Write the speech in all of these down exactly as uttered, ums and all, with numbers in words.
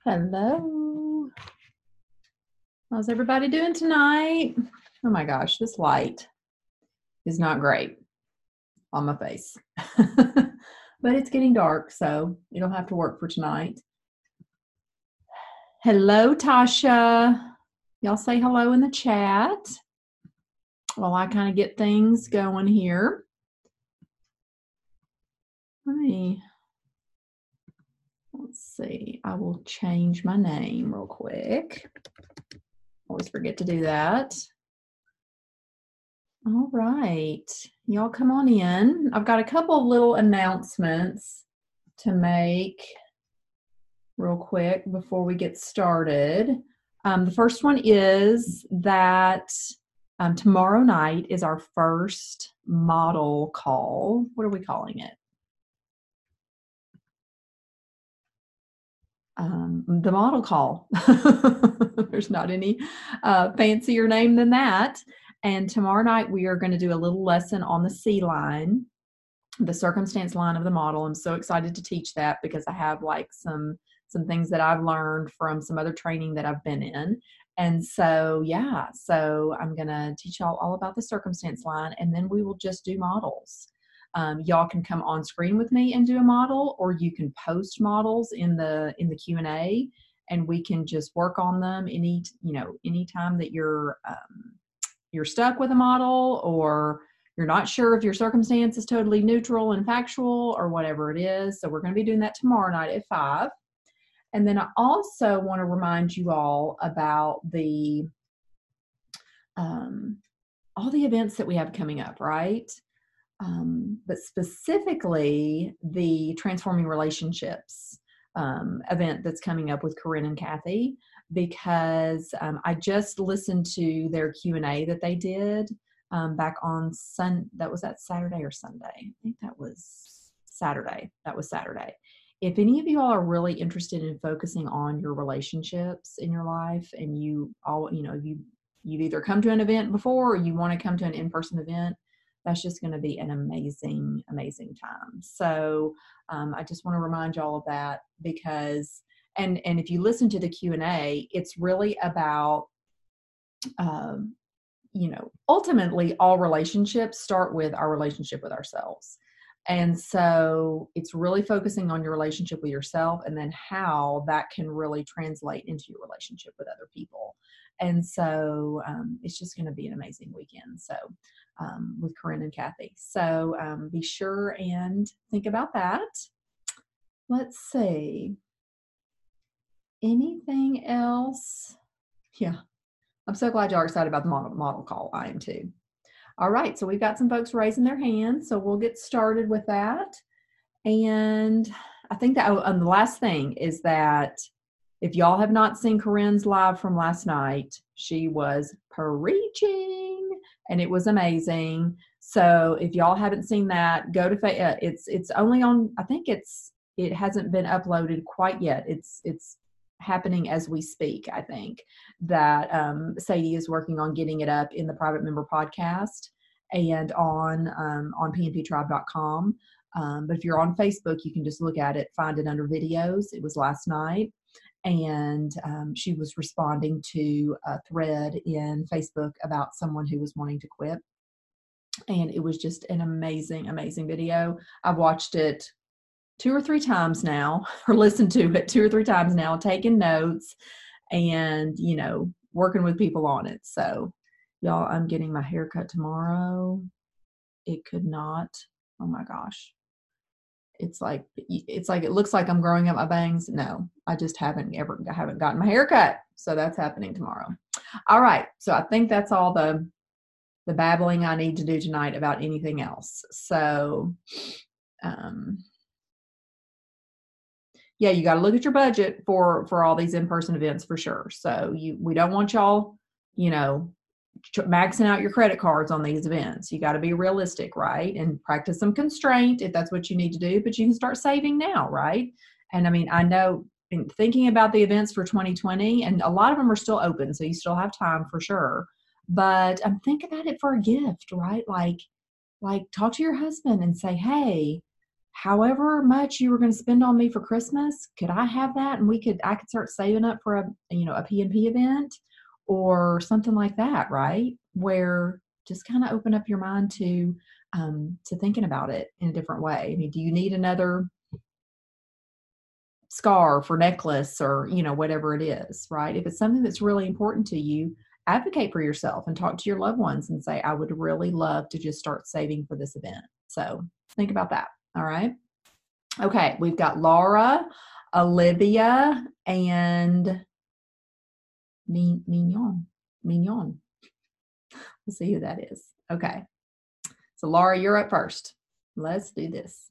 Hello. How's everybody doing tonight? Oh my gosh, this light is not great on my face. But it's getting dark, so it'll have to work for tonight. Hello, Tasha. Y'all say hello in the chat while I kind of get things going here. Let me, let's see. I will change my name real quick. Always forget to do that. All right, y'all come on in. I've got a couple of little announcements to make real quick before we get started. Um, the first one is that um, tomorrow night is our first model call. What are we calling it? Um, the model call. There's not any uh, fancier name than that. And tomorrow night we are going to do a little lesson on the C line, the circumstance line of the model. I'm so excited to teach that because I have like some some things that I've learned from some other training that I've been in. And so, yeah, so I'm going to teach y'all all about the circumstance line, and then we will just do models. Um, y'all can come on screen with me and do a model, or you can post models in the in the Q and A, and we can just work on them any, you know, anytime that you're um, you're stuck with a model, or you're not sure if your circumstance is totally neutral and factual or whatever it is. So we're going to be doing that tomorrow night at five. And then I also want to remind you all about the um, all the events that we have coming up, right? Um, but specifically the Transforming Relationships um, event that's coming up with Corinne and Kathy, because um, I just listened to their Q and A that they did um, back on Sun. That was that Saturday or Sunday? I think that was Saturday. That was Saturday. If any of you all are really interested in focusing on your relationships in your life, and you all, you know, you you've either come to an event before or you want to come to an in-person event, that's just going to be an amazing, amazing time. So um, I just want to remind y'all of that, because, and and if you listen to the Q and A, it's really about, um, you know, ultimately all relationships start with our relationship with ourselves. And so it's really focusing on your relationship with yourself, and then how that can really translate into your relationship with other people. And so um, it's just going to be an amazing weekend. So um, with Corinne and Kathy. So um, be sure and think about that. Let's see. Anything else? Yeah. I'm so glad y'all are excited about the model, model call. I am too. All right, so we've got some folks raising their hands, so we'll get started with that. And I think that, oh, and the last thing is that if y'all have not seen Corinne's live from last night, she was preaching, and it was amazing. So if y'all haven't seen that, go to uh, it's it's only on. I think it's it hasn't been uploaded quite yet. It's it's happening as we speak. I think that um, Sadie is working on getting it up in the private member podcast and on um, on p n p tribe dot com. Um, but if you're on Facebook, you can just look at it, find it under videos. It was last night. And um, she was responding to a thread in Facebook about someone who was wanting to quit. And it was just an amazing, amazing video. I've watched it two or three times now, or listened to it two or three times now, taking notes and, you know, working with people on it. So y'all, I'm getting my hair cut tomorrow. It could not, oh my gosh. It's like, it's like, it looks like I'm growing up my bangs. No, I just haven't ever, I haven't gotten my hair cut. So that's happening tomorrow. All right. So I think that's all the, the babbling I need to do tonight about anything else. So, um, yeah, you got to look at your budget for, for all these in-person events for sure. So you, we don't want y'all, you know, maxing out your credit cards on these events. You got to be realistic, right? And practice some constraint if that's what you need to do, but you can start saving now, right? And I mean, I know in thinking about the events for twenty twenty, and a lot of them are still open, so you still have time for sure. But I'm thinking about it for a gift, right? Like, like talk to your husband and say, hey, however much you were going to spend on me for Christmas, could I have that? And we could, I could start saving up for a, you know, a P and P event or something like that, right? Where just kind of open up your mind to, um, to thinking about it in a different way. I mean, do you need another scarf or necklace or, you know, whatever it is, right? If it's something that's really important to you, advocate for yourself and talk to your loved ones and say, I would really love to just start saving for this event. So think about that. All right. Okay. We've got Laura, Olivia, and Mignon. Mignon. We'll see who that is. Okay. So Laura, you're up first. Let's do this.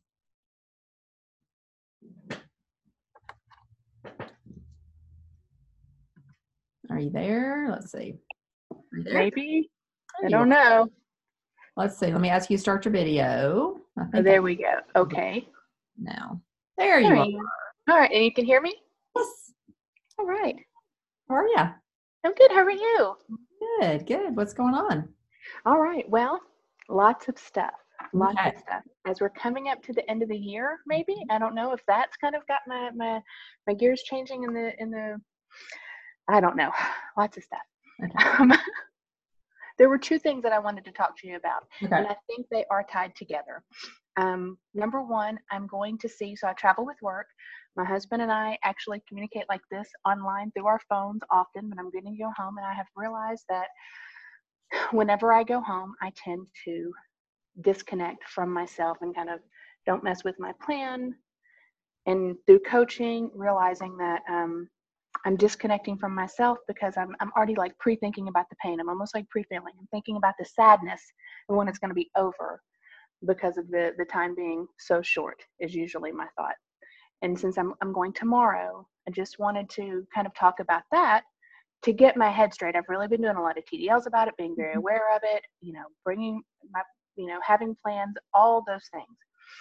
Are you there? Let's see. There? Maybe. There I don't know. Let's see. Let me ask you to start your video. I think oh, there I- we go. Okay. Now. There you there are. You are. All right. And you can hear me? Yes. All right. How are you? I'm good. How are you? Good. Good. What's going on? All right. Well, lots of stuff. Lots okay. of stuff. As we're coming up to the end of the year, maybe. I don't know if that's kind of got my my, my gears changing in the in the I don't know. Lots of stuff. Okay. Um, there were two things that I wanted to talk to you about, okay. and I think they are tied together. Um, number one, I'm going to see, so I travel with work. My husband and I actually communicate like this online through our phones often, but I'm going to go home, and I have realized that whenever I go home, I tend to disconnect from myself and kind of don't mess with my plan. And through coaching, realizing that um, I'm disconnecting from myself because I'm I'm already like pre-thinking about the pain. I'm almost like pre-feeling. I'm thinking about the sadness and when it's going to be over because of the, the time being so short is usually my thought. And since I'm I'm going tomorrow, I just wanted to kind of talk about that to get my head straight. I've really been doing a lot of T D Ls about it, being very aware of it, you know, bringing my, you know, having plans, all those things.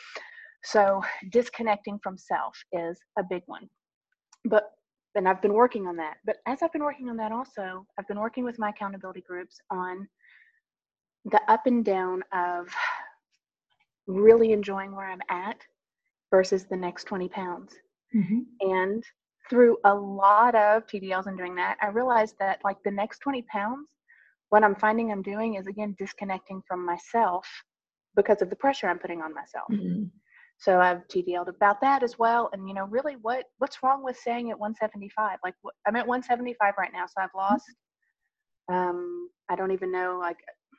So disconnecting from self is a big one. But and I've been working on that. But as I've been working on that also, I've been working with my accountability groups on the up and down of really enjoying where I'm at versus the next twenty pounds. Mm-hmm. And through a lot of T D Ls and doing that, I realized that like the next twenty pounds, what I'm finding I'm doing is, again, disconnecting from myself because of the pressure I'm putting on myself. Mm-hmm. So I've T D L'd about that as well. And, you know, really what, what's wrong with staying at one seventy-five? Like what, I'm at one seventy-five right now. So I've lost, um, I don't even know, like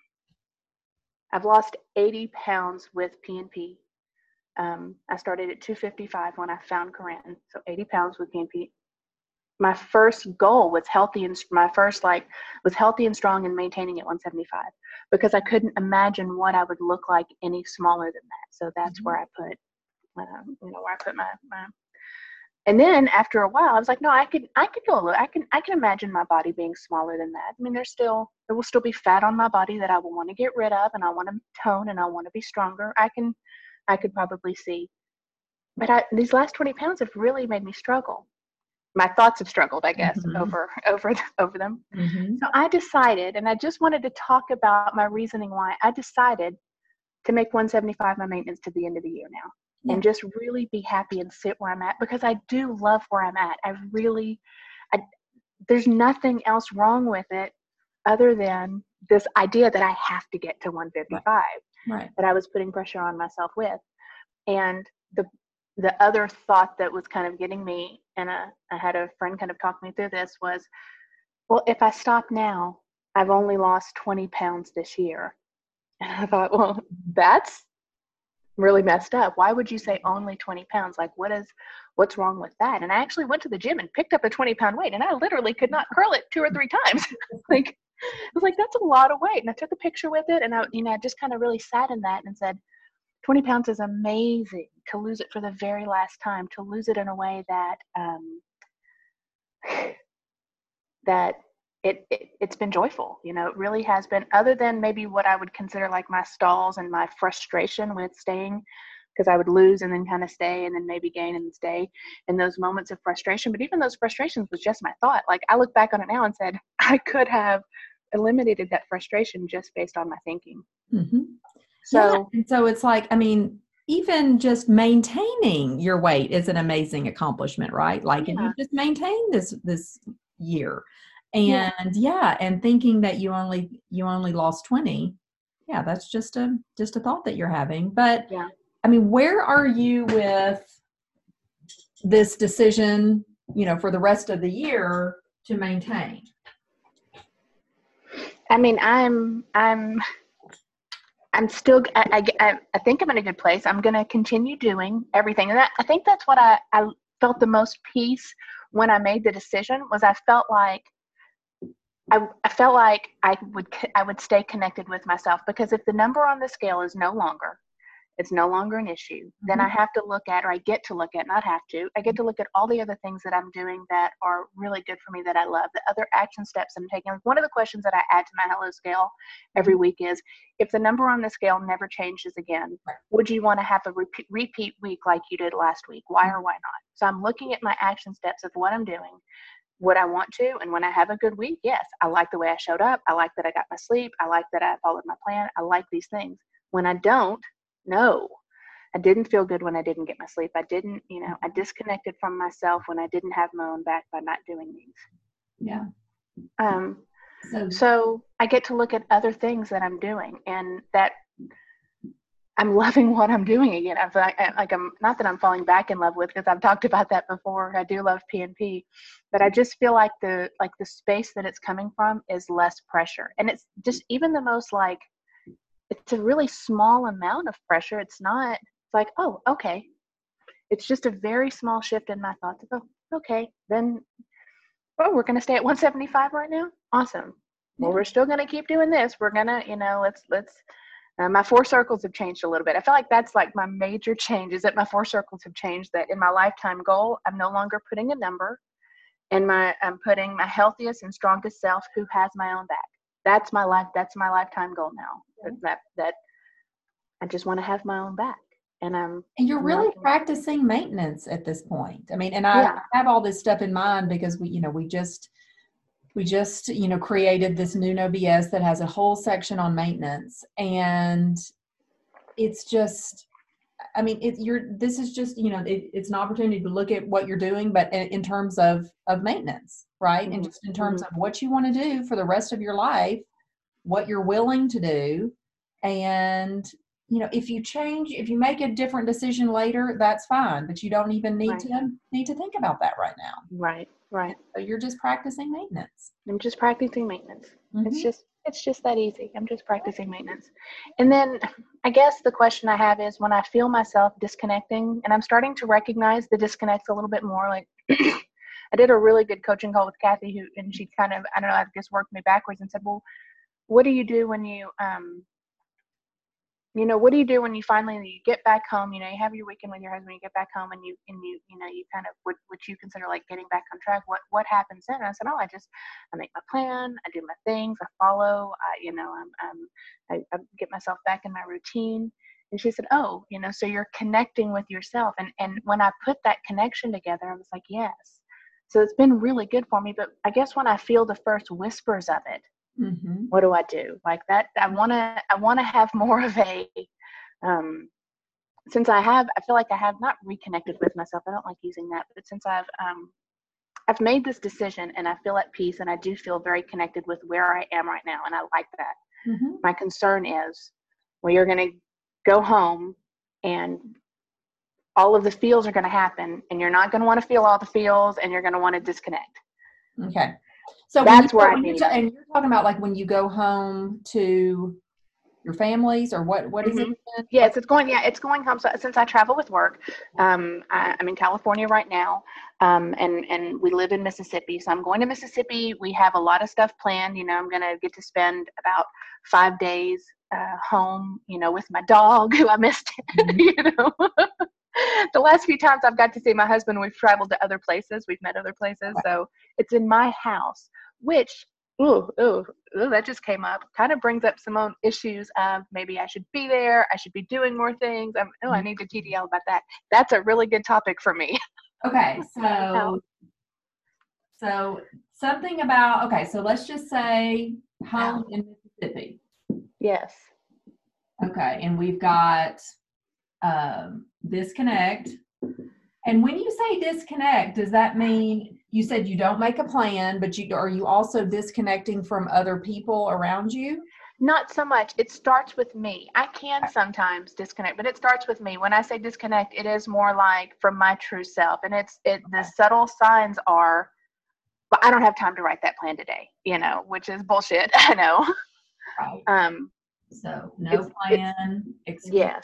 I've lost eighty pounds with P and P. Um, I started at two fifty-five when I found Corinne. So eighty pounds with P and P. My first goal was healthy and my first like was healthy and strong and maintaining at one seventy-five because I couldn't imagine what I would look like any smaller than that. So that's mm-hmm. where I put, um, you know, where I put my, my, and then after a while, I was like, no, I could, I could go a little, I can, I can imagine my body being smaller than that. I mean, there's still, there will still be fat on my body that I will want to get rid of and I want to tone and I want to be stronger. I can, I could probably see, but I, these last twenty pounds have really made me struggle. My thoughts have struggled, I guess, mm-hmm. over, over, over them. Mm-hmm. So I decided, and I just wanted to talk about my reasoning why I decided to make one seventy-five my maintenance to the end of the year now. Yeah. And just really be happy and sit where I'm at because I do love where I'm at. I really, I, there's nothing else wrong with it other than this idea that I have to get to one fifty-five right. Right. that I was putting pressure on myself with. And the the other thought that was kind of getting me, and I, I had a friend kind of talk me through this was, well, if I stop now, I've only lost twenty pounds this year. And I thought, well, that's really messed up. Why would you say only twenty pounds? Like, what is, what's wrong with that? And I actually went to the gym and picked up a twenty pound weight and I literally could not curl it two or three times. Like, I was like, that's a lot of weight. And I took a picture with it and I, you know, I just kind of really sat in that and said, twenty pounds is amazing to lose it for the very last time, to lose it in a way that, um, that it, it, it's been joyful. You know, it really has been, other than maybe what I would consider like my stalls and my frustration with staying, because I would lose and then kind of stay and then maybe gain and stay in those moments of frustration. But even those frustrations was just my thought. Like I look back on it now and said, I could have eliminated that frustration just based on my thinking. Mm-hmm. So, yeah. And so it's like, I mean, even just maintaining your weight is an amazing accomplishment, right? Like, and Yeah. you just maintained this this year, Yeah. and yeah, and thinking that you only you only lost twenty, yeah, that's just a just a thought that you're having. But Yeah. I mean, where are you with this decision, you know, for the rest of the year to maintain? I mean, I'm, I'm, I'm still, I, I, I think I'm in a good place. I'm going to continue doing everything. And that, I think that's what I, I felt the most peace when I made the decision was I felt like, I, I felt like I would, I would stay connected with myself, because if the number on the scale is no longer, it's no longer an issue, then Mm-hmm. I have to look at, or I get to look at, not have to, I get to look at all the other things that I'm doing that are really good for me, that I love, the other action steps I'm taking. One of the questions that I add to my Hello scale every week is, if the number on the scale never changes again, would you want to have a repeat, repeat week like you did last week? Why or why not? So I'm looking at my action steps of what I'm doing, what I want to, and when I have a good week, yes, I like the way I showed up. I like that I got my sleep. I like that I followed my plan. I like these things. When I don't, no, I didn't feel good when I didn't get my sleep. I didn't, you know, I disconnected from myself when I didn't have my own back by not doing these. Yeah. Um, So, so I get to look at other things that I'm doing, and that I'm loving what I'm doing again. I feel like, like I'm, not that I'm falling back in love with, because I've talked about that before. I do love P and P, but I just feel like the, like the space that it's coming from is less pressure. And it's just even the most like, it's a really small amount of pressure. It's not, it's like, oh, okay. It's just a very small shift in my thoughts. Oh, okay, then, oh, we're going to stay at one seventy-five right now. Awesome. Well, yeah. we're still going to keep doing this. We're going to, you know, let's, let's, uh, my four circles have changed a little bit. I feel like that's like my major change, is that my four circles have changed, that in my lifetime goal, I'm no longer putting a number in my, I'm putting my healthiest and strongest self who has my own back. That's my life. That's my lifetime goal now. That, that, that I just want to have my own back. And I'm, And you're I'm really loving it. practicing maintenance at this point. I mean, and I Yeah. have all this stuff in mind because we, you know, we just, we just, you know, created this new No B S that has a whole section on maintenance. And it's just, I mean, it, you're, this is just, you know, it, it's an opportunity to look at what you're doing, but in, in terms of, of maintenance, right? Mm-hmm. And just in terms Mm-hmm. of what you want to do for the rest of your life, what you're willing to do. And, you know, if you change, if you make a different decision later, that's fine, but you don't even need Right. to need to think about that right now. Right. Right. So you're just practicing maintenance. I'm just practicing maintenance. Mm-hmm. It's just, it's just that easy. I'm just practicing maintenance. And then I guess the question I have is, when I feel myself disconnecting, and I'm starting to recognize the disconnects a little bit more, like I did a really good coaching call with Kathy, who, and she kind of, I don't know, I guess worked me backwards and said, well, what do you do when you, um, you know, what do you do when you finally, you get back home, you know, you have your weekend with your husband, you get back home and you, and you, you know, you kind of, what, what you consider like getting back on track, what, what happens then? And I said, oh, I just, I make my plan, I do my things, I follow, I, you know, I'm, I'm I, I get myself back in my routine. And she said, oh, you know, so you're connecting with yourself. And, and when I put that connection together, I was like, yes. So it's been really good for me. But I guess when I feel the first whispers of it, Mm-hmm. what do I do? Like that, I want to, I want to have more of a, um, since I have, I feel like I have not reconnected with myself. I don't like using that, but since I've, um, I've made this decision and I feel at peace and I do feel very connected with where I am right now. And I like that. Mm-hmm. My concern is, well, you're going to go home and all of the feels are going to happen and you're not going to want to feel all the feels and you're going to want to disconnect. Okay. So that's when, where you, I when you're need. ta- and you're talking about like when you go home to your families, or what? What is Mm-hmm. it? Again? Yes, it's going. Yeah, it's going home. So since I travel with work, um, I, I'm in California right now, um, and and we live in Mississippi. So I'm going to Mississippi. We have a lot of stuff planned. You know, I'm going to get to spend about five days uh, home. You know, with my dog who I missed. Mm-hmm. You know. The last few times I've got to see my husband, we've traveled to other places. We've met other places. Okay. So it's in my house, which, ooh, ooh, ooh, that just came up. Kind of brings up some own issues of maybe I should be there. I should be doing more things. I'm, oh, I need to T D L about that. That's a really good topic for me. Okay. So, so something about, okay, so let's just say home in Mississippi. Yes. Okay. And we've got um, disconnect. And when you say disconnect, does that mean you said you don't make a plan, but you are you also disconnecting from other people around you? Not so much. It starts with me. I can sometimes disconnect, but it starts with me. When I say disconnect, it is more like from my true self. And it's it the subtle signs are, but I don't have time to write that plan today, you know, which is bullshit. I know. Right. Um, so no it's, plan, it's, yes.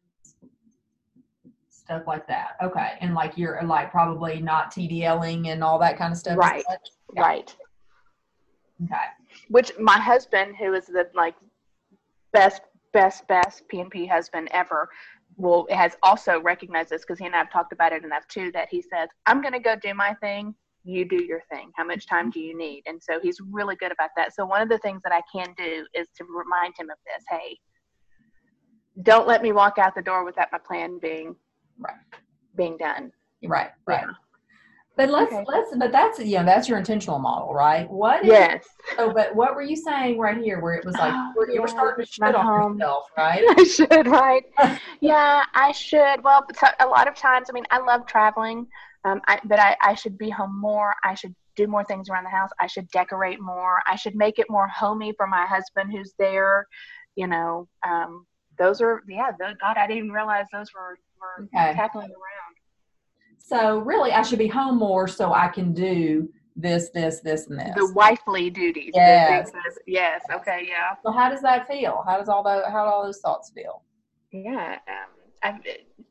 Stuff like that. Okay. And like you're like probably not TDLing and all that kind of stuff. Right. Yeah. Right. Okay. Which my husband, who is the like best, best, best P and P husband ever, will has also recognized this because he and I have talked about it enough too that he says, I'm going to go do my thing. You do your thing. How much time do you need? And so he's really good about that. So one of the things that I can do is to remind him of this. Hey, don't let me walk out the door without my plan being right. being done. Right. Right. Yeah. But let's okay. let's but that's you know that's your intentional model, right? What is, yes. Oh, but what were you saying right here where it was like oh, you yeah. were starting to shit my on home. yourself, right? I should, right? yeah, I should. Well, a lot of times, I mean, I love traveling, um, I, but I, I should be home more. I should do more things around the house. I should decorate more. I should make it more homey for my husband who's there. You know, um, those are yeah. The, God, I didn't even realize those were were okay. tackling around. So really, I should be home more so I can do this, this, this, and this. The wifely duties. Yes. The things that, yes. Okay. Yeah. So how does that feel? How does all those how do all those thoughts feel? Yeah. Um, I'm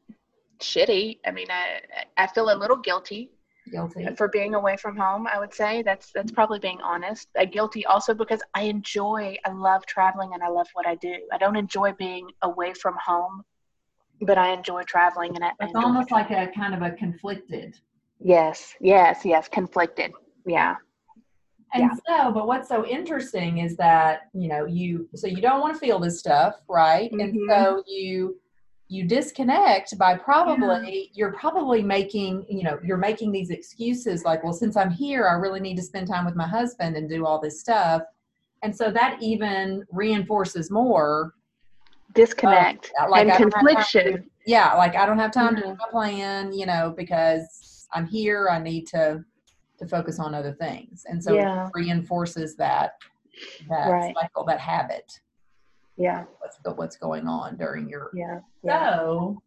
shitty. I mean, I I feel a little guilty. Guilty for being away from home. I would say that's that's probably being honest. Uh, guilty also because I enjoy. I love traveling and I love what I do. I don't enjoy being away from home, but I enjoy traveling and I, It's I enjoy almost traveling. like a kind of a conflicted. Yes, yes, yes, conflicted. Yeah. And yeah. so, but what's so interesting is that, you know, you, so you don't want to feel this stuff, right? Mm-hmm. And so you, you disconnect by probably, yeah. you're probably making, you know, you're making these excuses like, well, since I'm here, I really need to spend time with my husband and do all this stuff. And so that even reinforces more disconnect uh, like and I confliction. To, yeah. Like I don't have time yeah. to do my plan, you know, because I'm here. I need to, to focus on other things. And so yeah. it reinforces that, that right. cycle, that habit. Yeah. What's what's going on during your, yeah. yeah. So,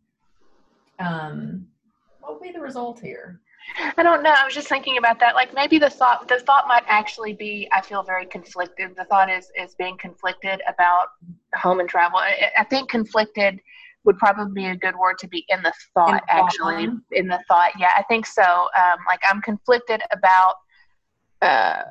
um, what will be the result here? I don't know. I was just thinking about that. Like maybe the thought, the thought might actually be, I feel very conflicted. The thought is, is being conflicted about home and travel. I, I think conflicted would probably be a good word to be in the thought, in the actually thought. in the thought. Yeah, I think so. Um, like I'm conflicted about, uh,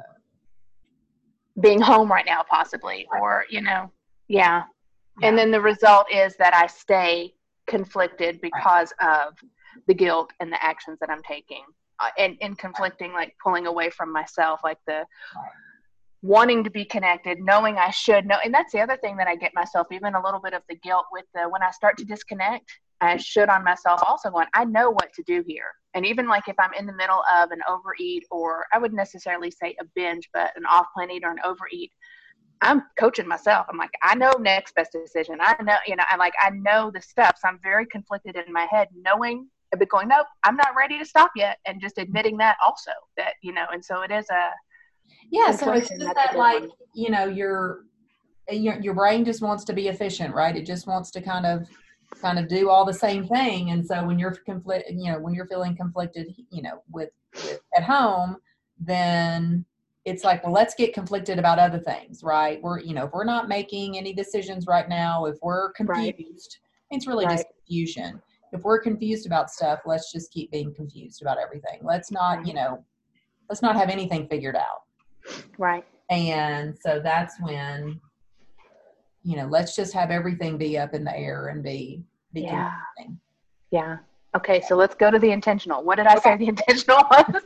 being home right now, possibly, or, you know, yeah. yeah. And then the result is that I stay conflicted because right. of the guilt and the actions that I'm taking, uh, and, and conflicting, like pulling away from myself, like the right. wanting to be connected, knowing I should know. And that's the other thing that I get myself, even a little bit of the guilt with the, when I start to disconnect, I should on myself also going, I know what to do here. And even like if I'm in the middle of an overeat, or I wouldn't necessarily say a binge, but an off-plan eat or an overeat, I'm coaching myself. I'm like, I know next best decision. I know, you know, I like, I know the steps. I'm very conflicted in my head, knowing, but going, nope, I'm not ready to stop yet. And just admitting that also, that, you know, and so it is a, yeah. So it's just that like, one. you know, your, your, your brain just wants to be efficient, right? It just wants to kind of, kind of do all the same thing. And so when you're conflict, you know, when you're feeling conflicted, you know, with, with at home, then it's like, well, let's get conflicted about other things, right? We're, you know, if we're not making any decisions right now, if we're confused, right. it's really right. just confusion. If we're confused about stuff, let's just keep being confused about everything. Let's not, right. you know, let's not have anything figured out. Right. And so that's when, you know, let's just have everything be up in the air and be, be yeah. confusing. Yeah. Okay. So let's go to the intentional. What did I okay. say the intentional was?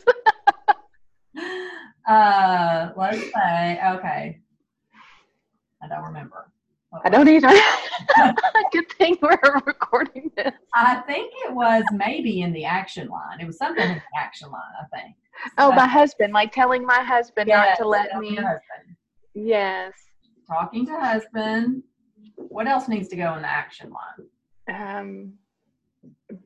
Uh, let's say, okay. I don't remember. I don't either. Good thing we're recording this. I think it was maybe in the action line. It was something in the action line, I think. Oh, but, my husband, like telling my husband yes, not to let me. Husband. Yes. Talking to husband. What else needs to go in the action line? Um,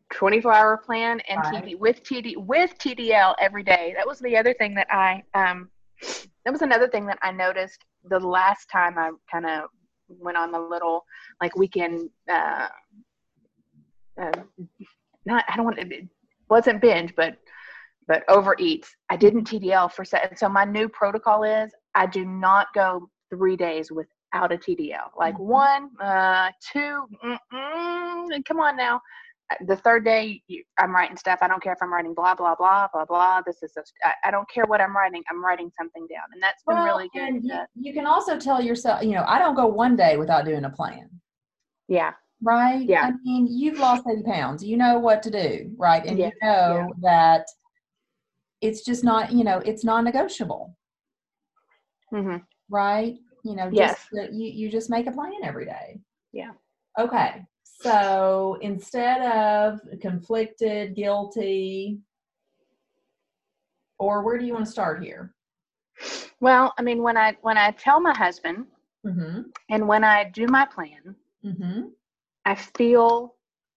twenty-four hour plan and Right. T D with T D with T D L every day. That was the other thing that I um that was another thing that I noticed the last time I kind of went on the little like weekend uh, uh not I don't want to, it wasn't binge but but overeats. I didn't T D L for set. So my new protocol is I do not go three days without a T D L. Like Mhm. one, uh, two, mm-mm, come on now. The third day, you, I'm writing stuff. I don't care if I'm writing blah, blah, blah, blah, blah. This is, a, I, I don't care what I'm writing. I'm writing something down. And that's been Well, really good. and you, To, you can also tell yourself, you know, I don't go one day without doing a plan. yeah. Right? Yeah. I mean, you've lost eighty pounds. You know what to do, right? And Yeah. you know Yeah. that it's just not, you know, it's non-negotiable. Mm-hmm. Right? You know, Yes. just that you, you just make a plan every day. Yeah. Okay. So instead of conflicted, guilty, or where do you want to start here? Well, I mean, when I when I tell my husband Mm-hmm. and when I do my plan, Mm-hmm. I feel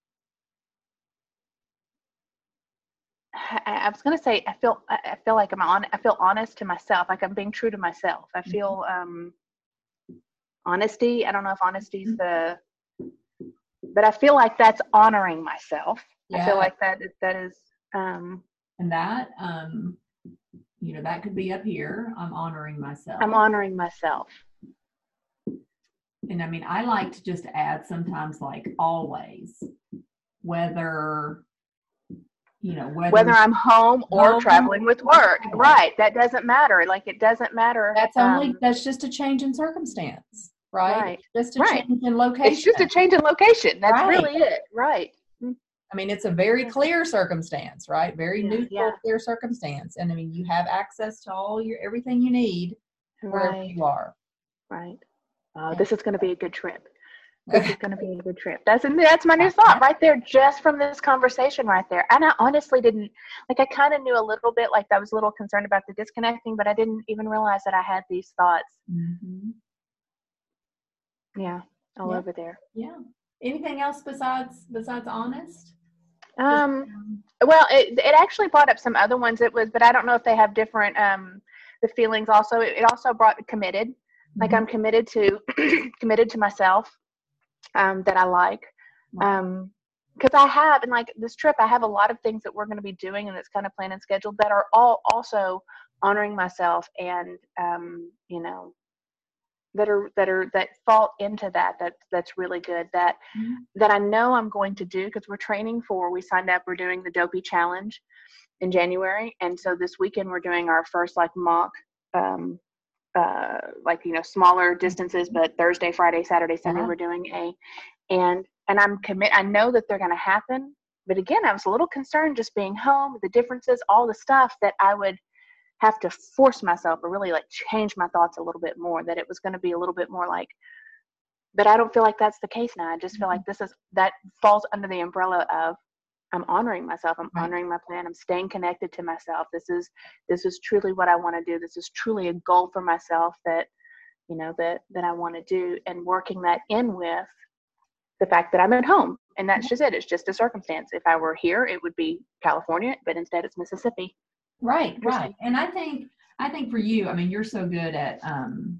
I, I was gonna say I feel I I feel like I'm on I feel honest to myself, like I'm being true to myself. I feel um honesty. I don't know if honesty is the, but I feel like that's honoring myself. I feel Yeah. like that is that is um And that, um, you know, that could be up here. I'm honoring myself. I'm honoring myself. And I mean, I like to just add sometimes like always, whether, you know, whether, Whether I'm home or home traveling with or work. traveling. Right. That doesn't matter. Like it doesn't matter. That's only, um, that's just a change in circumstance, right? Right. Just a Right. change in location. It's just a change in location. That's Right. really it. Right. I mean, it's a very clear circumstance, right? Very Yeah, neutral, yeah. clear circumstance. And I mean, you have access to all your, everything you need wherever Right. you are. Right. Oh, Yeah. this is going to be a good trip. This is going to be a good trip. That's that's my new thought right there, just from this conversation right there. And I honestly didn't, like, I kind of knew a little bit, like I was a little concerned about the disconnecting, but I didn't even realize that I had these thoughts. Mm-hmm. Yeah, all Yeah. over there. Yeah. Anything else besides besides honest? Um. Well, it it actually brought up some other ones. It was, but I don't know if they have different um the feelings. Also, it, it also brought committed. Like Mhm. I'm committed to committed to myself. Um, that I like. Um, because I have, and like this trip, I have a lot of things that we're going to be doing and it's kind of planned and scheduled that are all also honoring myself and, um, you know, that are, that are, that fall into that, that that's really good that, Mhm. that I know I'm going to do because we're training for, we signed up, we're doing the Dopey Challenge in January. And so this weekend we're doing our first like mock, um, uh like you know smaller distances, but Thursday, Friday, Saturday, Sunday Yeah. we're doing a and and I'm commit I know that they're going to happen, but again I was a little concerned just being home, the differences, all the stuff that I would have to force myself or really like change my thoughts a little bit more, that it was going to be a little bit more like, but I don't feel like that's the case now. I just feel like this is that falls under the umbrella of I'm honoring myself. I'm Right. honoring my plan. I'm staying connected to myself. This is, this is truly what I want to do. This is truly a goal for myself that, you know, that, that I want to do, and working that in with the fact that I'm at home. And that's just it. It's just a circumstance. If I were here, it would be California, but instead it's Mississippi. Right. Right. And I think, I think for you, I mean, you're so good at, um,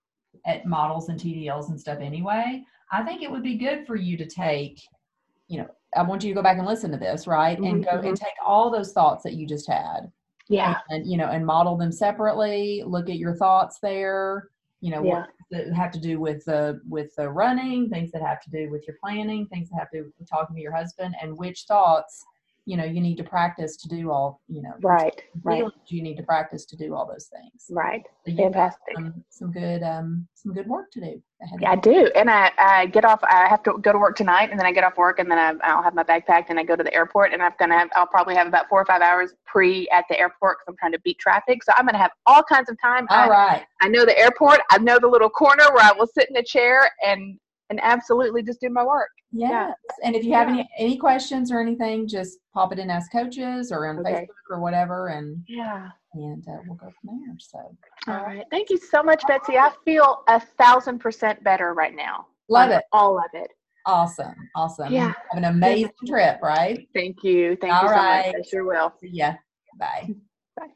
at models and T D Ls and stuff anyway. I think it would be good for you to take, you know, I want you to go back and listen to this, right? Mm-hmm, and go mm-hmm. and take all those thoughts that you just had. Yeah. And, you know, and model them separately, look at your thoughts there, you know, Yeah. what that have to do with the, with the running, things that have to do with your planning, things that have to do with talking to your husband, and which thoughts, you know, you need to practice to do all, you know, Right. Right. feelings you need to practice to do all those things. Right. So you've got Fantastic. some, some good, um, some good work to do ahead Yeah, I of do. And I, I get off, I have to go to work tonight, and then I get off work, and then I, I'll have my bag packed and I go to the airport, and I'm going to have, I'll probably have about four or five hours pre at the airport because I'm trying to beat traffic. So I'm going to have all kinds of time. All I, right. I know the airport. I know the little corner where I will sit in a chair and, and absolutely just do my work. Yes. Yeah. And if you have Yeah. any, any questions or anything, just pop it in Ask Coaches or on Okay. Facebook or whatever. And, Yeah. and uh, we'll go from there. So, All right. Thank you so much, Betsy. I feel a thousand percent better right now. Love on it. All of it. Awesome. Awesome. Yeah. Have an amazing trip, right? Thank you. Thank All you so right. much. I sure will. See ya. Bye. Bye.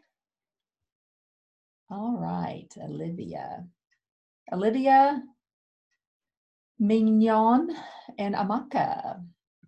All right, Olivia. Olivia, Mignon, and Amaka.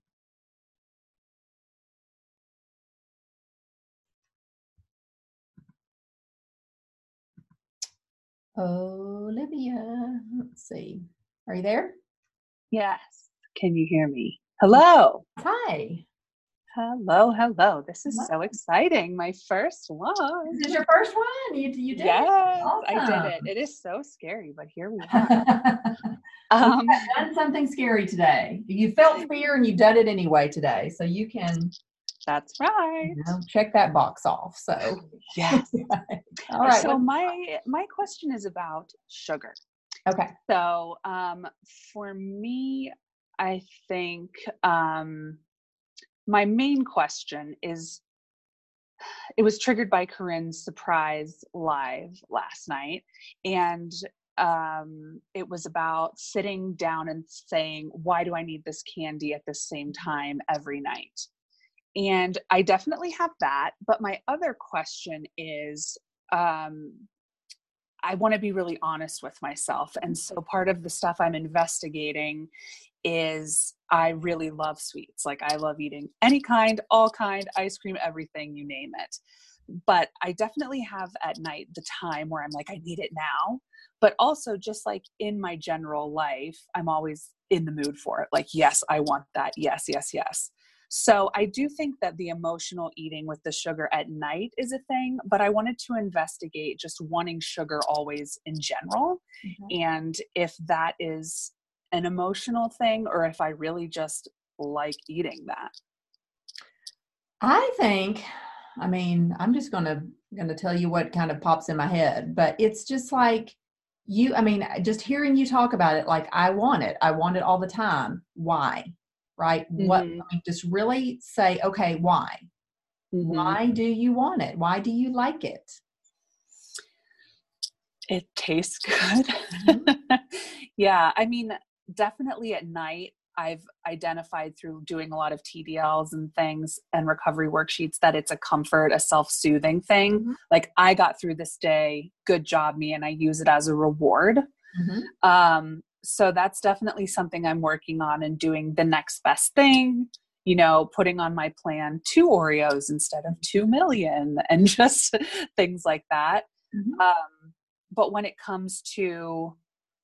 Olivia, let's see. Are you there? Yes. Can you hear me? Hello. Hi. Hello. Hello. This is so exciting. My first one. This is your first one? You, you did Yes, it? Awesome. I did it. It is so scary, but here we are. um, You've done something scary today. You felt fear and you did it anyway today. So you can. That's right. You know, check that box off. So yes. All right. So my my question is about sugar. Okay. So um, for me, I think um, my main question is, it was triggered by Corinne's surprise live last night. And um, it was about sitting down and saying, why do I need this candy at the same time every night? And I definitely have that. But my other question is, um, I want to be really honest with myself. And so part of the stuff I'm investigating is I really love sweets. Like I love eating any kind, all kind, ice cream, everything, you name it. But I definitely have at night the time where I'm like, I need it now. But also just like in my general life, I'm always in the mood for it. Like, yes, I want that. Yes, yes, yes. So I do think that the emotional eating with the sugar at night is a thing, but I wanted to investigate just wanting sugar always in general. Mm-hmm. And if that is an emotional thing or if I really just like eating that. I think, I mean, I'm just going to going to tell you what kind of pops in my head, but it's just like you, I mean, just hearing you talk about it, like I want it. I want it all the time. Why? Right? Mm-hmm. What, I mean, just really say, okay, why? Mm-hmm. Why do you want it? Why do you like it? It tastes good. Mm-hmm. Yeah. I mean, definitely at night, I've identified through doing a lot of T D Ls and things and recovery worksheets that it's a comfort, a self-soothing thing. Mm-hmm. Like I got through this day, good job me, and I use it as a reward. Mm-hmm. Um, so that's definitely something I'm working on and doing the next best thing, you know, putting on my plan two Oreos instead of two million and just things like that. Mm-hmm. Um, but when it comes to,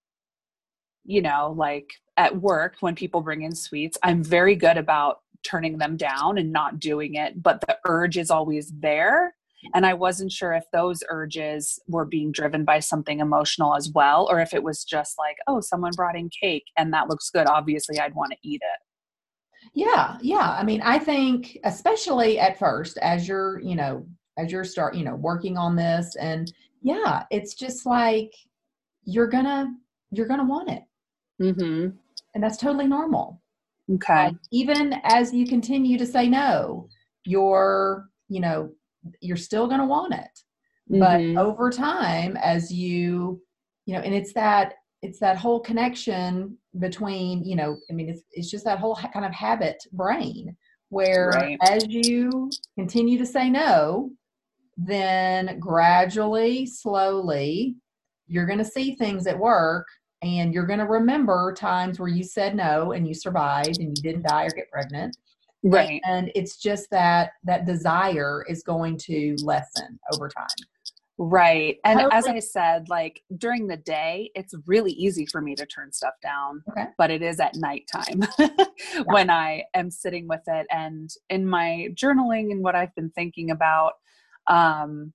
you know, like at work, when people bring in sweets, I'm very good about turning them down and not doing it, but the urge is always there. And I wasn't sure if those urges were being driven by something emotional as well, or if it was just like, oh, someone brought in cake and that looks good. Obviously, I'd want to eat it. Yeah. Yeah. I mean, I think especially at first, as you're, you know, as you're start, you know, working on this, and yeah, it's just like, you're gonna, you're gonna want it. Mm-hmm. And that's totally normal. Okay. Like, even as you continue to say no, you're, you know, you're still going to want it. Mm-hmm. But over time, as you, you know, and it's that, it's that whole connection between, you know, I mean, it's, it's just that whole ha- kind of habit brain where right. as you continue to say no, then gradually, slowly, you're going to see things at work. And you're going to remember times where you said no and you survived and you didn't die or get pregnant. Right. And it's just that that desire is going to lessen over time. Right. And totally. As I said, like during the day, it's really easy for me to turn stuff down, okay. but it is at nighttime yeah. when I am sitting with it. And in my journaling and what I've been thinking about, um,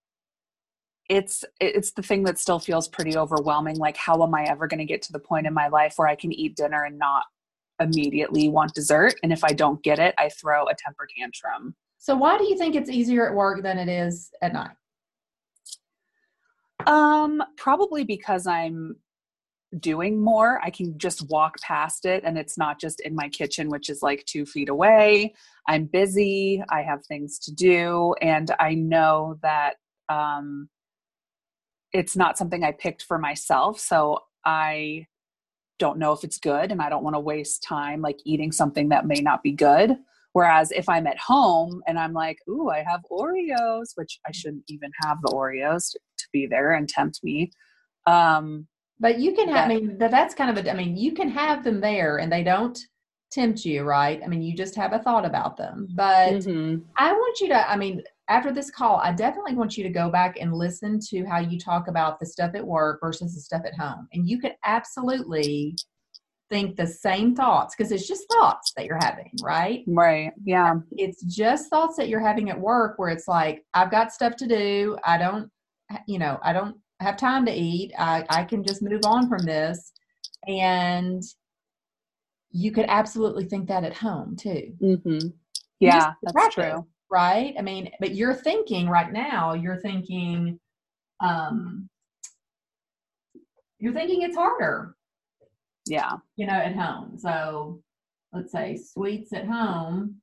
it's it's the thing that still feels pretty overwhelming. Like, how am I ever going to get to the point in my life where I can eat dinner and not immediately want dessert? And if I don't get it, I throw a temper tantrum. So why do you think it's easier at work than it is at night? Um, probably because I'm doing more. I can just walk past it and it's not just in my kitchen, which is like two feet away. I'm busy. I have things to do. And I know that, um, it's not something I picked for myself. So I don't know if it's good and I don't want to waste time like eating something that may not be good. Whereas if I'm at home and I'm like, ooh, I have Oreos, which I shouldn't even have the Oreos to, to be there and tempt me. Um, but you can have, that, I mean, that, that's kind of a, I mean, you can have them there and they don't tempt you, right? I mean, you just have a thought about them. But mm-hmm. I want you to, I mean, after this call, I definitely want you to go back and listen to how you talk about the stuff at work versus the stuff at home. And you could absolutely think the same thoughts, because it's just thoughts that you're having, right? Right. Yeah. It's just thoughts that you're having at work where it's like, I've got stuff to do. I don't, you know, I don't have time to eat. I, I can just move on from this. And you could absolutely think that at home too. Mm-hmm. Yeah, that's practice, true. Right? I mean, but you're thinking right now, you're thinking, um, you're thinking it's harder. Yeah. You know, at home. So let's say sweets at home.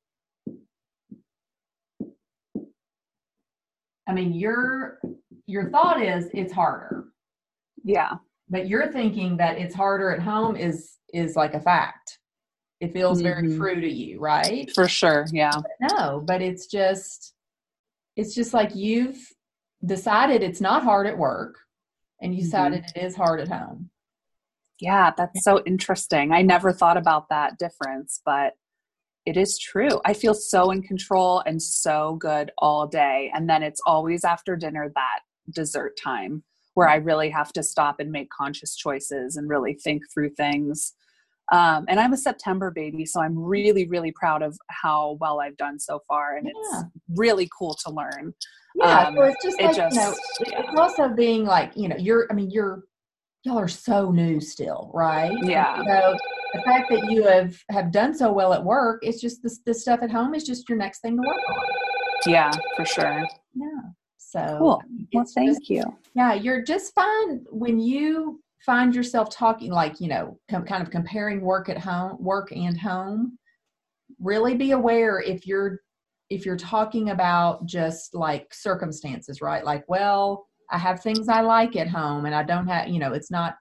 I mean, your your thought is it's harder. Yeah. But you're thinking that it's harder at home is is like a fact. It feels very mm-hmm. true to you, right? For sure. Yeah. But no, but it's just it's just like you've decided it's not hard at work and you decided mm-hmm. it is hard at home. Yeah, that's so interesting. I never thought about that difference, but it is true. I feel so in control and so good all day. And then it's always after dinner, that dessert time, where I really have to stop and make conscious choices and really think through things. Um, and I'm a September baby, so I'm really, really proud of how well I've done so far. And yeah. it's really cool to learn. Yeah. Um, so it's just it like, just, you know, yeah. it's also being like, you know, you're, I mean, you're, y'all are so new still, right? Yeah. And so the fact that you have, have done so well at work, it's just this, this stuff at home is just your next thing to work on. Yeah, for sure. Yeah. So cool. Well, thank just, you. Yeah. You're just fine when you find yourself talking like, you know, com- kind of comparing work at home, work and home. Really be aware if you're, if you're talking about just like circumstances, right? Like, well, I have things I like at home and I don't have, you know, it's not,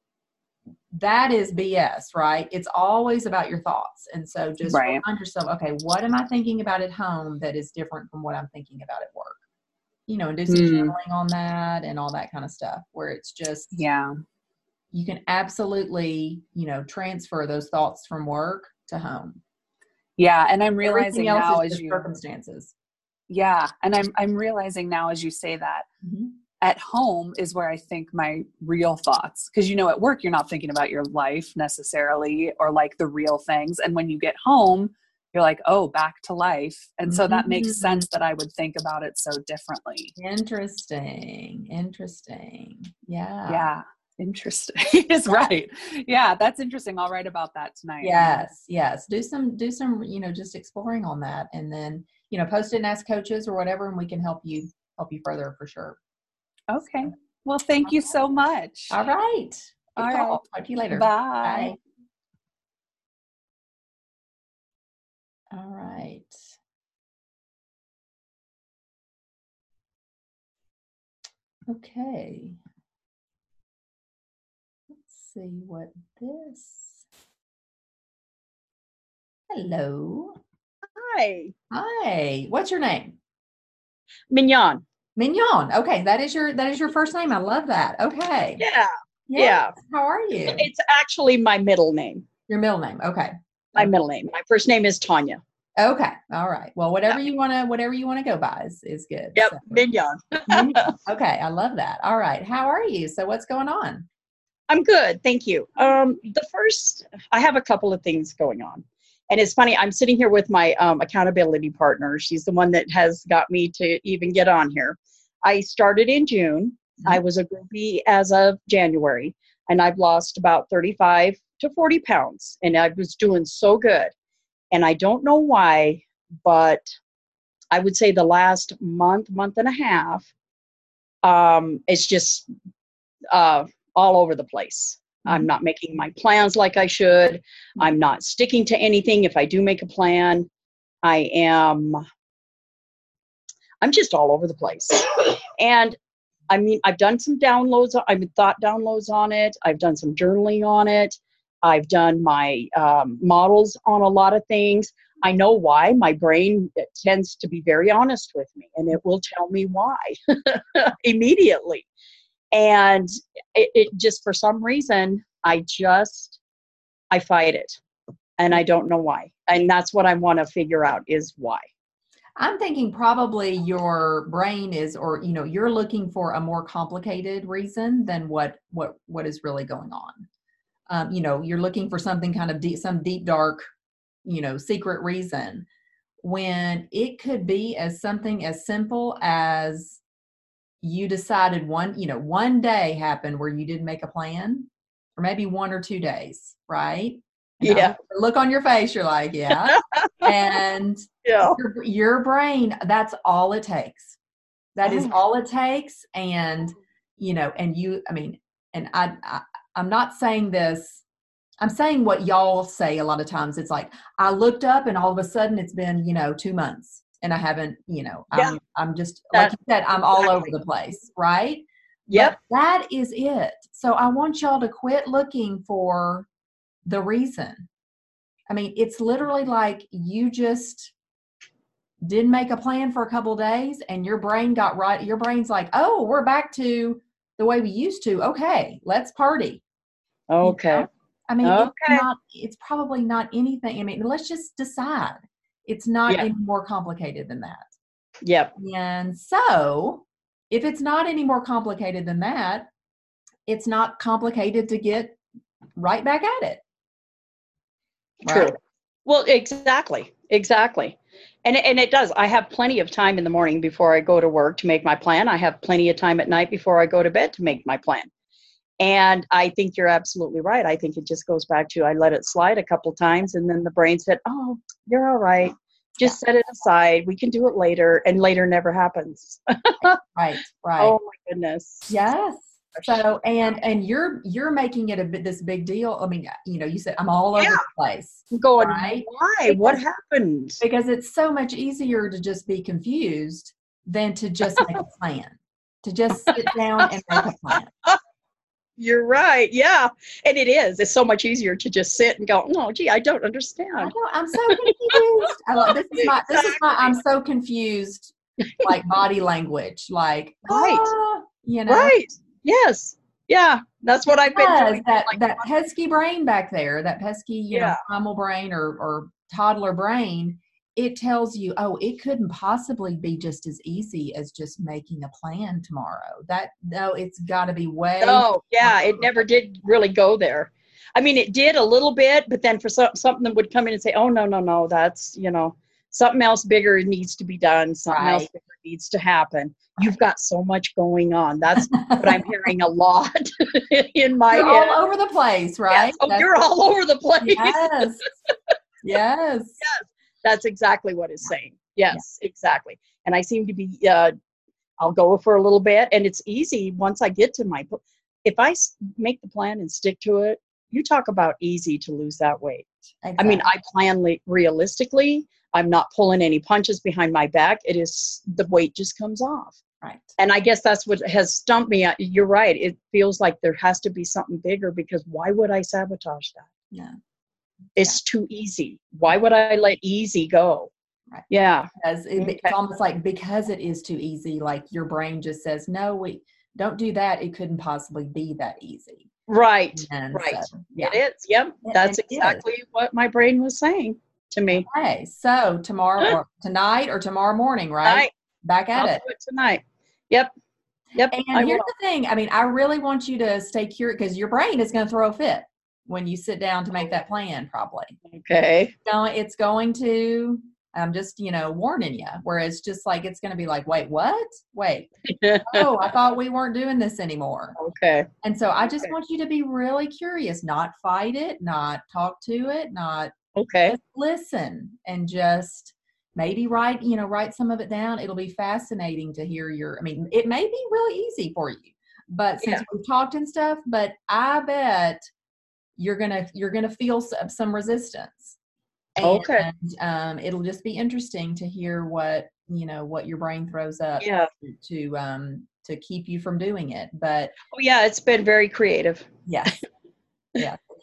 that is B S, right? It's always about your thoughts. And so just right. remind yourself, okay, what am I thinking about at home that is different from what I'm thinking about at work? You know, and do some mm. journaling on that and all that kind of stuff where it's just, yeah, you can absolutely, you know, transfer those thoughts from work to home. Yeah. And I'm realizing else now is as you, circumstances. Yeah. And I'm, I'm realizing now as you say that, mm-hmm. at home is where I think my real thoughts, because, you know, at work, you're not thinking about your life necessarily or like the real things. And when you get home, you're like, oh, back to life. And so that makes mm-hmm. sense that I would think about it so differently. Interesting. Interesting. Yeah. Yeah. Interesting. Is right. Yeah. That's interesting. I'll write about that tonight. Yes. Yes. Do some, do some, you know, just exploring on that and then, you know, post it and ask coaches or whatever, and we can help you, help you further for sure. Okay. Well, thank you so much. All right. Good All call. right. Talk to you later. Bye. Bye. All right. Okay. Let's see what this. Hello. Hi. Hi. What's your name? Mignon. Mignon. Okay, that is your that is your first name. I love that. Okay. Yeah. Yes. Yeah. How are you? It's actually my middle name. Your middle name. Okay. My okay. middle name. My first name is Tanya. Okay. All right. Well, whatever yeah. you want to whatever you want to go by is, is good. Yep. So. Mignon. Mignon. Okay. I love that. All right. How are you? So what's going on? I'm good. Thank you. Um, the first, I have a couple of things going on. And it's funny, I'm sitting here with my um, accountability partner. She's the one that has got me to even get on here. I started in June. Mm-hmm. I was a groupie as of January, and I've lost about thirty-five to forty pounds, and I was doing so good. And I don't know why, but I would say the last month, month and a half, um, it's just uh, all over the place. I'm not making my plans like I should. I'm not sticking to anything. If I do make a plan, I am, I'm just all over the place. And I mean, I've done some downloads. I've thought downloads on it. I've done some journaling on it. I've done my um, models on a lot of things. I know why. My brain tends to be very honest with me, and it will tell me why immediately. And it, it just, for some reason, I just, I fight it. And I don't know why. And that's what I want to figure out is why. I'm thinking probably your brain is, or, you know, you're looking for a more complicated reason than what, what, what is really going on. Um, you know, you're looking for something kind of deep, some deep, dark, you know, secret reason, when it could be as something as simple as you decided one, you know, one day happened where you didn't make a plan, or maybe one or two days, right? And Yeah. the look on your face, you're like, yeah. And yeah. your, your brain, that's all it takes. That is all it takes. And, you know, and you, I mean, and I, I I'm not saying this, I'm saying what y'all say a lot of times. It's like, I looked up and all of a sudden it's been, you know, two months and I haven't, you know, Yeah. I'm, I'm just, That, like you said, I'm all over the place, right? Yep. But that is it. So I want y'all to quit looking for the reason. I mean, it's literally like you just didn't make a plan for a couple of days and your brain got right. Your brain's like, oh, we're back to the way we used to. Okay, let's party. Okay. You know? I mean, okay. it's not, it's probably not anything. I mean, let's just decide. It's not Yeah. any more complicated than that. Yep. And so if it's not any more complicated than that, it's not complicated to get right back at it. True. Right? Well, exactly. Exactly. And, and it does. I have plenty of time in the morning before I go to work to make my plan. I have plenty of time at night before I go to bed to make my plan. And I think you're absolutely right. I think it just goes back to I let it slide a couple times and then the brain said, oh, you're all right. Just yeah. set it aside. We can do it later. And later never happens. Right, right. Oh, my goodness. Yes. So, and and you're you're making it a bit this big deal. I mean, you know, you said I'm all over yeah. the place. I'm going, right? why? Because, what happened? Because it's so much easier to just be confused than to just make a plan. To just sit down and make a plan. You're right. Yeah. And it is. It's so much easier to just sit and go, oh, gee, I don't understand. I know, I'm so confused. I love, this is my, this is my, I'm so confused, like body language, like, right. ah, you know. Right. Yes. Yeah. That's what I've been doing. That, like, that pesky brain back there, that pesky, you yeah. know, primal brain or, or toddler brain, it tells you, oh, it couldn't possibly be just as easy as just making a plan tomorrow. That, no, it's got to be way. Oh, yeah. It never did really go there. I mean, it did a little bit, but then for some, something would come in and say, oh, no, no, no, that's, you know, something else bigger needs to be done. Something right. else bigger needs to happen. You've got so much going on. That's what I'm hearing a lot in my you're head. all over the place, right? Yes. Oh, you're all over the place. Yes. Yes. Yes. That's exactly what it's saying. Yes, yeah. exactly. And I seem to be, uh, I'll go for a little bit and it's easy once I get to my, if I make the plan and stick to it, you talk about easy to lose that weight. Exactly. I mean, I plan li- realistically, I'm not pulling any punches behind my back. It is, the weight just comes off. Right. And I guess that's what has stumped me. You're right. It feels like there has to be something bigger because why would I sabotage that? Yeah. It's yeah. too easy. Why would I let easy go? Right. Yeah. Because it, okay. it's almost like because it is too easy, like your brain just says, no, we don't do that. It couldn't possibly be that easy. Right. And right. So, yeah. It is. Yep. That's it exactly is. what my brain was saying to me. Okay. So tomorrow or tonight or tomorrow morning, right? Tonight. Back at I'll it. do it tonight. Yep. Yep. And I here's will. the thing. I mean, I really want you to stay curious because your brain is going to throw a fit when you sit down to make that plan, probably. Okay. So it's going to, I'm just, you know, warning you, where it's just like, it's going to be like, wait, what? Wait. Oh, I thought we weren't doing this anymore. Okay. And so I just okay. want you to be really curious, not fight it, not talk to it, not okay. just listen and just maybe write, you know, write some of it down. It'll be fascinating to hear your, I mean, it may be really easy for you, but since yeah. we've talked and stuff, but I bet you're going to, you're going to feel some, some resistance. And, okay. um, it'll just be interesting to hear what, you know, what your brain throws up yeah. to, to, um, to keep you from doing it. But oh yeah, it's been very creative. Yes. Yeah.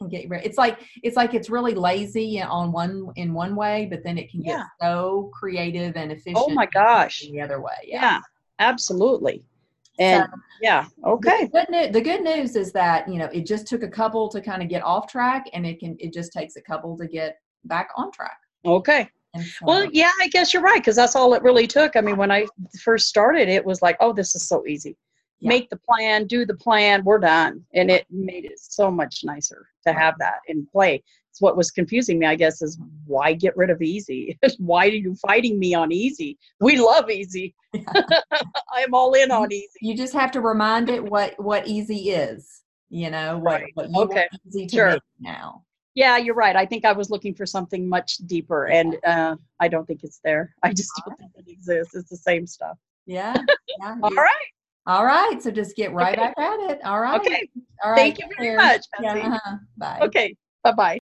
can get rid. It's like it's like it's really lazy on one in one way, but then it can get Yeah. so creative and efficient. Oh my gosh. in the other way. Yeah, Yeah. absolutely. And So, yeah, okay. The good, news, the good news is that, you know, it just took a couple to kind of get off track, and it can it just takes a couple to get back on track. Okay. And so, Well, yeah, I guess you're right, because that's all it really took. I mean, when I first started, it was like, oh, this is so easy. Yeah. Make the plan, do the plan, we're done. And it made it so much nicer to have that in play. It's what was confusing me, I guess, is why get rid of easy? Why are you fighting me on easy? We love easy. I'm all in on easy. You just have to remind it what what easy is. You know, what, Right. what you Okay. want easy to Sure. be now. Yeah, you're right. I think I was looking for something much deeper, and uh, I don't think it's there. I just don't think it exists. It's the same stuff. Yeah. yeah All you- right. All right. So just get right Okay. back at it. All right. Okay. All right. Thank you take very care. much, Yeah, Betsy. uh-huh. Bye. Okay. Bye-bye.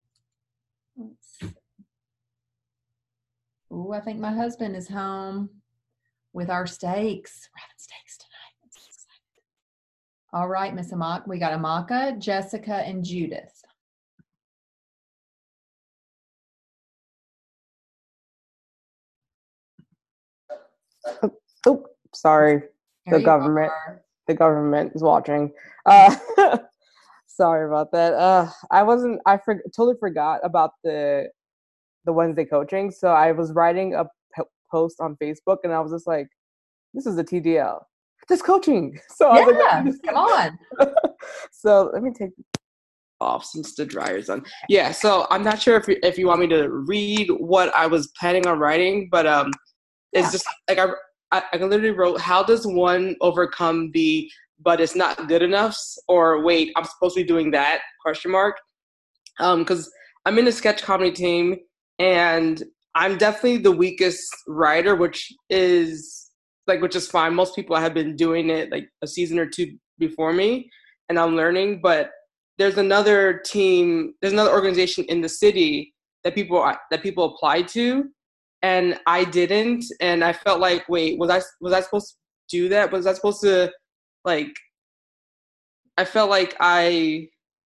Oh, I think my husband is home with our steaks. We're having steaks tonight. I'm so excited. All right, Miss Amaka. We got Amaka, Jessica, and Judith. Oh, sorry. Here The you government. are. The government is watching. Uh, sorry about that. Uh, I wasn't. I for, totally forgot about the the Wednesday coaching. So I was writing a p- post on Facebook, and I was just like, "This is a T D L. This coaching." So I was Yeah, like, "Let me come on. So let me take off since the dryer's on. Yeah. So I'm not sure if you, if you want me to read what I was planning on writing, but um, it's Yeah. just like I. I, I literally wrote, how does one overcome the but it's not good enough, or wait, I'm supposed to be doing that, question mark. Um, because I'm in a sketch comedy team, and I'm definitely the weakest writer, which is like, which is fine. Most people have been doing it like a season or two before me, and I'm learning. But there's another team, there's another organization in the city that people that people apply to, and I didn't. And I felt like, wait, was I was I supposed to do that? Was I supposed to like? I felt like I.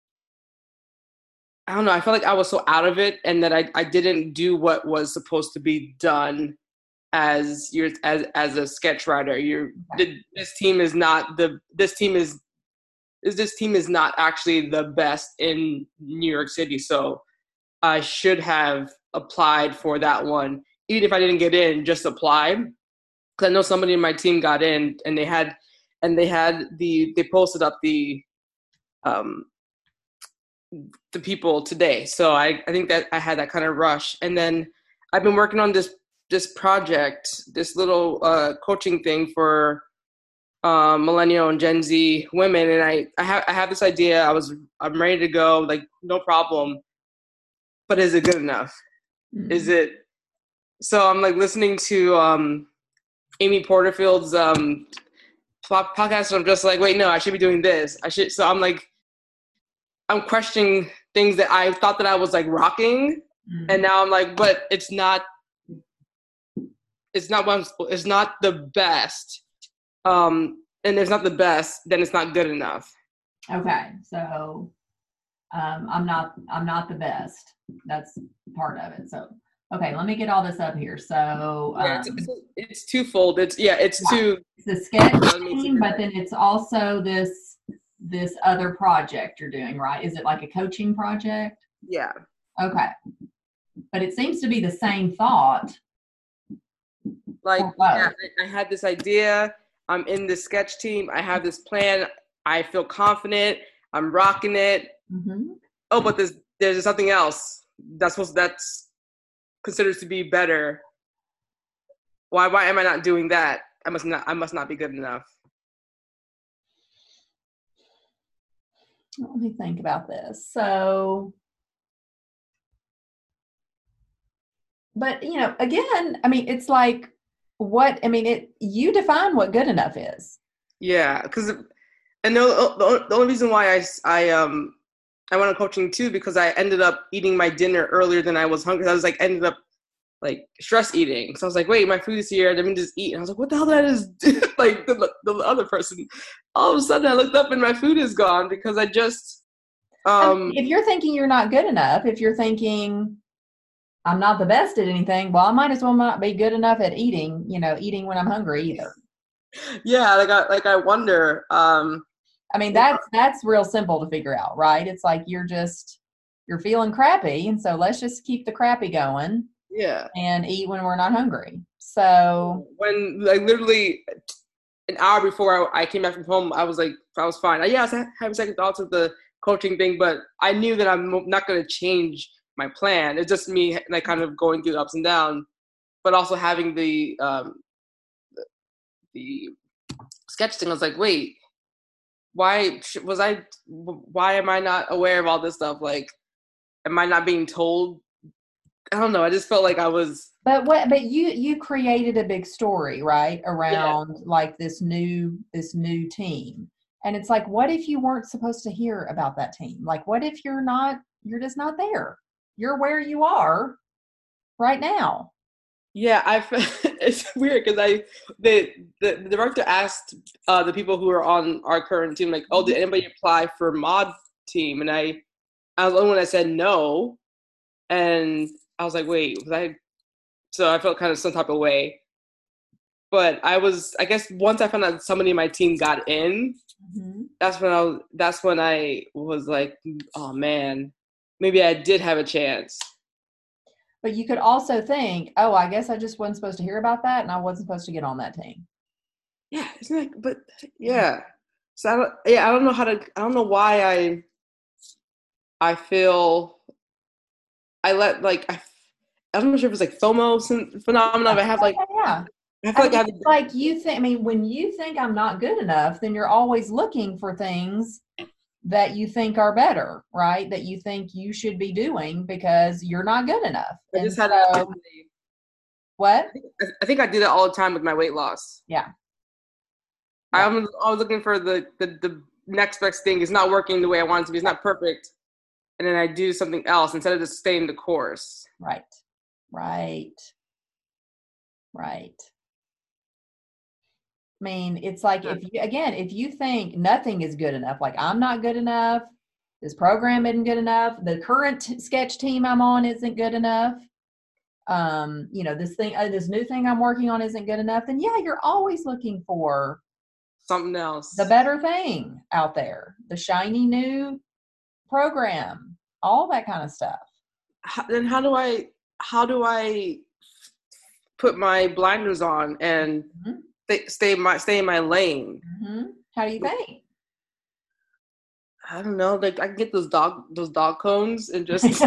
I don't know. I felt like I was so out of it, and that I, I didn't do what was supposed to be done as your as as a sketch writer. You're Okay. this team is not the this team is is this team is not actually the best in New York City. So I should have applied for that one, even if I didn't get in. Just apply, because I know somebody in my team got in, and they had and they had the they posted up the um. the people today. So I, I think that I had that kind of rush. And then I've been working on this this project, this little uh, coaching thing for uh, millennial and Gen Z women. And I, I have I have this idea. I was I'm ready to go, like no problem. But is it good enough? Mhm. Is it so I'm like listening to um, Amy Porterfield's um, podcast, and I'm just like, wait, no, I should be doing this. I should so I'm like I'm questioning things that I thought that I was like rocking, Mhm. and now I'm like, but it's not. It's not what I'm, it's not the best, um, and it's not the best. Then it's not good enough. Okay, so um, I'm not I'm not the best. That's part of it. So okay, let me get all this up here. So um, Yeah, it's, it's, it's twofold. It's yeah, it's Yeah. two. it's the sketch Let me team, figure but then it's also this this other project you're doing, right? Is it like a coaching project? Yeah, Okay, but it seems to be the same thought. like Oh, wow. yeah, I, I had this idea. I'm in the sketch team. I have this plan. I feel confident. I'm rocking it. Mm-hmm. Oh, but there's there's something else that's supposed that's considered to be better. Why why am I not doing that? I must not I must not be good enough. Let me think about this. So, but you know, again, I mean, it's like what I mean. It you define what good enough is. Yeah, because and the, the the only reason why I I um I went on coaching too, because I ended up eating my dinner earlier than I was hungry. I was like ended up like stress eating. So I was like, wait, my food is here. Let me just eat. And I was like, what the hell did I just do? Like the, the other person. All of a sudden, I looked up and my food is gone because I just Um, if you're thinking you're not good enough, if you're thinking I'm not the best at anything, well, I might as well not be good enough at eating, you know, eating when I'm hungry either. Yeah, like I like I wonder. Um, I mean, that's that's real simple to figure out, right? It's like you're just you're feeling crappy, and so let's just keep the crappy going yeah. and eat when we're not hungry. So When like literally an hour before I, I came back from home, I was like, I was fine. I, yeah, I was having second thoughts of the coaching thing, but I knew that I'm not going to change my plan. It's just me like kind of going through ups and downs, but also having the um, the, the sketch thing. I was like, wait, why was I? Why am I not aware of all this stuff? Like, am I not being told? I don't know. I just felt like I was. But what? But you you created a big story, right, around Yeah. like this new this new team, and it's like, what if you weren't supposed to hear about that team? Like, what if you're not? You're just not there. You're where you are right now. Yeah, I it's weird because I the, the the director asked uh, the people who are on our current team like, oh, did anybody apply for mod team? And I I was the only one that said no, and I was like, wait, was I? So I felt kind of some type of way. But I was, I guess, once I found out somebody in my team got in, Mm-hmm. that's when I was. That's when I was like, oh man, maybe I did have a chance. But you could also think, oh, I guess I just wasn't supposed to hear about that, and I wasn't supposed to get on that team. Yeah, isn't it? But yeah, so I don't. Yeah, I don't know how to. I don't know why I. I feel. I let like I. I'm not sure if it's like FOMO phenomenon. But I have like. Yeah. I feel I like mean, I have. it's like you think, I mean, when you think I'm not good enough, then you're always looking for things that you think are better, right? That you think you should be doing because you're not good enough. I And just had. so, what? I think I do that all the time with my weight loss. Yeah. I Yeah. was always looking for the, the the next best thing. It's not working the way I want it to be. It's not perfect, and then I do something else instead of just staying the course. Right. Right. Right. I mean, it's like if you, again, if you think nothing is good enough, like I'm not good enough, this program isn't good enough, the current sketch team I'm on isn't good enough, um, you know, this thing, uh, this new thing I'm working on isn't good enough, then yeah, you're always looking for Something else. the better thing out there, the shiny new program, all that kind of stuff. How, then how do I how do I put my blinders on and Mm-hmm. stay, stay my stay in my lane? Mm-hmm. How do you think? I don't know. Like I can get those dog those dog cones and just.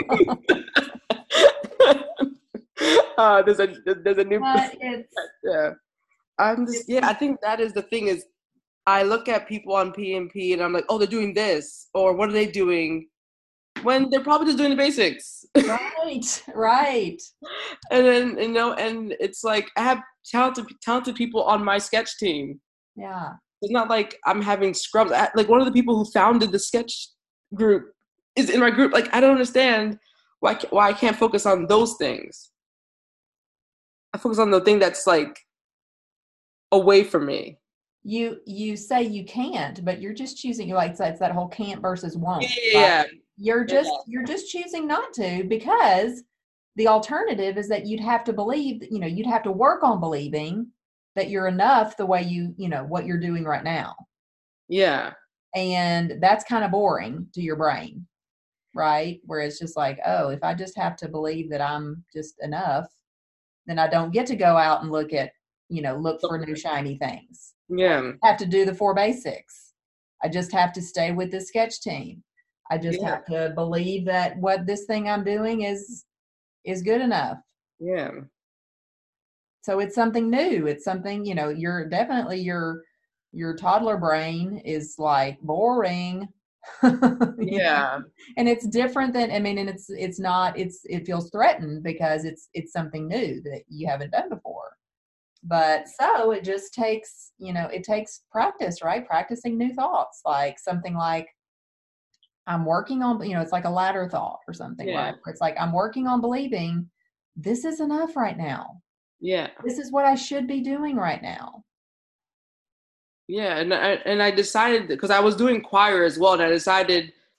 uh, there's a there's a new. But it's Yeah. I'm just yeah. I think that is the thing is, I look at people on P M P and I'm like, oh, they're doing this, or what are they doing? When they're probably just doing the basics. right, right. And then you know, and it's like I have talented talented people on my sketch team. Yeah. It's not like I'm having scrubs. I, like one of the people who founded the sketch group is in my group. Like I don't understand why why I can't focus on those things. I focus on the thing that's like away from me. You you say you can't, but you're just choosing. You like it's, it's that whole can't versus won't. Yeah. Right? You're just you're just choosing not to because the alternative is that you'd have to believe. You know, you'd have to work on believing that you're enough the way you you know what you're doing right now. Yeah. And that's kind of boring to your brain, right? Where it's just like, oh, if I just have to believe that I'm just enough, then I don't get to go out and look at, you know, look for new shiny things. Yeah. I have to do the four basics. I just have to stay with the sketch team. I just Yeah. have to believe that what this thing I'm doing is is good enough. Yeah. So it's something new. It's something, you know, you're definitely your your toddler brain is like boring. Yeah. And it's different than I mean, and it's it's not it's it feels threatened because it's it's something new that you haven't done before. But so it just takes, you know, it takes practice, right? Practicing new thoughts, like something like I'm working on, you know, it's like a ladder thought or something, Yeah. right? Where it's like I'm working on believing this is enough right now. Yeah. This is what I should be doing right now. Yeah, and I and I decided because I was doing choir as well, and I decided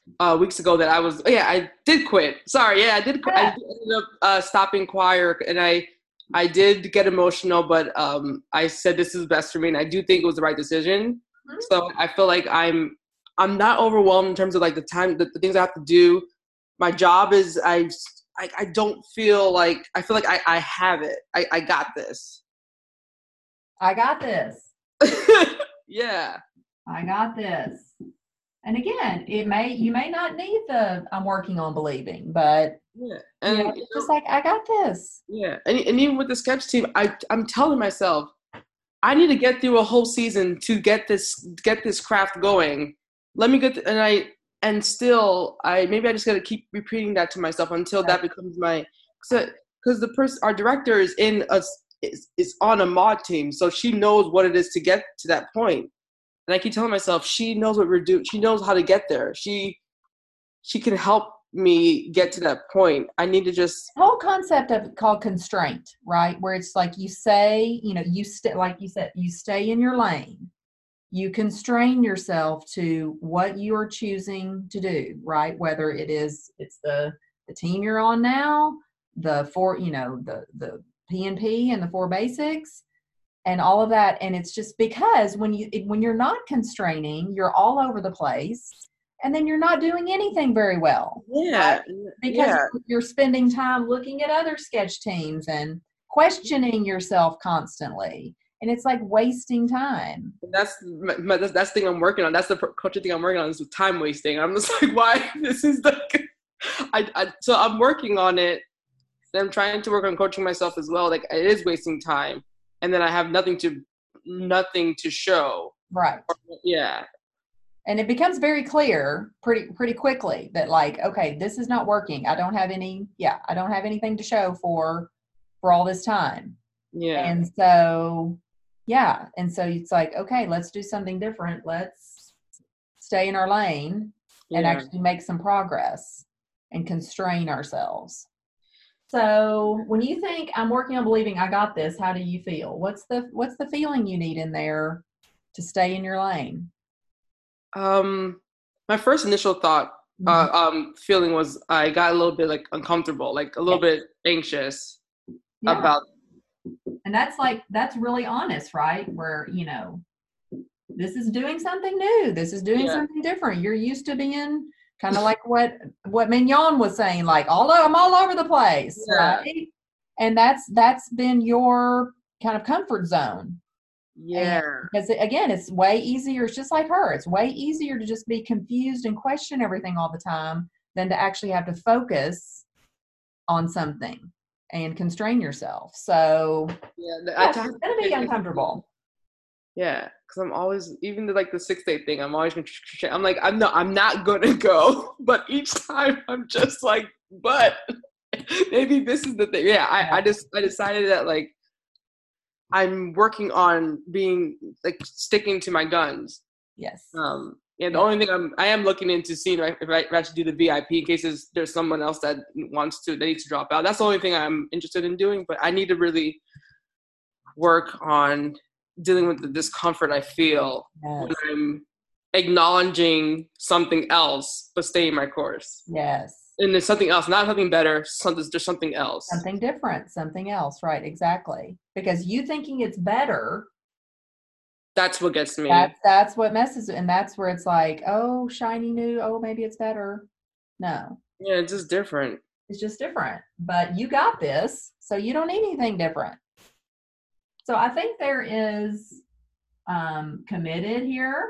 uh, weeks ago that I was, oh, yeah, I did quit. Sorry, yeah, I did quit. Yeah. I did ended up uh, stopping choir, and I I did get emotional, but um, I said this is best for me, and I do think it was the right decision. Mhm. So I feel like I'm I'm not overwhelmed in terms of like the time, the, the things I have to do. My job is I I, I don't feel like I feel like I, I have it. I, I got this. I got this. Yeah. I got this. And again, it may you may not need the I'm working on believing, but Yeah. and, And you know, it's just like I got this. Yeah, and, and even with the sketch team, I I'm telling myself, I need to get through a whole season to get this get this craft going. Let me get the, and I and still I maybe I just got to keep repeating that to myself until that becomes my because the person our director is in a is, is on a mod team, so she knows what it is to get to that point. And I keep telling myself she knows what we're doing. She knows how to get there. She she can help me get to that point. I need to just The whole concept of called constraint, right? Where it's like you say, you know, you stay like you said, you stay in your lane. You constrain yourself to what you are choosing to do, right? Whether it is it's the the team you're on now, the four, you know, the the P and P and the four basics and all of that. And it's just because when you when you're not constraining, you're all over the place. And then you're not doing anything very well. yeah Right? Because yeah. you're spending time looking at other sketch teams and questioning yourself constantly. And it's like wasting time. That's my, my, that's, that's the thing I'm working on. That's the coaching thing I'm working on is time wasting. I'm just like, why? This is the, I, I so I'm working on it. And I'm trying to work on coaching myself as well. Like it is wasting time, and then I have nothing to nothing to show. Right. Yeah. And it becomes very clear pretty pretty quickly that like, okay, this is not working. I don't have any, yeah, I don't have anything to show for for all this time. Yeah. And so, yeah. And so it's like, okay, let's do something different. Let's stay in our lane and Yeah. actually make some progress and constrain ourselves. So when you think I'm working on believing I got this, how do you feel? What's the what's the feeling you need in there to stay in your lane? Um, my first initial thought, uh, um, feeling was I got a little bit like uncomfortable, like a little Yes. bit anxious Yeah. about. And that's like, that's really honest, right? Where, you know, this is doing something new. This is doing Yeah. something different. You're used to being kind of like what, what Mignon was saying, like, all I'm all over the place, Yeah. right? And that's, that's been your kind of comfort zone. Yeah. And because it, again, it's way easier. It's just like her. It's way easier to just be confused and question everything all the time than to actually have to focus on something and constrain yourself. So Yeah. the- yeah, I- it's going to be uncomfortable. Yeah, because I'm always even the, like the six day thing. I'm always gonna. I'm like I'm not. I'm not gonna go. But each time I'm just like, but maybe this is the thing. Yeah, I, I just I decided that like I'm working on being like sticking to my guns. Yes. Um, and the Yeah. only thing I'm I am looking into seeing if I, if I actually do the V I P in case there's, there's someone else that wants to that needs to drop out. That's the only thing I'm interested in doing. But I need to really work on dealing with the discomfort I feel Yes. when I'm acknowledging something else but staying my course. Yes. And there's something else, not something better, something there's something else. Something different, something else, right? Exactly. Because you thinking it's better, That's what gets me. that's that's what messes, and that's where it's like, oh, shiny new, oh, maybe it's better. No, Yeah, it's just different. it's just different. But you got this, so you don't need anything different. So I think there is um, committed here.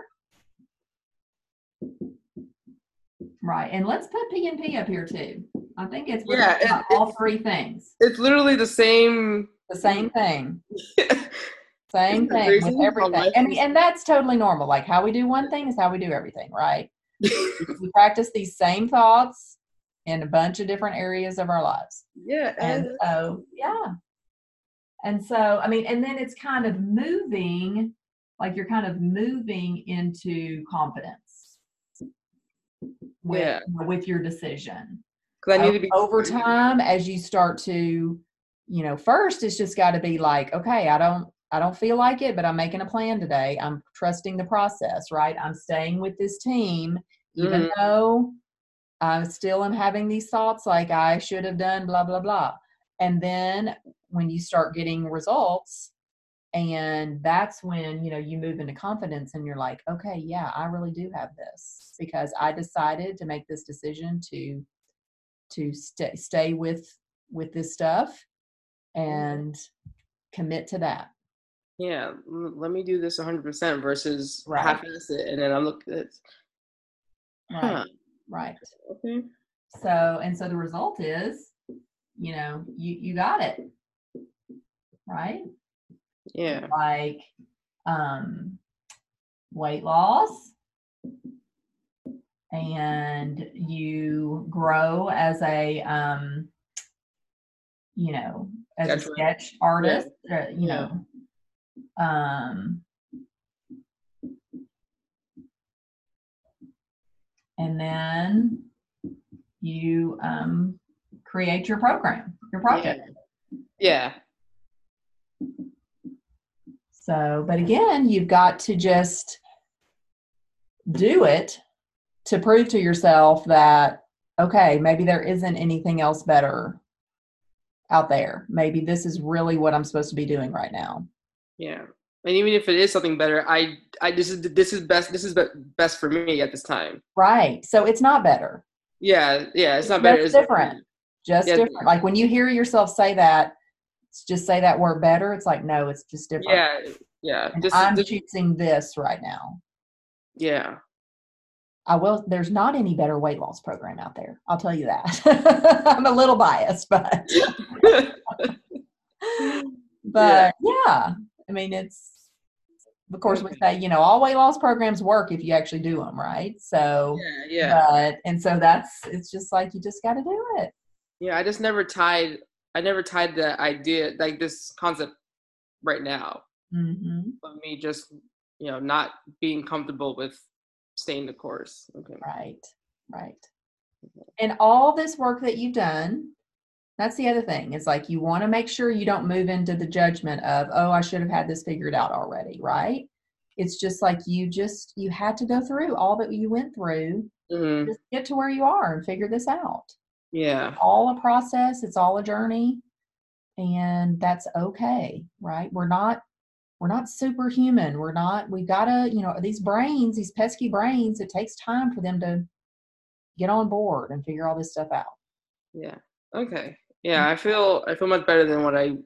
Right, and let's put P and P up here too. I think it's we're Yeah, talking about it- all three things. It's literally the same. The same thing. Same Isn't it thing crazy with how everything. life And is- and that's totally normal. Like how we do one thing is how we do everything, right? We practice these same thoughts in a bunch of different areas of our lives. Yeah, And and so, yeah. And so, I mean, and then it's kind of moving, like you're kind of moving into confidence with, Yeah. with your decision. because I need to be Over time, as you start to, you know, first it's just got to be like, okay, I don't, I don't feel like it, but I'm making a plan today. I'm trusting the process, right? I'm staying with this team, even Mhm. though I still am having these thoughts like I should have done blah, blah, blah. And then when you start getting results, and that's when, you know, you move into confidence and you're like, okay, yeah, I really do have this because I decided to make this decision to, to stay, stay with, with this stuff and commit to that. Yeah. l- Let me do this one hundred percent versus Right. half-ass it. And then I'm looking at, huh. Right. Right. Okay. So, and so the result is, you know, you, you got it. Right. Yeah. Like, um, weight loss, and you grow as a, um, you know, as a Sketch artist. sketch artist, uh, you Yeah. know, um, and then you um, create your program, your project. Yeah. So, but again, you've got to just do it to prove to yourself that, okay, maybe there isn't anything else better out there. Maybe this is really what I'm supposed to be doing right now. Yeah. And even if it is something better, I, I this is this is best. This is be- best for me at this time. Right. So it's not better. Yeah. Yeah. It's not It's better. just It's different. Just Yeah. different. Like when you hear yourself say that, just say that word better. It's like, no, it's just different. Yeah. Yeah. And This I'm is this, choosing this right now. yeah. I will. There's not any better weight loss program out there. I'll tell you that. I'm a little biased, but but yeah. yeah. I mean, it's of course we say, you know, all weight loss programs work if you actually do them, right? So Yeah. Yeah. but and so that's it's just like you just got to do it. Yeah. I just never tied. I never tied the idea like this concept right now. Mm-hmm. Of me just you know not being comfortable with staying the course. Okay. Right, right. And all this work that you've done, that's the other thing. It's like you want to make sure you don't move into the judgment of, oh, I should have had this figured out already, right? It's just like you just, you had to go through all that you went through Mm-hmm. just get to where you are and figure this out. Yeah. It's all a process. It's all a journey. And that's okay, right? We're not, we're not superhuman. We're not, we gotta, you know, these brains, these pesky brains, it takes time for them to get on board and figure all this stuff out. Yeah. Okay. Yeah, I feel I feel much better than what I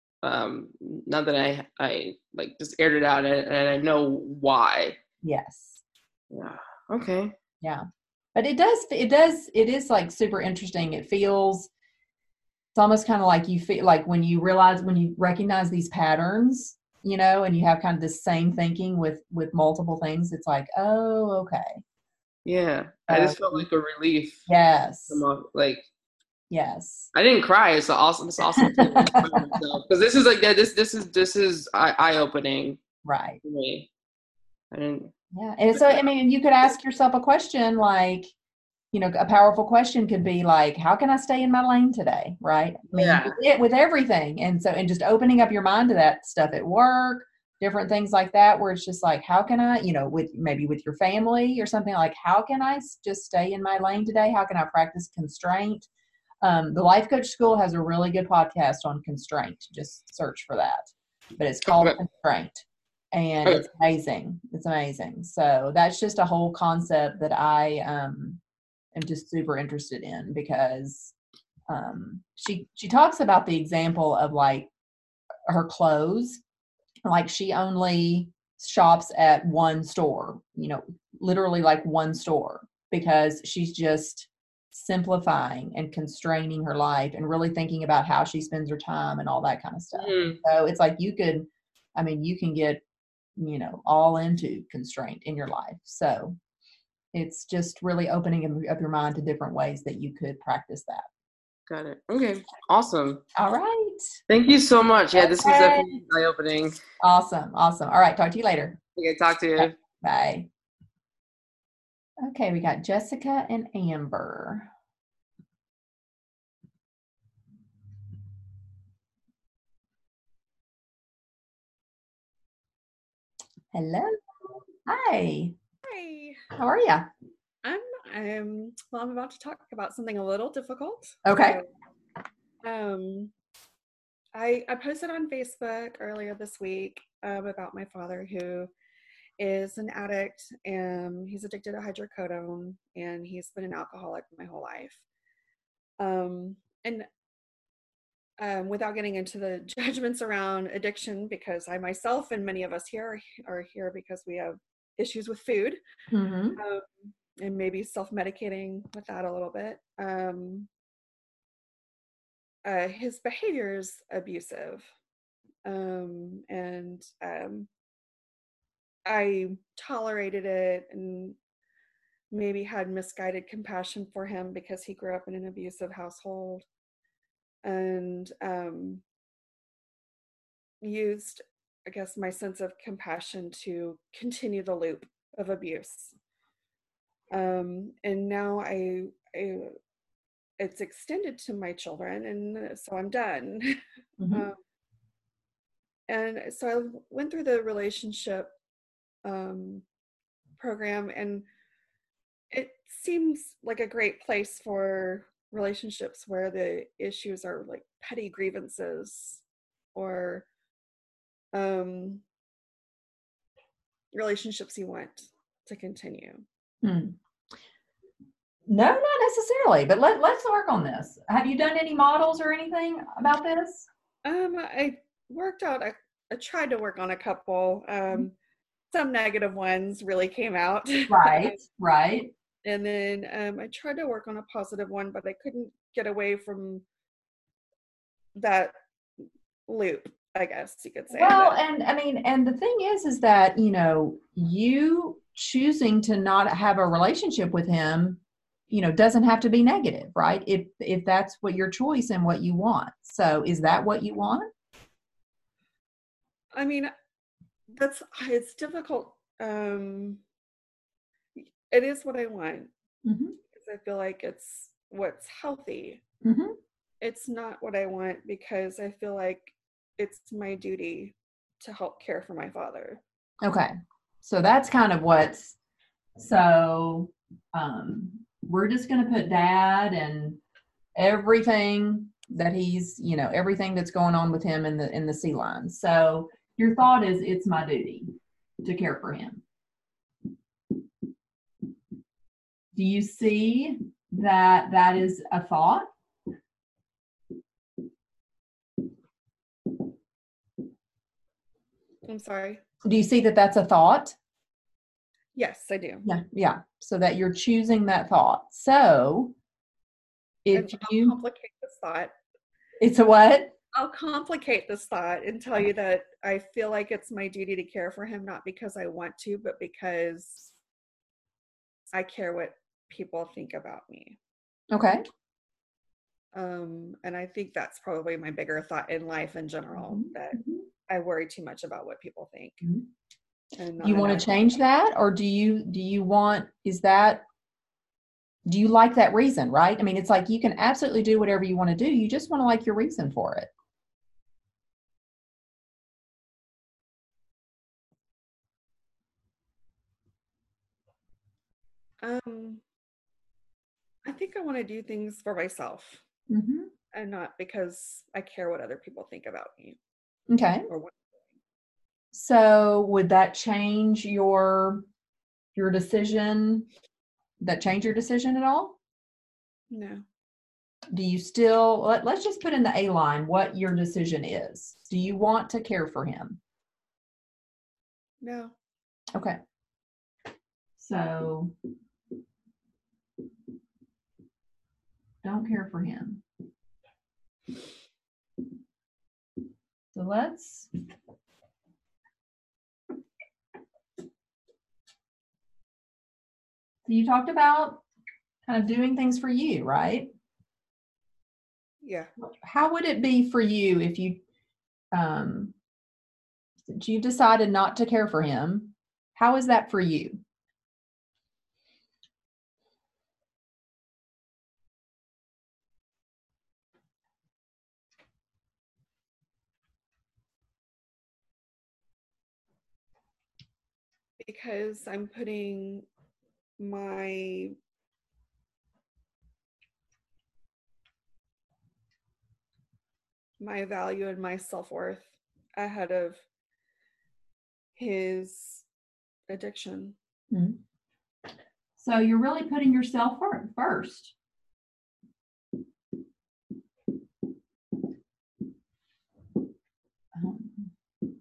um now that I I like just aired it out and, and I know why. Yes. Yeah. Okay. Yeah. But it does, it does, it is like super interesting. It feels, it's almost kind of like you feel like when you realize, when you recognize these patterns, you know, and you have kind of this same thinking with, with multiple things, it's like, oh, okay. Yeah. I just felt like a relief. Yes. From a, like Yes. I didn't cry. It's awesome. It's awesome because this is like yeah. This this is this is eye opening. Right. For me. I didn't. Yeah. And so I mean, you could ask yourself a question like, you know, a powerful question could be like, how can I stay in my lane today? Right. I mean, Yeah. it, with everything. And so, and just opening up your mind to that stuff at work, different things like that, where it's just like, how can I, you know, with maybe with your family or something like, how can I just stay in my lane today? How can I practice constraint? Um, the Life Coach School has a really good podcast on constraint. Just search for that. But it's called Okay. Constraint. And Okay. it's amazing. It's amazing. So that's just a whole concept that I um, am just super interested in because um, she she talks about the example of like her clothes. Like she only shops at one store, you know, literally like one store because she's just simplifying and constraining her life and really thinking about how she spends her time and all that kind of stuff. Mhm. So it's like you could, I mean, you can get, you know, all into constraint in your life. So it's just really opening up your mind to different ways that you could practice that. Got it. Okay. Awesome. All right. Thank you so much. Yeah, this was Okay. definitely eye opening. Awesome. Awesome. All right. Talk to you later. Okay. Talk to you. Bye. Okay, we got Jessica and Amber. Hello. Hi. Hi. How are you? I'm Um, well, I'm about to talk about something a little difficult. Okay. So, um, I I posted on Facebook earlier this week um, about my father who is an addict and he's addicted to hydrocodone and he's been an alcoholic my whole life. Um, and um, without getting into the judgments around addiction, because I myself and many of us here are, are here because we have issues with food. Mm-hmm. Um, and maybe self-medicating with that a little bit. Um, uh, his behavior is abusive. Um, and um, I tolerated it and maybe had misguided compassion for him because he grew up in an abusive household and um, used, I guess, my sense of compassion to continue the loop of abuse. Um, and now I, I it's extended to my children, and so I'm done. Mm-hmm. um, and so I went through the relationship um, program, and it seems like a great place for relationships where the issues are like petty grievances or um, relationships you want to continue. Hmm. No, not necessarily, but let, let's work on this. Have you done any models or anything about this? Um, I worked out, I, I tried to work on a couple. Um, some negative ones really came out. Right, right. And then um, I tried to work on a positive one, but I couldn't get away from that loop, I guess you could say. Well, But, and I mean, and the thing is, is that, you know, you choosing to not have a relationship with him, you know, doesn't have to be negative, right? If, if that's what your choice and what you want. So is that what you want? I mean, that's, it's difficult. Um, it is what I want. Mm-hmm. Because I feel like it's what's healthy. Mm-hmm. It's not what I want because I feel like it's my duty to help care for my father. Okay. So that's kind of what's, so um, we're just going to put dad and everything that he's, you know, everything that's going on with him in the, in the sea line. So your thought is it's my duty to care for him. Do you see that that is a thought? I'm sorry. Do you see that that's a thought? Yes, I do. Yeah, yeah. So that you're choosing that thought. So if And I'll you, complicate this thought. it's a what? I'll complicate this thought and tell you that I feel like it's my duty to care for him, not because I want to, but because I care what people think about me. Okay. Um, and I think that's probably my bigger thought in life in general, Mhm. that Mhm. I worry too much about what people think. Mhm. And not Do you want enough- to change that, or do you do you want, is that, do you like that reason, right? I mean, it's like you can absolutely do whatever you want to do. You just want to like your reason for it. Um, I think I want to do things for myself Mm-hmm. and not because I care what other people think about me. Okay. Or what. So would that change your your decision? That change your decision at all? No. Do you still, let, let's just put in the A line what your decision is. Do you want to care for him? No. Okay. So don't care for him. So let's, so you talked about kind of doing things for you, right? Yeah. How would it be for you if you, um, since you've decided not to care for him, how is that for you? Because I'm putting my my value and my self-worth ahead of his addiction. Mm-hmm. So you're really putting yourself first. Um,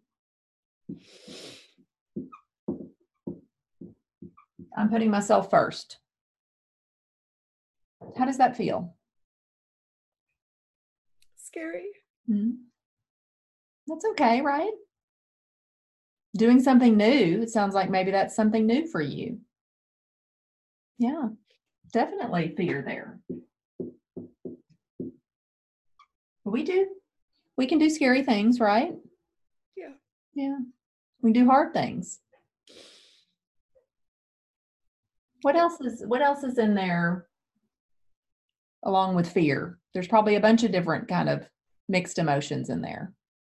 I'm putting myself first. How does that feel? Scary. Mm-hmm. That's okay, right? Doing something new. It sounds like maybe that's something new for you. Yeah, definitely fear there. We do. We can do scary things, right? Yeah. Yeah. We do hard things. What else is what else is in there along with fear? There's probably a bunch of different kind of mixed emotions in there.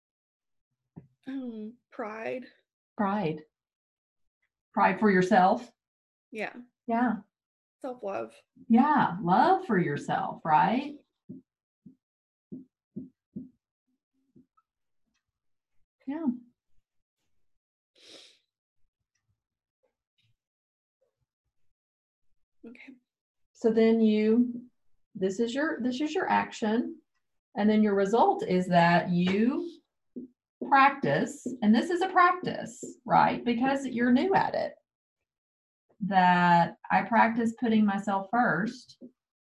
Um, pride. Pride. Pride for yourself. Yeah. Yeah. Self-love. Yeah. Love for yourself, right? Yeah. Okay. So then you, this is your, this is your action. And then your result is that you practice, and this is a practice, right? Because you're new at it. That I practice putting myself first.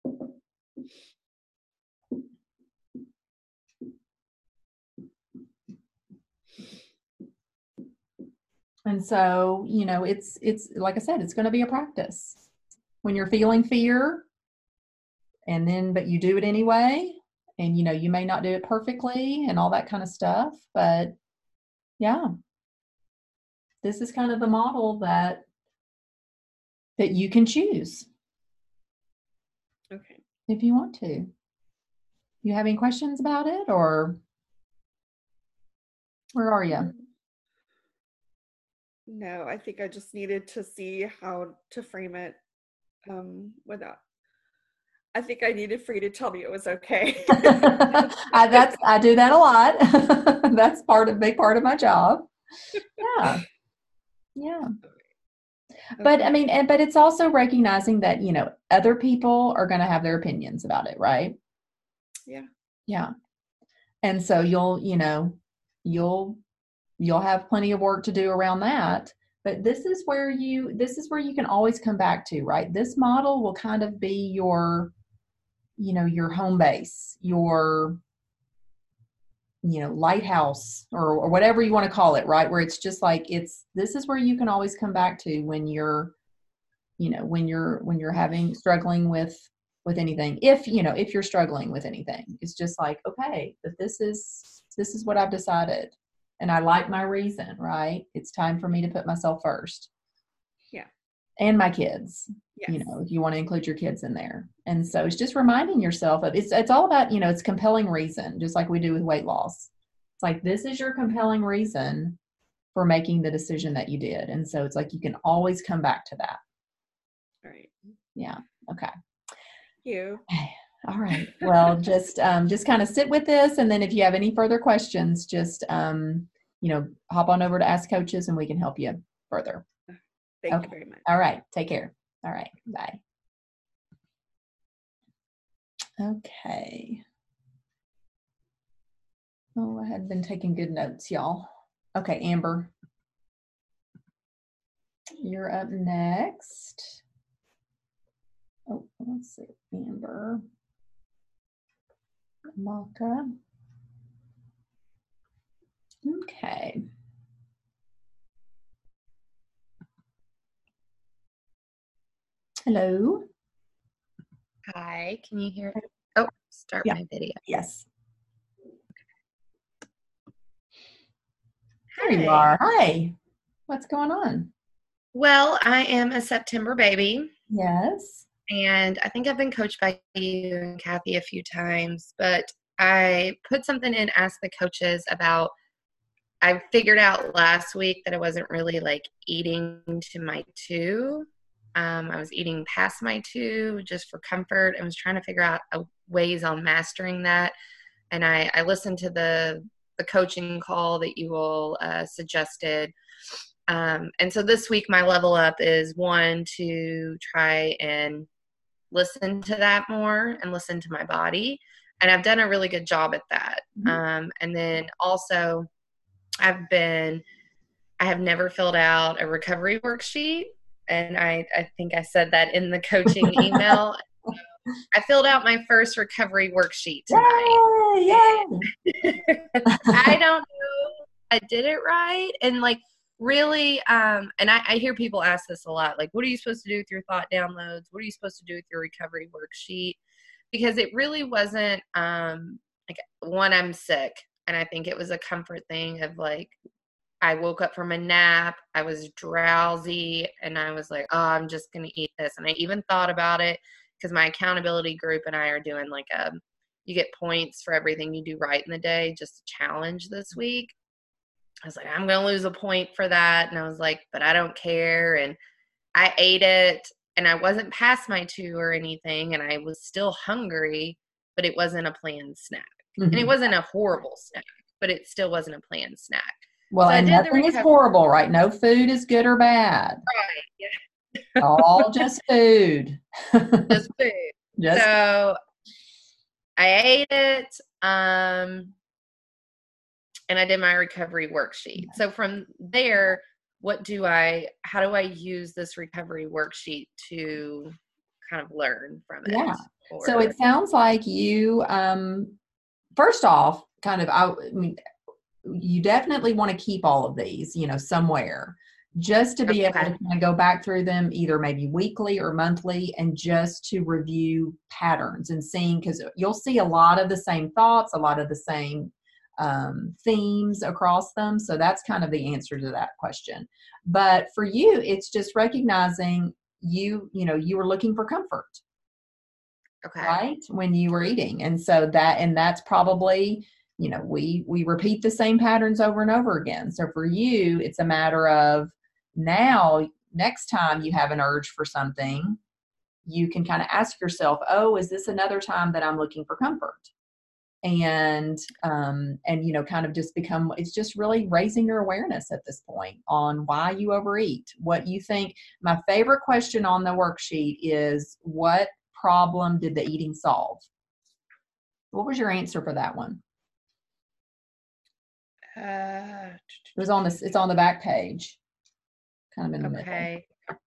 And so, you know, it's, it's like I said, it's going to be a practice. When you're feeling fear, and then, but you do it anyway, and, you know, you may not do it perfectly and all that kind of stuff, but yeah, this is kind of the model that, that you can choose. Okay. If you want to. You have any questions about it, or where are you? No, I think I just needed to see how to frame it um, without. I think I needed for you to tell me it was okay. I, that's I do that a lot. That's part of big part of my job. Yeah, yeah. Okay. But I mean, and but it's also recognizing that, you know, other people are going to have their opinions about it, right? Yeah. Yeah. And so you'll, you know, you'll you'll have plenty of work to do around that. But this is where you this is where you can always come back to, right? This model will kind of be your, you know, your home base, your, you know, lighthouse, or, or whatever you want to call it, right? Where it's just like, it's, this is where you can always come back to when you're, you know, when you're, when you're having, struggling with, with anything. If, you know, if you're struggling with anything, it's just like, okay, but this is, this is what I've decided. And I like my reason, right? It's time for me to put myself first. Yeah. And my kids, yes. you know, if you want to include your kids in there. And so it's just reminding yourself of, it's, it's all about, you know, it's compelling reason, just like we do with weight loss. It's like, this is your compelling reason for making the decision that you did. And so it's like, you can always come back to that. All right. Yeah. Okay. Thank you. All right. Well, just, um, just kind of sit with this. And then if you have any further questions, just, um, you know, hop on over to Ask Coaches and we can help you further. Thank okay. you very much. All right. Take care. All right. Bye. Okay. Oh, I had been taking good notes, y'all. Okay, Amber. You're up next. Oh, let's see. Amber. Malka. Okay. Hello. Hi, can you hear? Oh, start yeah. my video. Yes. Hi. There you are. Hi. What's going on? Well, I am a September baby. Yes. And I think I've been coached by you and Kathy a few times, but I put something in Ask the Coaches about, I figured out last week that I wasn't really like eating to my two. Um, I was eating past my two just for comfort. I was trying to figure out uh, ways on mastering that. and I, I listened to the the coaching call that you all uh, suggested. Um, and so this week my level up is one to try and listen to that more and listen to my body. And I've done a really good job at that. Mm-hmm. Um, and then also I've been, I have never filled out a recovery worksheet. And I, I think I said that in the coaching email. I filled out my first recovery worksheet tonight. Yay, yay. I don't know if I did it right. And like really, um, and I, I hear people ask this a lot, like, what are you supposed to do with your thought downloads? What are you supposed to do with your recovery worksheet? Because it really wasn't, um, like, one, I'm sick. And I think it was a comfort thing of like, I woke up from a nap, I was drowsy, and I was like, oh, I'm just going to eat this. And I even thought about it because my accountability group and I are doing like a, you get points for everything you do right in the day, just a challenge this week. I was like, I'm going to lose a point for that. And I was like, but I don't care. And I ate it, and I wasn't past my two or anything. And I was still hungry, but it wasn't a planned snack. Mm-hmm. And it wasn't a horrible snack, but it still wasn't a planned snack. Well, so and nothing is horrible, right? No food is good or bad. Right, yeah. All just food. Just food. Just so I ate it, um, and I did my recovery worksheet. So from there, what do I, how do I use this recovery worksheet to kind of learn from it? Yeah. Or, so it sounds like you, um, first off, kind of, I, I mean, you definitely want to keep all of these, you know, somewhere, just to be okay. able to kind of go back through them either maybe weekly or monthly, and just to review patterns and seeing, because you'll see a lot of the same thoughts, a lot of the same um, themes across them. So that's kind of the answer to that question. But for you, it's just recognizing you, you know, you were looking for comfort. Okay. Right? When you were eating. And so that, and that's probably, you know, we, we repeat the same patterns over and over again. So for you, it's a matter of now, next time you have an urge for something, you can kind of ask yourself, oh, is this another time that I'm looking for comfort? And, um, and, you know, kind of just become, it's just really raising your awareness at this point on why you overeat, what you think. My favorite question on the worksheet is, what problem did the eating solve? What was your answer for that one? Uh, it was on this, it's on the back page, kind of in the okay. middle.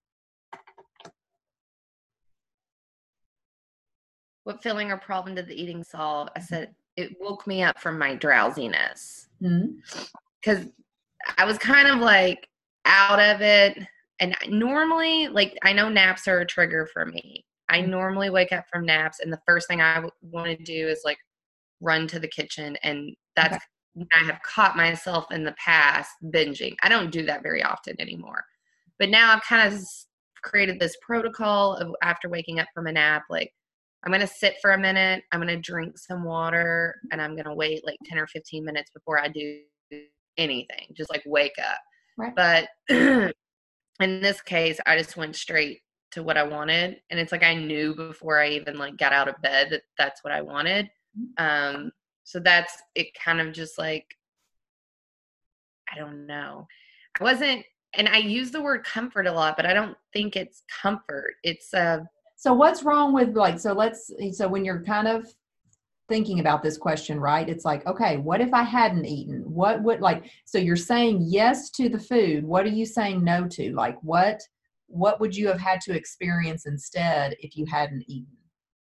What feeling or problem did the eating solve? I said, it woke me up from my drowsiness. Because mm-hmm. I was kind of like out of it. And normally, like, I know naps are a trigger for me. I normally wake up from naps, and the first thing I w- want to do is like run to the kitchen. And that's, okay. I have caught myself in the past binging. I don't do that very often anymore. But now I've kind of created this protocol of after waking up from a nap, like, I'm going to sit for a minute, I'm going to drink some water, and I'm going to wait like ten or fifteen minutes before I do anything, just like wake up. Right. But in this case, I just went straight to what I wanted. And it's like I knew before I even like got out of bed that that's what I wanted. Um, so that's it, kind of just like, I don't know. I wasn't, and I use the word comfort a lot, but I don't think it's comfort. It's uh So what's wrong with like, so let's, so when you're kind of thinking about this question, right? It's like, okay, what if I hadn't eaten? What would like, so you're saying yes to the food. What are you saying no to? Like what, what would you have had to experience instead if you hadn't eaten?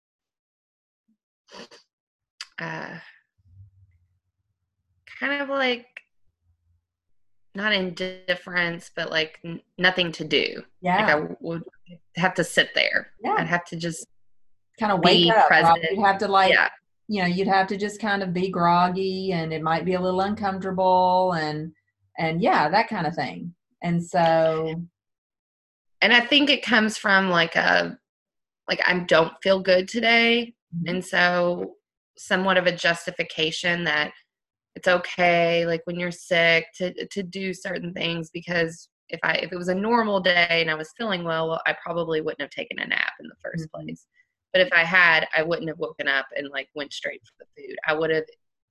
Uh, kind of like, not indifference, but like n- nothing to do. Yeah. Like I would have to sit there. Yeah. I'd have to just kind of wake up. present. Right? You'd have to like, yeah. you know, you'd have to just kind of be groggy, and it might be a little uncomfortable, and, and yeah, that kind of thing. And so. And I think it comes from like a, like I don't feel good today. Mm-hmm. And so somewhat of a justification that it's okay, like when you're sick, to to do certain things, because if I if it was a normal day and I was feeling well, well I probably wouldn't have taken a nap in the first mm-hmm. place. But if I had, I wouldn't have woken up and like went straight for the food. I would have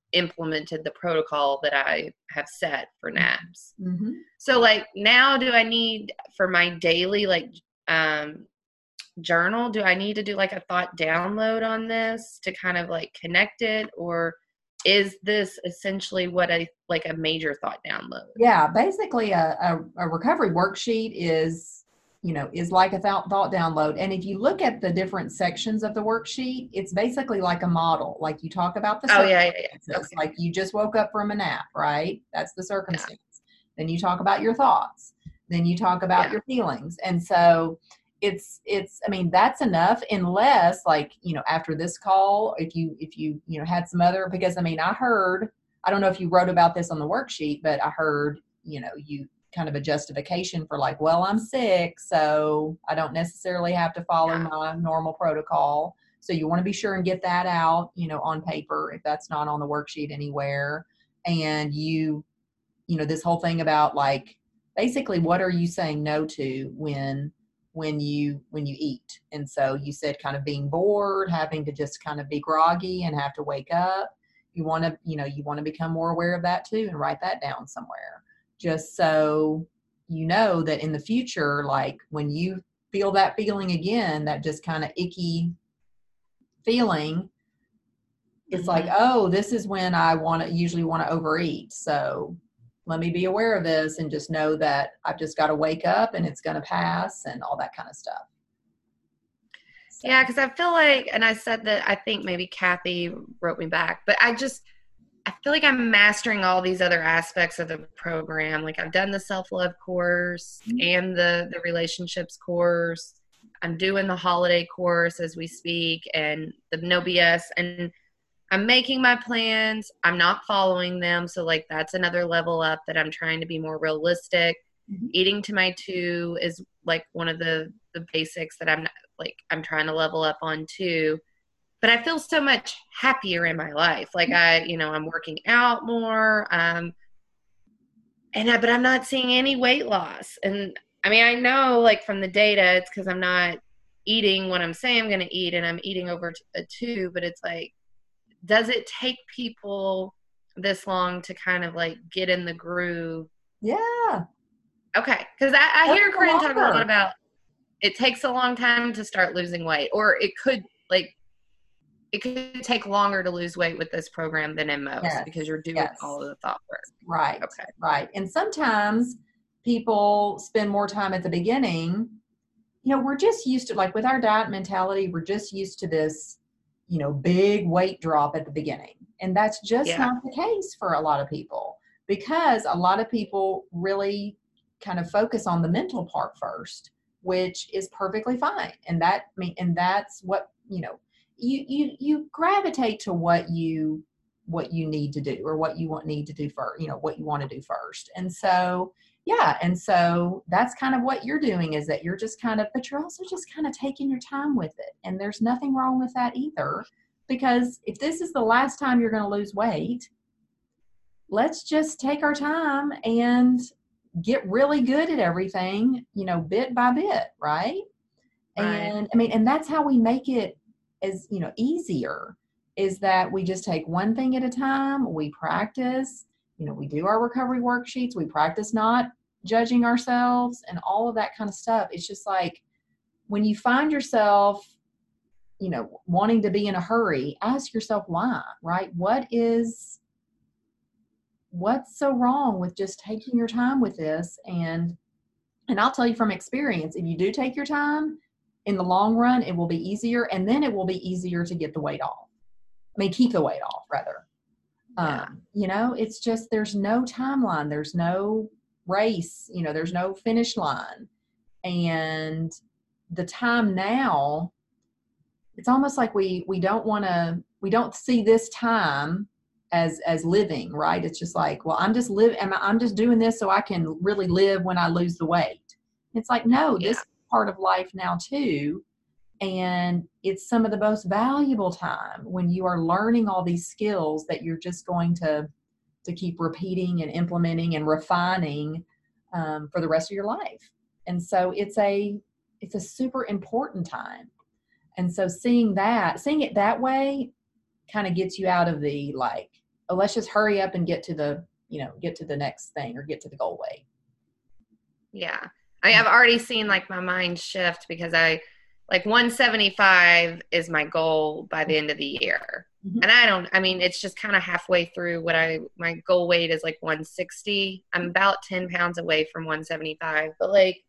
implemented the protocol that I have set for naps. Mm-hmm. So like now do I need for my daily like um journal, do I need to do like a thought download on this to kind of like connect it, or is this essentially what I like a major thought download? Yeah, basically a, a, a recovery worksheet is, you know, is like a thought, thought download. And if you look at the different sections of the worksheet, it's basically like a model. Like you talk about the oh yeah, yeah, yeah. Okay. Like you just woke up from a nap, right? That's the circumstance. Yeah. Then you talk about your thoughts. Then you talk about yeah. your feelings. And so it's, it's, I mean, that's enough unless like, you know, after this call, if you, if you, you know, had some other, because I mean, I heard, I don't know if you wrote about this on the worksheet, but I heard, you know, you kind of a justification for like, well, I'm sick, so I don't necessarily have to follow yeah. my normal protocol. So you want to be sure and get that out, you know, on paper if that's not on the worksheet anywhere. And you, you know, this whole thing about like, basically what are you saying no to when, when you, when you eat? And so you said kind of being bored, having to just kind of be groggy and have to wake up. You want to, you know, you want to become more aware of that too and write that down somewhere. Just so you know that in the future, like when you feel that feeling again, that just kind of icky feeling, it's mm-hmm. like, oh, this is when I want to usually want to overeat. So let me be aware of this and just know that I've just got to wake up and it's going to pass and all that kind of stuff. So. Yeah, because I feel like, and I said that I think maybe Kathy wrote me back, but I just, I feel like I'm mastering all these other aspects of the program. Like I've done the self-love course mm-hmm. and the, the relationships course. I'm doing the holiday course as we speak and the no B S, and I'm making my plans. I'm not following them. So like that's another level up that I'm trying to be more realistic. Mm-hmm. Eating to my two is like one of the, the basics that I'm not, like I'm trying to level up on too. But I feel so much happier in my life. Like I, you know, I'm working out more. Um, and I, but I'm not seeing any weight loss. And I mean, I know like from the data, it's because I'm not eating what I'm saying I'm going to eat and I'm eating over a two, but it's like, does it take people this long to kind of like get in the groove? Yeah. Okay. Because I, I hear Corinne talk a lot about it takes a long time to start losing weight, or it could like, it could take longer to lose weight with this program than in most yes. because you're doing yes. all of the thought work. Right. Okay. Right. And sometimes people spend more time at the beginning. You know, we're just used to, like with our diet mentality, we're just used to this, you know, big weight drop at the beginning. And that's just yeah. not the case for a lot of people, because a lot of people really kind of focus on the mental part first, which is perfectly fine. And that, I mean, and that's what, you know, you, you, you gravitate to what you, what you need to do or what you want need to do first, you know, what you want to do first. And so, yeah. And so that's kind of what you're doing, is that you're just kind of, but you're also just kind of taking your time with it. And there's nothing wrong with that either, because if this is the last time you're going to lose weight, let's just take our time and get really good at everything, you know, bit by bit. Right. right. And I mean, and that's how we make it as, you know, easier, is that we just take one thing at a time. We practice, you know, we do our recovery worksheets, we practice not judging ourselves and all of that kind of stuff. It's just like when you find yourself, you know, wanting to be in a hurry, ask yourself why, right? What is, what's so wrong with just taking your time with this? And, and I'll tell you from experience, if you do take your time, in the long run, it will be easier. And then it will be easier to get the weight off. I mean, keep the weight off rather. Yeah. Um, you know, it's just, there's no timeline. There's no race, you know, there's no finish line. And the time now, it's almost like we, we don't want to, we don't see this time as, as living, right? It's just like, well, I'm just live, I'm just doing this so I can really live when I lose the weight. It's like, no, yeah. this is part of life now too. And it's some of the most valuable time when you are learning all these skills that you're just going to, to keep repeating and implementing and refining um, for the rest of your life. And so it's a, it's a super important time. And so seeing that, seeing it that way kind of gets you out of the like, oh, let's just hurry up and get to the, you know, get to the next thing or get to the goal weight. Yeah. I have already seen like my mind shift because I like one seventy-five is my goal by the end of the year. Mm-hmm. And I don't, I mean, it's just kind of halfway through what I, my goal weight is like one sixty. I'm about ten pounds away from one seventy-five, but like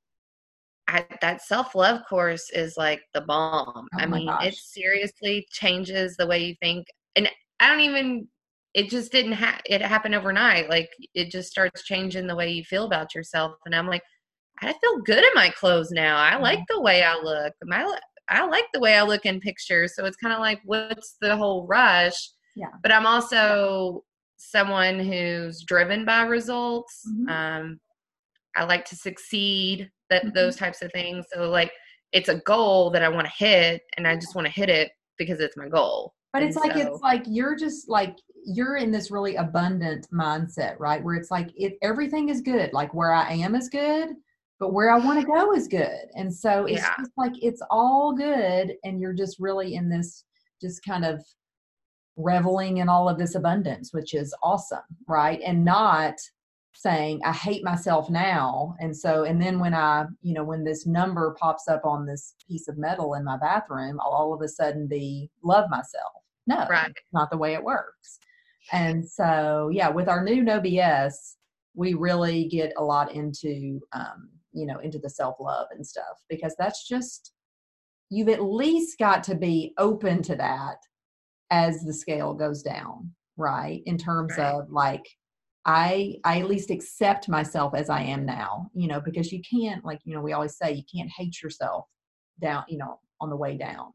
I, that self-love course is like the bomb. Oh I mean, gosh. It seriously changes the way you think. And I don't even, it just didn't ha- it happened overnight. Like it just starts changing the way you feel about yourself. And I'm like, I feel good in my clothes now. I yeah. like the way I look. My, I like the way I look in pictures. So it's kind of like, what's the whole rush? Yeah. But I'm also someone who's driven by results. Mm-hmm. Um, I like to succeed, that mm-hmm. those types of things. So like, it's a goal that I want to hit, and I just want to hit it because it's my goal. But and it's like, so, it's like, you're just like, you're in this really abundant mindset, right? Where it's like, it, everything is good. Like where I am is good, but where I want to go is good. And so it's yeah. just like, it's all good. And you're just really in this, just kind of reveling in all of this abundance, which is awesome. Right. And not saying, I hate myself now. And so, and then when I, you know, when this number pops up on this piece of metal in my bathroom, I'll all of a sudden be love myself. No, right. Not the way it works. And so, yeah, with our new No B S, we really get a lot into, um, you know, into the self-love and stuff, because that's just, you've at least got to be open to that as the scale goes down, right? In terms right. of like, I, I at least accept myself as I am now, you know, because you can't, like, you know, we always say you can't hate yourself down, you know, on the way down.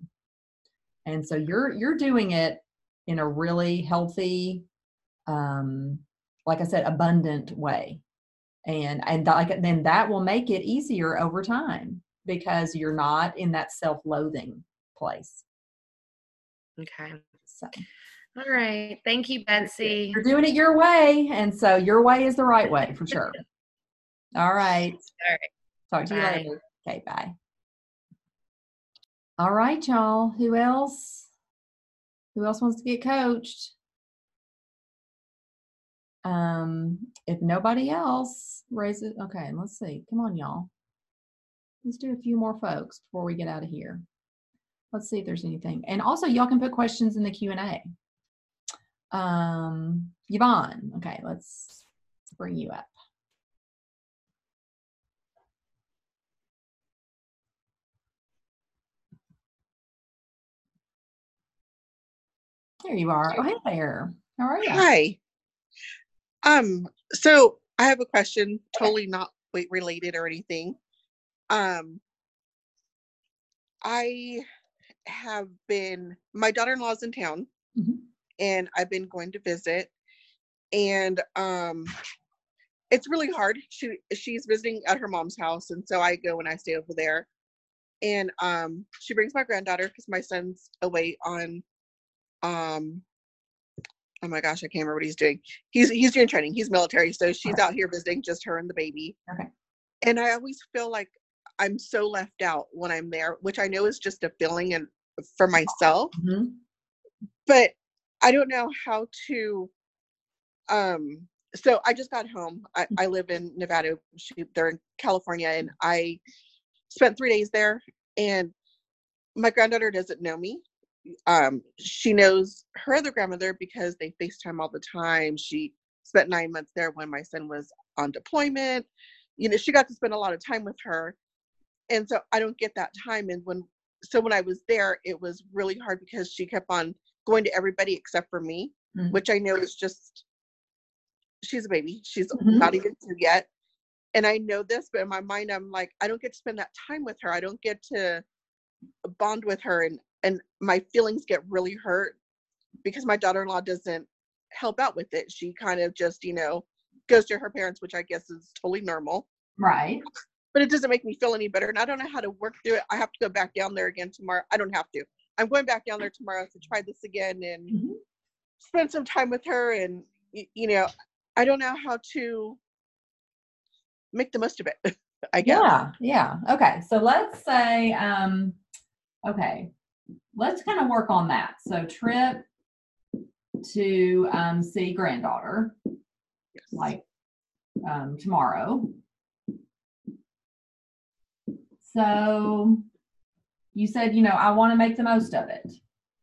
And so you're, you're doing it in a really healthy, um, like I said, abundant way. And, and like, then that will make it easier over time because you're not in that self-loathing place. Okay. So. All right. Thank you, Betsy. You're doing it your way. And so your way is the right way for sure. All right. All right. Talk to bye. you later. Okay. Bye. All right, y'all. Who else? Who else wants to get coached? Um, if nobody else raises, okay, let's see. Come on, y'all. Let's do a few more folks before we get out of here. Let's see if there's anything. And also, y'all can put questions in the Q and A. Um, Yvonne, okay, let's bring you up. There you are. Oh, hey there. How are you? Hi. Um, so I have a question, totally not weight related or anything. Um, I have been, my daughter-in-law's in town, mm-hmm. and I've been going to visit, and um, it's really hard. She she's visiting at her mom's house, and so I go and I stay over there. And um, she brings my granddaughter because my son's away on, um, oh my gosh, I can't remember what he's doing. He's he's doing training. He's military, so she's out here visiting, just her and the baby. Okay. And I always feel like I'm so left out when I'm there, which I know is just a feeling and for myself. Mm-hmm. But I don't know how to. Um. So I just got home. I, I live in Nevada. She, they're in California, and I spent three days there. And my granddaughter doesn't know me. Um, she knows her other grandmother because they FaceTime all the time. She spent nine months there when my son was on deployment. You know, she got to spend a lot of time with her. And so I don't get that time. And when, so when I was there, it was really hard because she kept on going to everybody except for me, mm-hmm. which I know is just, she's a baby. She's mm-hmm. not even two yet. And I know this, but in my mind, I'm like, I don't get to spend that time with her. I don't get to bond with her. And, and my feelings get really hurt because my daughter-in-law doesn't help out with it. She kind of just, you know, goes to her parents, which I guess is totally normal. Right. But it doesn't make me feel any better. And I don't know how to work through it. I have to go back down there again tomorrow. I don't have to. I'm going back down there tomorrow to try this again and mm-hmm. spend some time with her. And, you know, I don't know how to make the most of it, I guess. Yeah. Yeah. Okay. So let's say, um, okay, let's kind of work on that. So trip to um, see granddaughter, Yes. like um, tomorrow. So you said, you know, I want to make the most of it.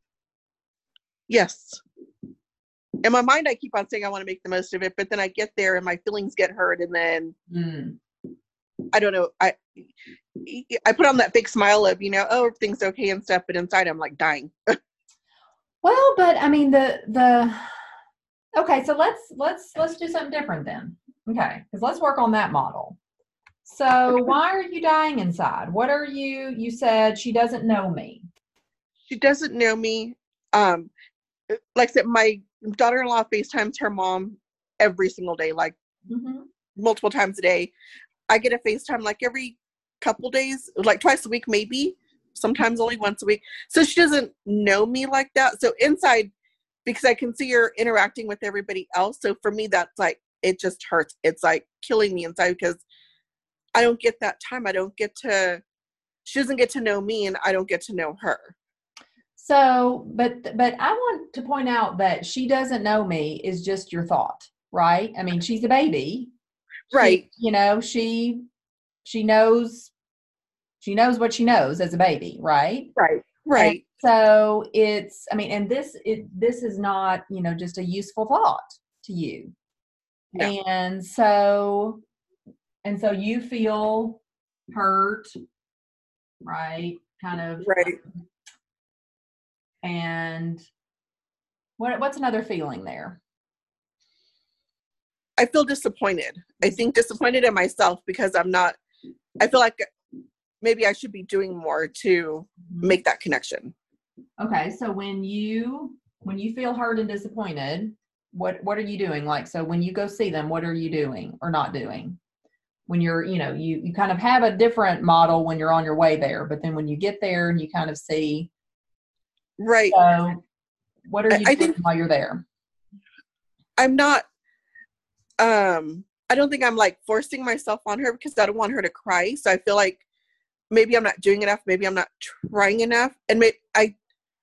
Yes. In my mind, I keep on saying I want to make the most of it, but then I get there and my feelings get hurt, and then Mm. I don't know. I I put on that big smile of, you know, oh, everything's okay and stuff, but inside I'm like dying. Well, but I mean the the okay, so let's let's let's do something different then. Okay, because let's work on that model. So why are you dying inside? What are you? You said she doesn't know me. She doesn't know me. Um, like I said, my daughter-in-law FaceTimes her mom every single day, like Mm-hmm. multiple times a day. I get a FaceTime like every couple days, like twice a week, maybe. Sometimes only once a week. So she doesn't know me like that. So inside, because I can see her interacting with everybody else. So for me, that's like, it just hurts. It's like killing me inside because I don't get that time. I don't get to, she doesn't get to know me and I don't get to know her. So, but but I want to point out that she doesn't know me is just your thought, right? I mean, she's a baby. Right. She, you know, she she knows she knows what she knows as a baby, right? Right. Right. And so it's, I mean, and this it this is not, you know, just a useful thought to you. No. And so and so you feel hurt, right? Kind of Right. And what what's another feeling there? I feel disappointed. I think disappointed in myself because I'm not, I feel like maybe I should be doing more to make that connection. Okay, so when you when you feel hurt and disappointed, what what are you doing? Like, so when you go see them, what are you doing or not doing? When you're, you know, you you kind of have a different model when you're on your way there, but then when you get there and you kind of see, right. So what are you I, I doing think while you're there? I'm not, um, I don't think I'm like forcing myself on her because I don't want her to cry. So I feel like maybe I'm not doing enough. Maybe I'm not trying enough. And maybe I,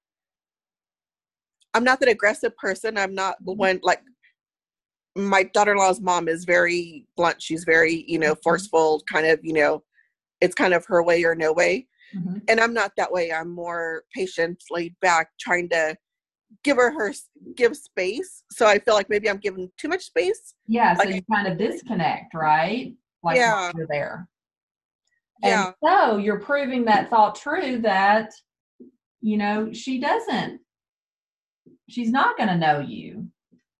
I'm not that aggressive person. I'm not when like my daughter-in-law's mom is very blunt. She's very, you know, forceful, kind of, you know, it's kind of her way or no way. Mm-hmm. And I'm not that way. I'm more patient, laid back, trying to give her her give space. So I feel like maybe I'm giving too much space. Yeah, so like, you kind of disconnect, right? Like Yeah. while you're there. Yeah. And so you're proving that thought true that, you know, she doesn't, she's not going to know you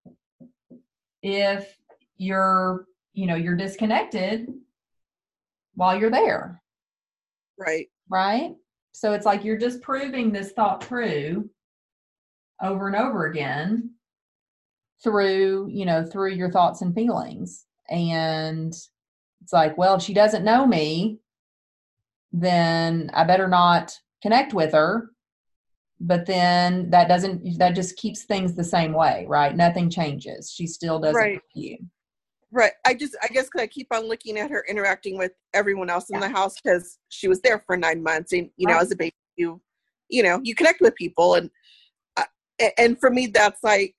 if you're, you know, you're disconnected while you're there. Right. Right? So it's like you're just proving this thought true over and over again through, you know, through your thoughts and feelings. And it's like, well, if she doesn't know me, then I better not connect with her. But then that doesn't, that just keeps things the same way, right? Nothing changes. She still doesn't Right. know you. Right. I just, I guess, cause I keep on looking at her interacting with everyone else in Yeah. the house because she was there for nine months, and you know, Right. as a baby, you, you know, you connect with people, and uh, and for me, that's like,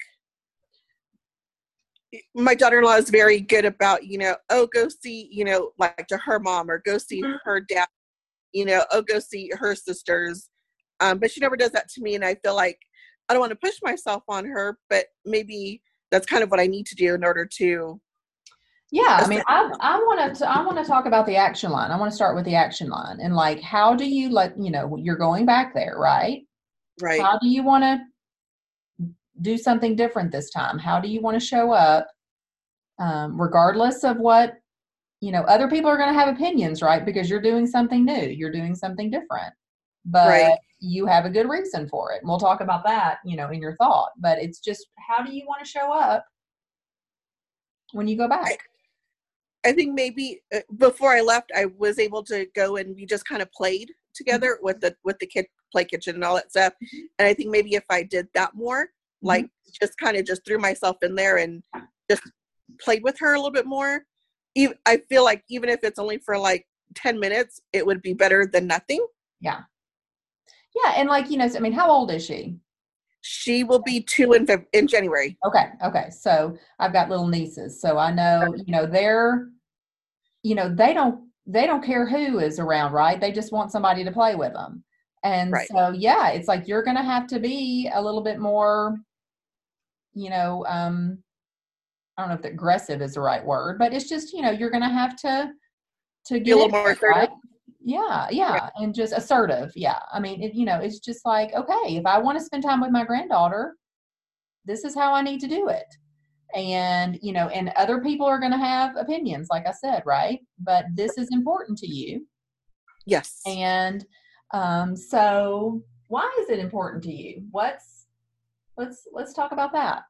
my daughter-in-law is very good about, you know, oh, go see, you know, like to her mom, or go see her dad, you know, oh, go see her sisters, um, but she never does that to me, and I feel like I don't want to push myself on her, but maybe that's kind of what I need to do in order to. Yeah, I mean, I I want to I want to talk about the action line. I want to start with the action line, and like, how do you let, you know, you're going back there, right? Right. How do you want to do something different this time? How do you want to show up, um, regardless of what, you know, other people are going to have opinions, right? Because you're doing something new, you're doing something different, but Right. you have a good reason for it. And we'll talk about that, you know, in your thought. But it's just, how do you want to show up when you go back? I think maybe uh, before I left, I was able to go and we just kind of played together mm-hmm. with the with the kid play kitchen and all that stuff. Mm-hmm. And I think maybe if I did that more, mm-hmm. like just kind of just threw myself in there and just played with her a little bit more, even, I feel like even if it's only for like ten minutes, it would be better than nothing. Yeah. Yeah. And like, you know, I mean, how old is she? She will be two in Feb- in January. Okay. Okay. So I've got little nieces. So I know, you know, they're, you know, they don't, they don't care who is around, right? They just want somebody to play with them. And Right. so, yeah, it's like, you're going to have to be a little bit more, you know, um, I don't know if aggressive is the right word, but it's just, you know, you're going to have to, to Be get a little it, more assertive. right? Yeah, yeah, and just assertive. Yeah, I mean, it, you know, it's just like, okay, if I want to spend time with my granddaughter, this is how I need to do it. And you know, and other people are going to have opinions, like I said, right? But this is important to you, Yes. and um, so why is it important to you? What's let's let's talk about that.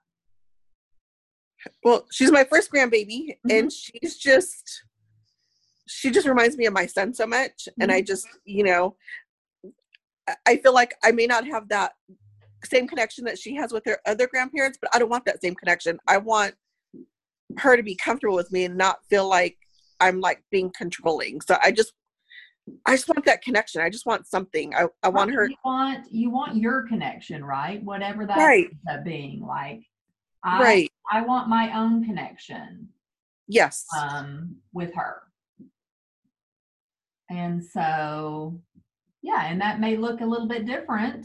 Well, she's my first grandbaby, Mhm. and she's just, she just reminds me of my son so much. Mm-hmm. And I just, you know, I feel like I may not have that same connection that she has with her other grandparents, but I don't want that same connection. I want her to be comfortable with me and not feel like I'm like being controlling. So I just, I just want that connection. I just want something. I, I want her. You want, you want your connection, right? Whatever that right. ends up being. Like, I, right. I want my own connection. Yes. Um, with her. And so, yeah, and that may look a little bit different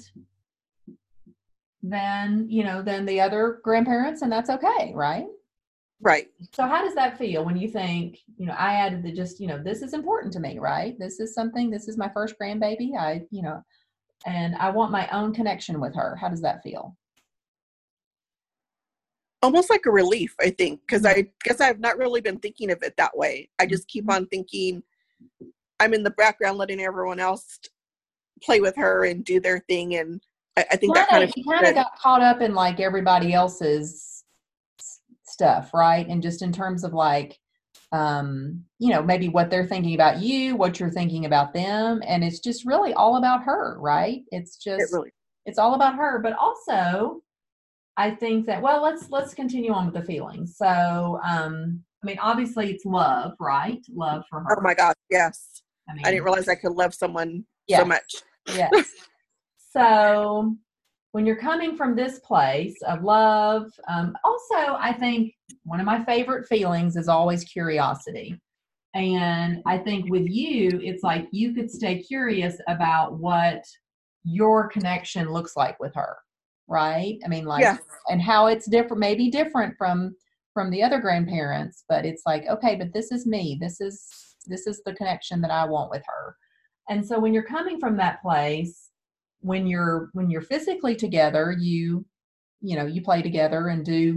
than, you know, than the other grandparents, and that's okay, right? Right. So how does that feel when you think, you know, I added the just, you know, this is important to me, right? This is something, this is my first grandbaby. I, you know, and I want my own connection with her. How does that feel? Almost like a relief, I think, because I guess I've not really been thinking of it that way. I just keep on thinking I'm in the background letting everyone else play with her and do their thing. And I, I think kinda, that kind of you kind of got caught up in like everybody else's stuff, right? And just in terms of like, um, you know, maybe what they're thinking about you, what you're thinking about them. And it's just really all about her, right? It's just, it really, it's all about her. But also, I think that, well, let's, let's continue on with the feelings. So, um, I mean, obviously it's love, right? Love for her. Oh my gosh. Yes. I mean, I didn't realize I could love someone yes, so much. Yes. So when you're coming from this place of love, um, also, I think one of my favorite feelings is always curiosity. And I think with you, it's like you could stay curious about what your connection looks like with her, right? I mean, like, yeah. and how it's different, maybe different from from the other grandparents, but it's like, okay, but this is me. This is this is the connection that I want with her. And so when you're coming from that place, when you're when you're physically together, you you know, you play together and do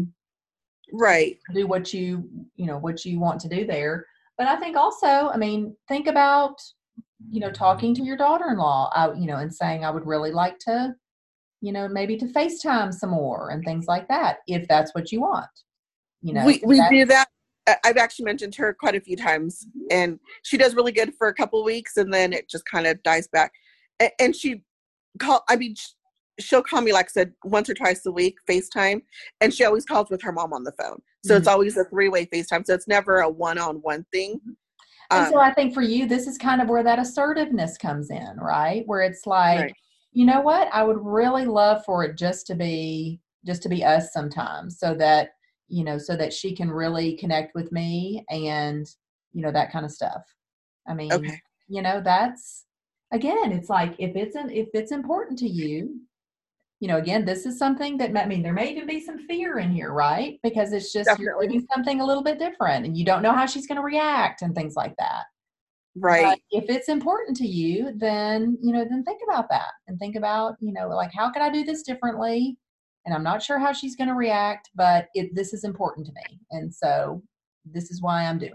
right. do what you, you know, what you want to do there. But I think also, I mean, think about, you know, talking to your daughter-in-law, uh, you know, and saying, I would really like to, you know, maybe to FaceTime some more and things like that, if that's what you want. You know, we we that, do that. I've actually mentioned her quite a few times, and she does really good for a couple of weeks, and then it just kind of dies back. And, and she call, I mean, she'll call me, like I said, once or twice a week, FaceTime, and she always calls with her mom on the phone. So mm-hmm. it's always a three-way FaceTime. So it's never a one-on-one thing. And um, so I think for you, this is kind of where that assertiveness comes in, right? Where it's like, right. you know what? I would really love for it just to be, just to be us sometimes, so that, you know, so that she can really connect with me and, you know, that kind of stuff. I mean, okay. you know, that's, again, it's like, if it's an, if it's important to you, you know, again, this is something that, I mean, there may even be some fear in here, right? Because it's just, Definitely. You're doing something a little bit different and you don't know how she's going to react and things like that. Right. But if it's important to you, then, you know, then think about that and think about, you know, like, how could I do this differently? And I'm not sure how she's going to react, but it, this is important to me. And so this is why I'm doing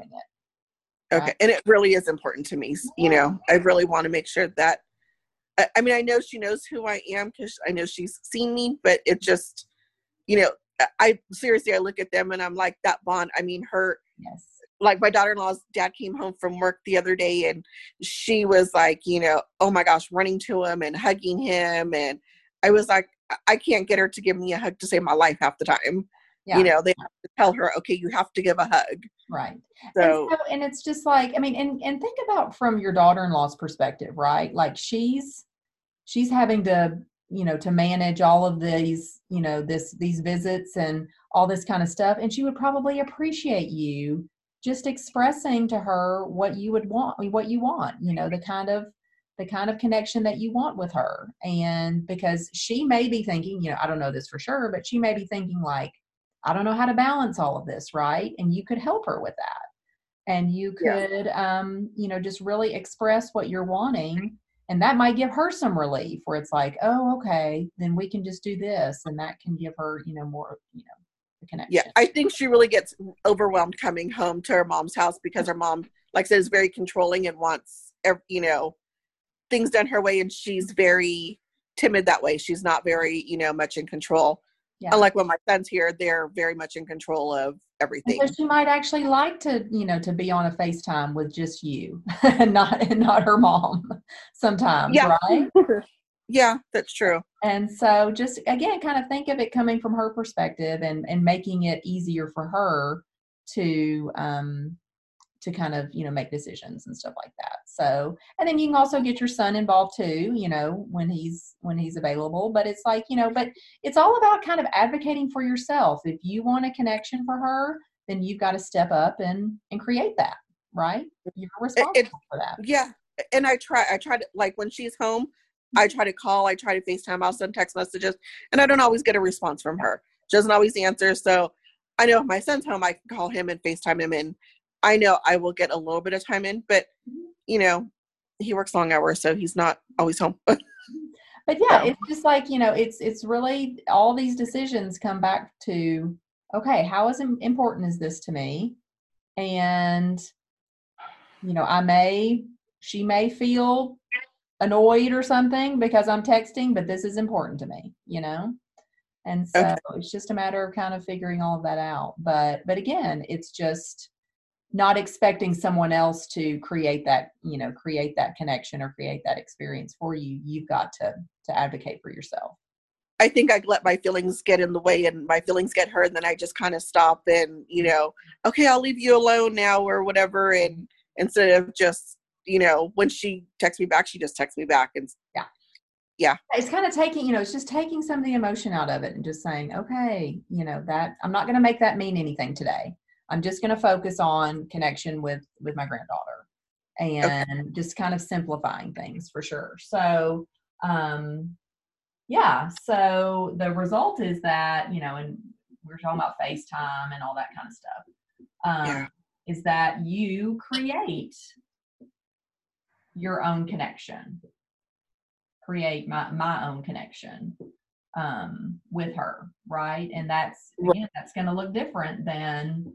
it. Okay. Right? And it really is important to me. You know, I really want to make sure that, I, I mean, I know she knows who I am because I know she's seen me, but it just, you know, I seriously, I look at them and I'm like, that bond. I mean, her, yes. like my daughter-in-law's dad came home from work the other day and she was like, you know, oh my gosh, running to him and hugging him. And I was like, I can't get her to give me a hug to save my life half the time. Yeah. You know, they have to tell her, okay, you have to give a hug. Right. So, and, so, and it's just like, I mean, and, and think about from your daughter-in-law's perspective, right? Like she's, she's having to, you know, to manage all of these, you know, this, these visits and all this kind of stuff. And she would probably appreciate you just expressing to her what you would want, what you want, you know, the kind of, the kind of connection that you want with her. And because she may be thinking, you know, I don't know this for sure, but she may be thinking like, I don't know how to balance all of this. Right. And you could help her with that. And you could, yeah. um, you know, just really express what you're wanting. And that might give her some relief where it's like, oh, okay, then we can just do this. And that can give her, you know, more, you know, the connection. Yeah. I think she really gets overwhelmed coming home to her mom's house because her mom, like I said, is very controlling and wants, you know, things done her way. And she's very timid that way. She's not very, you know, much in control. Yeah. Unlike when my son's here, they're very much in control of everything. And so she might actually like to, you know, to be on a FaceTime with just you and not, and not her mom sometimes, yeah. right? Yeah, that's true. And so just, again, kind of think of it coming from her perspective and, and making it easier for her to, um, to kind of, you know, make decisions and stuff like that. So, and then you can also get your son involved too, you know, when he's, when he's available, but it's like, you know, but it's all about kind of advocating for yourself. If you want a connection for her, then you've got to step up and, and create that, right? You're responsible it, for that. Yeah. And I try, I try to, like when she's home, I try to call, I try to FaceTime, I'll send text messages, and I don't always get a response from her. She doesn't always answer. So I know if my son's home, I can call him and FaceTime him, and I know I will get a little bit of time in, but you know, he works long hours, so he's not always home. But yeah, it's just like, you know, it's, it's really all these decisions come back to, okay, how is important is this to me? And, you know, I may, she may feel annoyed or something because I'm texting, but this is important to me, you know? And so okay. It's just a matter of kind of figuring all of that out. But, but again, it's just not expecting someone else to create that, you know, create that connection or create that experience for you. You've got to, to advocate for yourself. I think I let my feelings get in the way and my feelings get hurt. And then I just kind of stop and, you know, okay, I'll leave you alone now or whatever. And instead of just, you know, when she texts me back, she just texts me back. And yeah. Yeah. It's kind of taking, you know, it's just taking some of the emotion out of it and just saying, okay, you know, that I'm not going to make that mean anything today. I'm just going to focus on connection with, with my granddaughter and okay. just kind of simplifying things for sure. So, um, yeah, so the result is that, you know, and we we're talking about FaceTime and all that kind of stuff, um, yeah. is that you create your own connection, create my, my own connection um, with her, right? And that's, again, that's going to look different than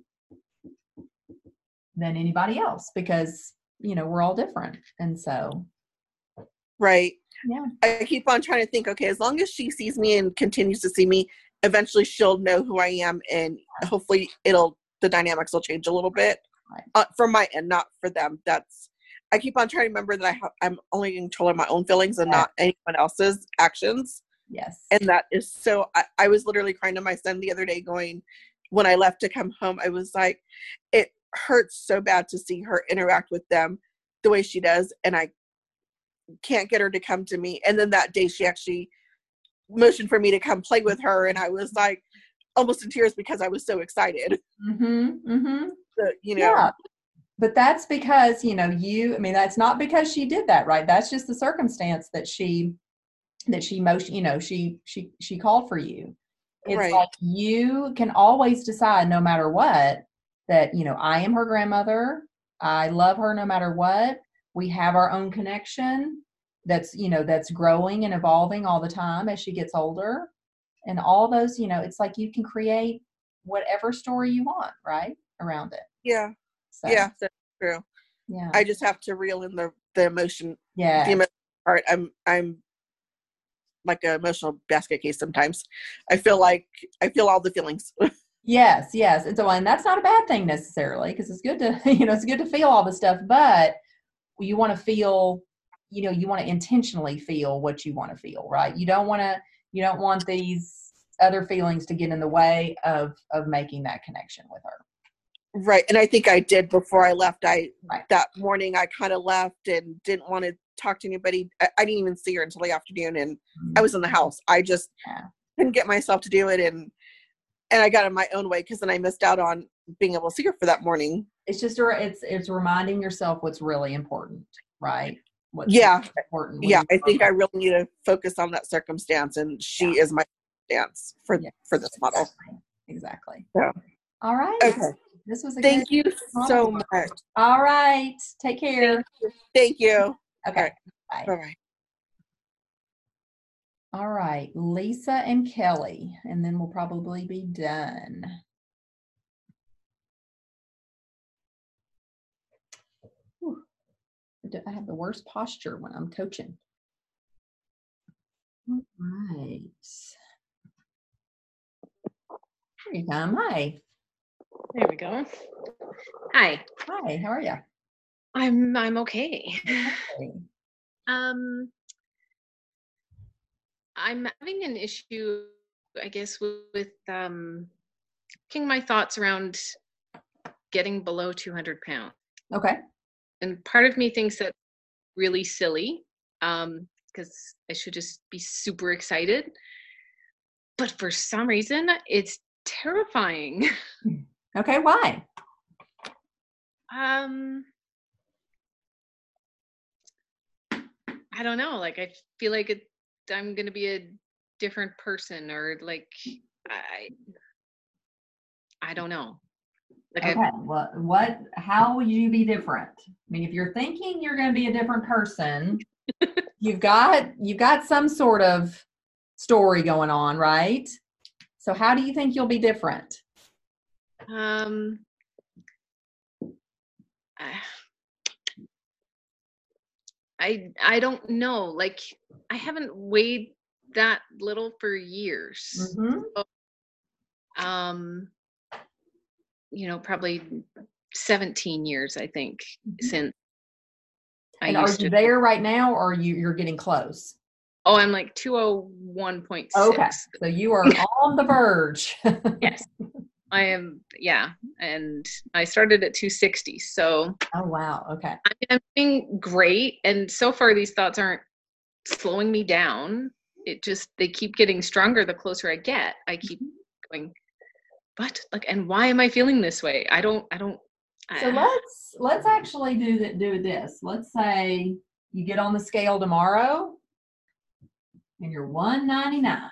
than anybody else because, you know, we're all different. And so. Right. Yeah. I keep on trying to think, okay, as long as she sees me and continues to see me, eventually she'll know who I am and hopefully it'll, the dynamics will change a little bit right. uh, from my end, not for them. That's, I keep on trying to remember that I have, I'm only in control of my own feelings and yeah. not anyone else's actions. Yes. And that is so, I, I was literally crying to my son the other day going, when I left to come home, I was like, it hurts so bad to see her interact with them the way she does. And I can't get her to come to me. And then that day she actually motioned for me to come play with her. And I was like almost in tears because I was so excited. Mm-hmm. Mm-hmm. So, you know, yeah. But that's because, you know, you, I mean, that's not because she did that, right? That's just the circumstance that she, that she motion, you know, she, she, she called for you. It's right. like you can always decide no matter what, that, you know, I am her grandmother. I love her no matter what. We have our own connection that's, you know, that's growing and evolving all the time as she gets older. And all those, you know, it's like you can create whatever story you want, right? Around it. Yeah. So, yeah, that's true. Yeah. I just have to reel in the, the emotion. Yeah. The emotion part. I'm, I'm like an emotional basket case sometimes. I feel like, I feel all the feelings. Yes, yes. And so, and that's not a bad thing necessarily, because it's good to, you know, it's good to feel all the stuff, but you want to feel, you know, you want to intentionally feel what you want to feel, right? You don't want to, you don't want these other feelings to get in the way of, of making that connection with her. Right. And I think I did before I left. I, Right. that morning I kind of left and didn't want to talk to anybody. I, I didn't even see her until the afternoon, and I was in the house. I just Yeah. couldn't get myself to do it. And, and I got in my own way because then I missed out on being able to see her for that morning. It's just, a- it's, it's reminding yourself what's really important, right? What's Yeah. important. when Yeah. you I think I focus. really need to focus on that circumstance, and she Yeah. is my circumstance for, Yes, for this model. Exactly. exactly. Yeah. All right. Okay. This was a Thank good you so model. much. All right. Take care. Thank you. Thank you. Okay. Bye Bye. bye. All right. Lisa and Kelly, and then we'll probably be done. Whew. I have the worst posture when I'm coaching. All right. Here you come. Hi. There we go. Hi. Hi. How are you? I'm I'm okay. Okay. Um I'm having an issue, I guess, with, with um getting my thoughts around getting below two hundred pounds. Okay. And part of me thinks that really silly, um, because I should just be super excited. But for some reason, it's terrifying. Okay. Why? Um, I don't know. Like, I feel like it, I'm going to be a different person, or like, I, I don't know. Like, Okay. I, What, what, how will you be different? I mean, if you're thinking you're going to be a different person, you've got, you've got some sort of story going on, right? So how do you think you'll be different? um, I, I don't know. Like, I haven't weighed that little for years. Mm-hmm. So, um, you know, probably seventeen years, I think, since I And are used you to. there right now, or are you, you're getting close? Oh, I'm like two oh one point six. Okay. So you are on the verge. Yes, I am. Yeah. And I started at two sixty. So Oh, wow. Okay. I mean, I'm doing great. And so far, these thoughts aren't slowing me down. It just, they keep getting stronger the closer I get. I keep going, but like, and why am I feeling this way? I don't, I don't. So I, let's, let's actually do that, do this. Let's say you get on the scale tomorrow and you're one ninety-nine.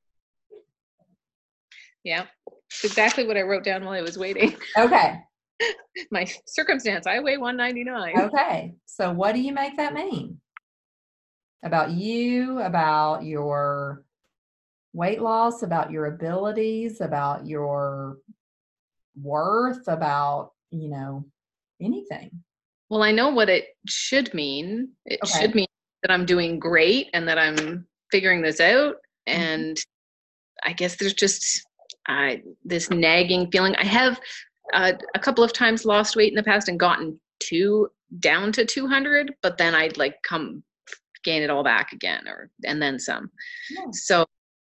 yeah. It's exactly what I wrote down while I was waiting. Okay. My circumstance, I weigh one ninety-nine. Okay. So what do you make that mean? About you, about your weight loss, about your abilities, about your worth, about, you know, anything. Well, I know what it should mean. It Okay. should mean that I'm doing great and that I'm figuring this out. And I guess there's just uh, this nagging feeling. I have uh, a couple of times lost weight in the past and gotten to down to two hundred, but then I'd like come gain it all back again, or and then some. Yeah. So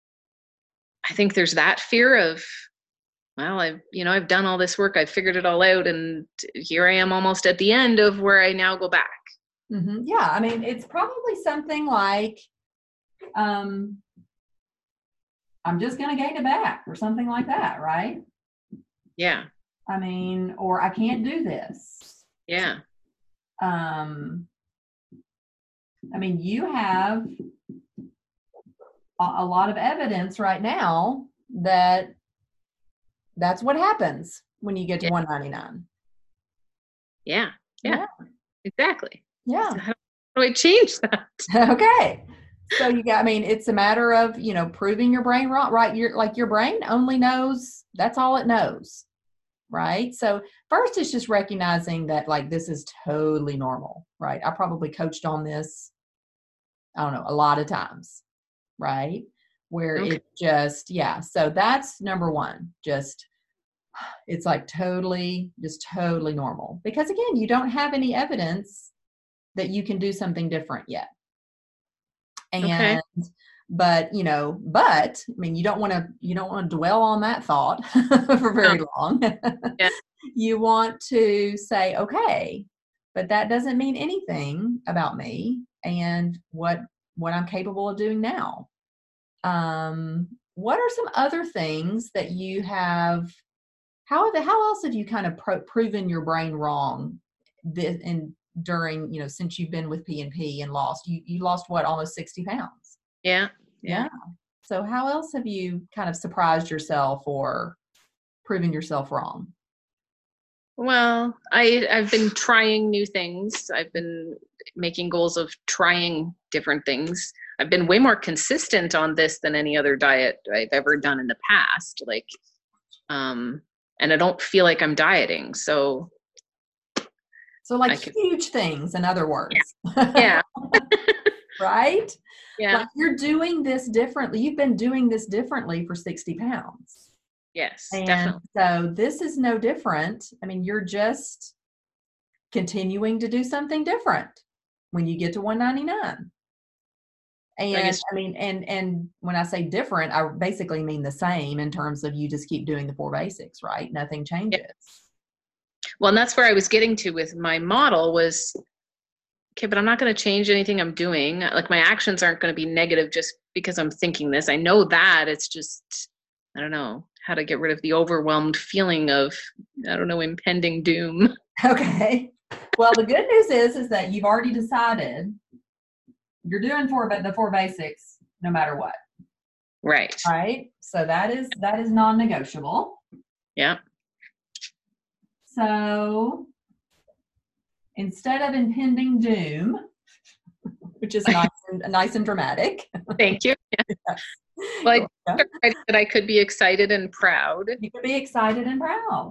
I think there's that fear of, well, I've, you know, I've done all this work, I've figured it all out, and here I am almost at the end of where I now go back. Mm-hmm. Yeah. I mean, it's probably something like, um, I'm just going to gain it back or something like that, right? Yeah. I mean, or I can't do this. Yeah. Um, I mean, you have a, a lot of evidence right now that that's what happens when you get to Yeah. one ninety-nine. Yeah. Yeah. Yeah. Exactly. Yeah. So how do I change that? Okay. So you got, I mean, it's a matter of, you know, proving your brain wrong, right? You're like, your brain only knows, that's all it knows. Right. So first it's just recognizing that like, this is totally normal, right? I probably coached on this, I don't know, a lot of times, right? Where Okay. it just, yeah. So that's number one, just, it's like totally, just totally normal. Because again, you don't have any evidence that you can do something different yet. And, Okay. but, you know, but, I mean, you don't want to, you don't want to dwell on that thought for very long. Yeah. you want to say, okay, but that doesn't mean anything about me and what what I'm capable of doing now. Um, what are some other things that you have? How have, how else have you kind of pro- proven your brain wrong? This, and during, you know, since you've been with P and P and lost, you you lost what, almost sixty pounds? Yeah, yeah. Yeah. So how else have you kind of surprised yourself or proven yourself wrong? Well, I, I've been trying new things. I've been making goals of trying different things. I've been way more consistent on this than any other diet I've ever done in the past. Like, um, and I don't feel like I'm dieting. So, so like can, huge things, in other words. Yeah. yeah. Right? Yeah. Like you're doing this differently. You've been doing this differently for sixty pounds. Yes, and definitely. So this is no different. I mean, you're just continuing to do something different when you get to one ninety-nine. And I, guess, I mean, and and when I say different, I basically mean the same in terms of you just keep doing the four basics, right? Nothing changes. Yeah. Well, and that's where I was getting to with my model was, okay, but I'm not going to change anything I'm doing. Like my actions aren't going to be negative just because I'm thinking this. I know that. It's just, I don't know how to get rid of the overwhelmed feeling of, I don't know, impending doom. Okay. Well, the good news is, is that you've already decided you're doing four, but the four basics, no matter what. Right. Right. So that is, that is non-negotiable. Yeah. So instead of impending doom, which is nice and nice and dramatic. Thank you. Yeah. Yes. Well, I that I could be excited and proud. You could be excited and proud.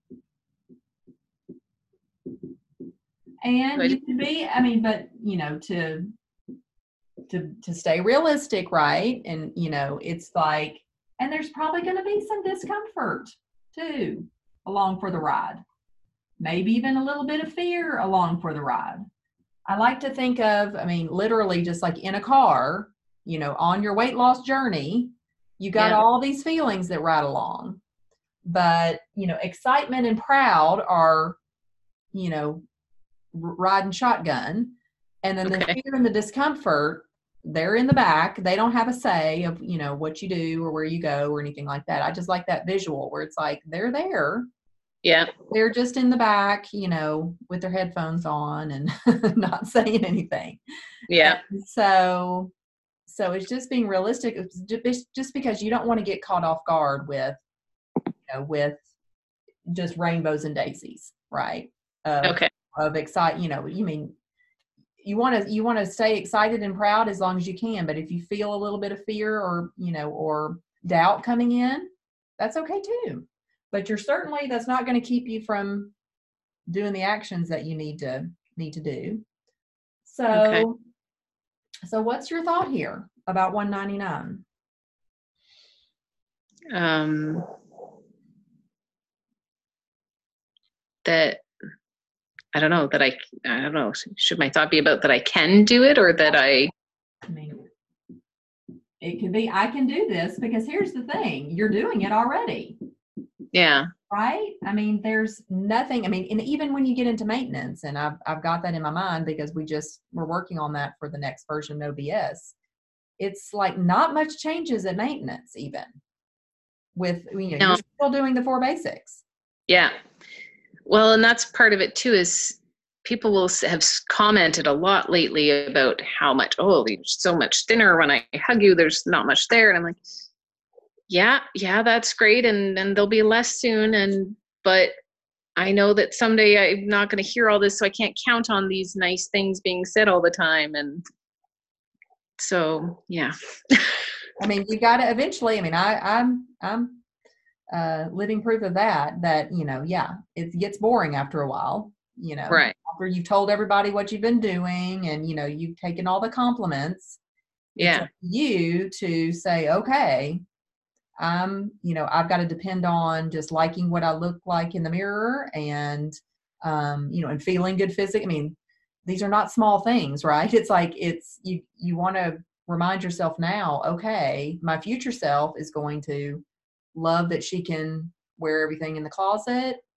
And you could be, I mean, but you know, to to to stay realistic, right? And you know, it's like, and there's probably going to be some discomfort too along for the ride. Maybe even a little bit of fear along for the ride. I like to think of, I mean, literally just like in a car, you know, on your weight loss journey, you got yeah. all these feelings that ride along. But, you know, excitement and proud are, you know, r- riding shotgun. And then okay. the fear and the discomfort, they're in the back. They don't have a say of, you know, what you do or where you go or anything like that. I just like that visual where it's like, they're there. Yeah. They're just in the back, you know, with their headphones on and not saying anything. Yeah. And so, so it's just being realistic. It's just because you don't want to get caught off guard with, you know, with just rainbows and daisies, right? Of, okay. Of excite, you know, you mean, you want to, you want to stay excited and proud as long as you can. But if you feel a little bit of fear or, you know, or doubt coming in, that's okay too. But you're certainly, that's not going to keep you from doing the actions that you need to need to do. So, okay. so what's your thought here about one ninety-nine? Um, that I don't know that I I don't know. Should my thought be about that I can do it or that I? I mean, it could be I can do this because here's the thing: you're doing it already. Yeah. Right. I mean, there's nothing, I mean, and even when you get into maintenance, and I've, I've got that in my mind because we just, we're working on that for the next version of No B S. It's like not much changes at maintenance, even with, you know, no. You're still doing the four basics. Yeah. Well, and that's part of it too, is people will have commented a lot lately about how much, oh, you're so much thinner when I hug you, there's not much there. And I'm like, yeah, yeah, that's great. And and there'll be less soon. And, but I know that someday I'm not going to hear all this. So I can't count on these nice things being said all the time. And so, yeah. I mean, you got to eventually, I mean, I, I'm, I'm uh, living proof of that, that, you know, yeah, it gets boring after a while, you know, right. After you've told everybody what you've been doing and, you know, you've taken all the compliments. Yeah. It's up to you to say, okay, I'm, you know, I've got to depend on just liking what I look like in the mirror and, um, you know, and feeling good physically. I mean, these are not small things, right? It's like, it's, you, you want to remind yourself now, okay, my future self is going to love that she can wear everything in the closet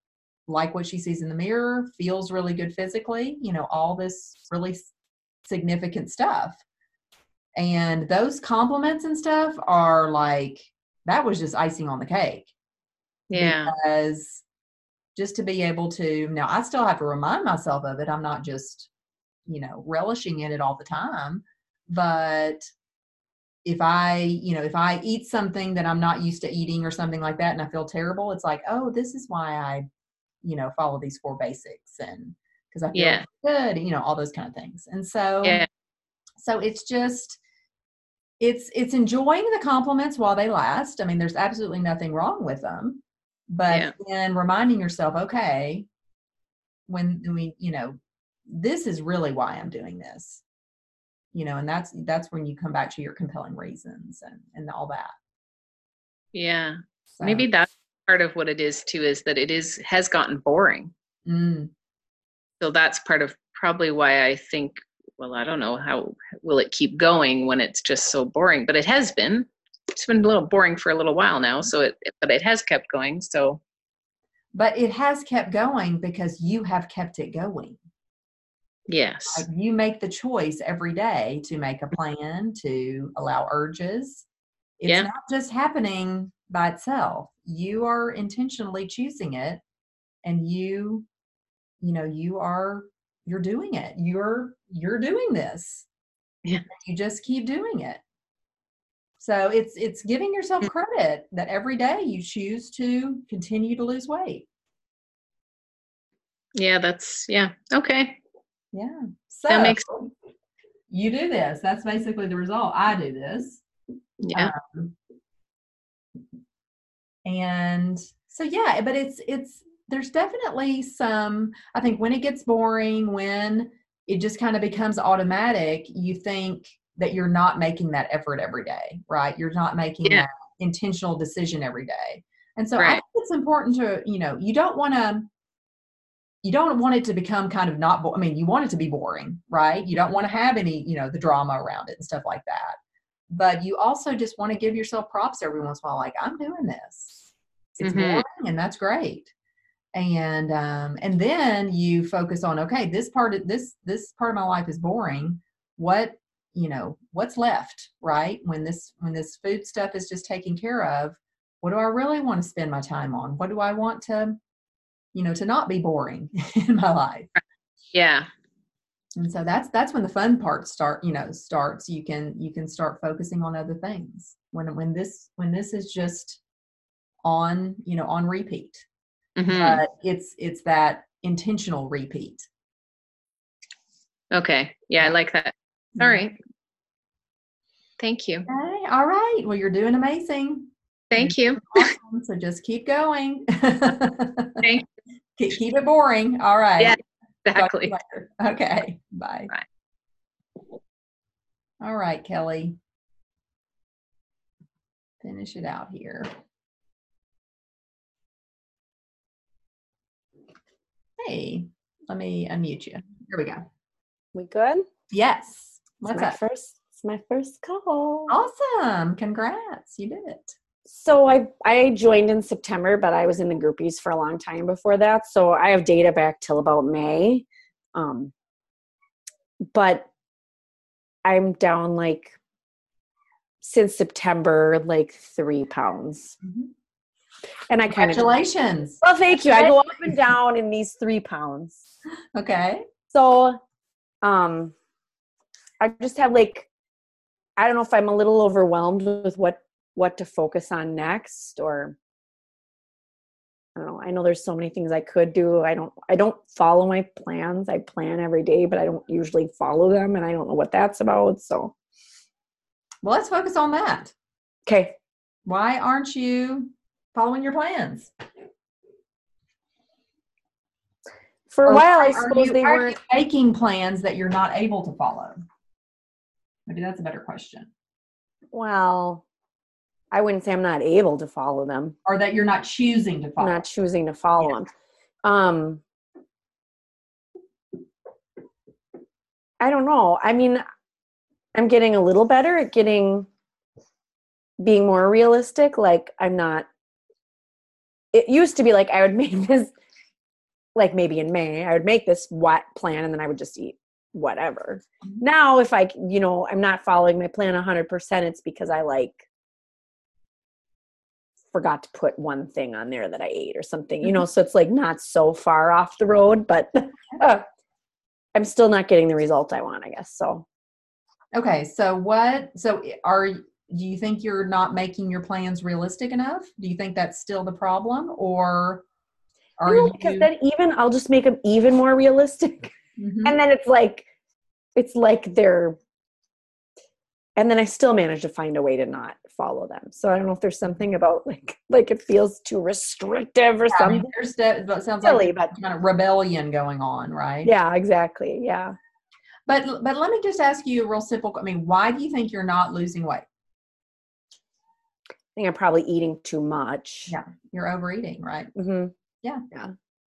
like what she sees in the mirror, feels really good physically, you know, all this really significant stuff. And those compliments and stuff are like, that was just icing on the cake. Yeah. Because just to be able to, now I still have to remind myself of it. I'm not just, you know, relishing in it all the time. But if I, you know, if I eat something that I'm not used to eating or something like that and I feel terrible, it's like, oh, this is why I, you know, follow these four basics, and because I feel Yeah. good, you know, all those kind of things. And so, Yeah. so it's just, it's, it's enjoying the compliments while they last. I mean, there's absolutely nothing wrong with them, but Yeah. then reminding yourself, okay, when we, you know, this is really why I'm doing this, you know, and that's, that's when you come back to your compelling reasons and, and all that. Yeah. So, Maybe that's part of what it is too, is that it is, has gotten boring. mm, So that's part of probably why I think, well, I don't know, how will it keep going when it's just so boring, but it has been, it's been a little boring for a little while now. So it, but it has kept going. So, but it has kept going because you have kept it going. yes. Like, you make the choice every day to make a plan, to allow urges. It's Yeah. not just happening by itself. You are intentionally choosing it, and you, you know, you are, you're doing it. You're, you're doing this. Yeah. You just keep doing it. So it's, it's giving yourself credit that every day you choose to continue to lose weight. Yeah. That's, yeah. Okay. Yeah. So That makes, you do this. That's basically the result. I do this. yeah. Um, and so, yeah, but it's, it's, there's definitely some, I think when it gets boring, when it just kind of becomes automatic, you think that you're not making that effort every day, right? You're not making Yeah. that intentional decision every day. And so I Right. think it's important to, you know, you don't want to, you don't want it to become kind of not, bo- I mean, you want it to be boring, right? You don't want to have any, you know, the drama around it and stuff like that. But you also just want to give yourself props every once in a while, like, I'm doing this. It's Mhm. boring, and that's great. And um, and then you focus on, okay, this part of this this part of my life is boring. What, you know, what's left, right? When this when this food stuff is just taken care of, what do I really want to spend my time on? What do I want to, you know, to not be boring in my life? Yeah. And so that's that's when the fun part start, you know, starts. You can you can start focusing on other things when when this when this is just on, you know, on repeat. Mhm. But it's it's that intentional repeat. Okay. Yeah. I like that. All right. Thank you. Okay. All right. Well, you're doing amazing. Thank You're you. doing awesome. So just keep going. Thank keep, keep it boring. All right. Yeah, Talk to you exactly. later. Okay. Bye. Bye. All right, Kelly. Finish it out here. Hey, let me unmute you. Here we go. We good? Yes. It's What's my up? first. It's my first call. Awesome. Congrats. You did it. So I I joined in September, but I was in the groupies for a long time before that. So I have data back till about May. Um, but I'm down like since September, like three pounds. Mhm. And I kind of Congratulations. well, thank you. I go up and down in these three pounds. Okay. So, um, I just have like, I don't know if I'm a little overwhelmed with what, what to focus on next, or I don't know. I know there's so many things I could do. I don't, I don't follow my plans. I plan every day, but I don't usually follow them, and I don't know what that's about. So, Well, let's focus on that. okay. Why aren't you following your plans? For a Or while, I are suppose you, they are you weren't. making plans that you're not able to follow? Maybe that's a better question. Well, I wouldn't say I'm not able to follow them. Or that you're not choosing to I'm follow. not choosing to follow Yeah. them. Um, I don't know. I mean, I'm getting a little better at getting, being more realistic. Like, I'm not, it used to be like I would make this like maybe in May, I would make this what plan and then I would just eat whatever. Now, if I, you know, I'm not following my plan one hundred percent, it's because I like forgot to put one thing on there that I ate or something, you know, so it's like not so far off the road, but uh, I'm still not getting the result I want, I guess. So. Okay. So what, so are, do you think you're not making your plans realistic enough? Do you think that's still the problem, or are no, you? Because then even, I'll just make them even more realistic. Mm-hmm. And then it's like, it's like they're, and then I still manage to find a way to not follow them. So I don't know if there's something about like, like it feels too restrictive or Yeah, something. I mean, there's that, that sounds Silly, like but kind of rebellion going on, right? yeah, exactly. Yeah. But, but let me just ask you a real simple, I mean, why do you think you're not losing weight? I think I'm probably eating too much. Yeah. You're overeating, right? Mm-hmm. Yeah. Yeah.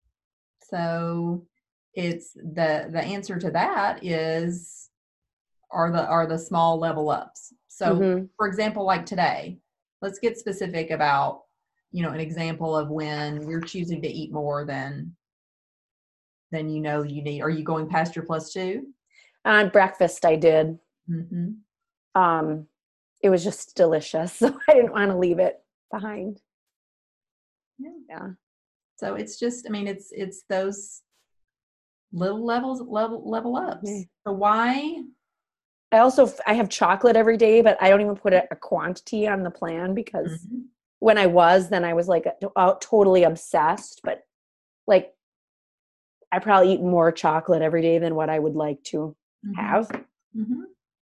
So it's the, the answer to that is, are the, are the small level ups. So Mm-hmm. for example, like today, let's get specific about, you know, an example of when you're choosing to eat more than, than you know you need. Are you going past your plus two? On breakfast I did. Mm-hmm. Um, it was just delicious. So I didn't want to leave it behind. Yeah. Yeah. So it's just, I mean, it's, it's those little levels, level, level ups. Mm-hmm. So why? I also, I have chocolate every day, but I don't even put a, a quantity on the plan because Mm-hmm. when I was, then I was like uh, totally obsessed, but like I probably eat more chocolate every day than what I would like to Mm-hmm. have. Mm-hmm.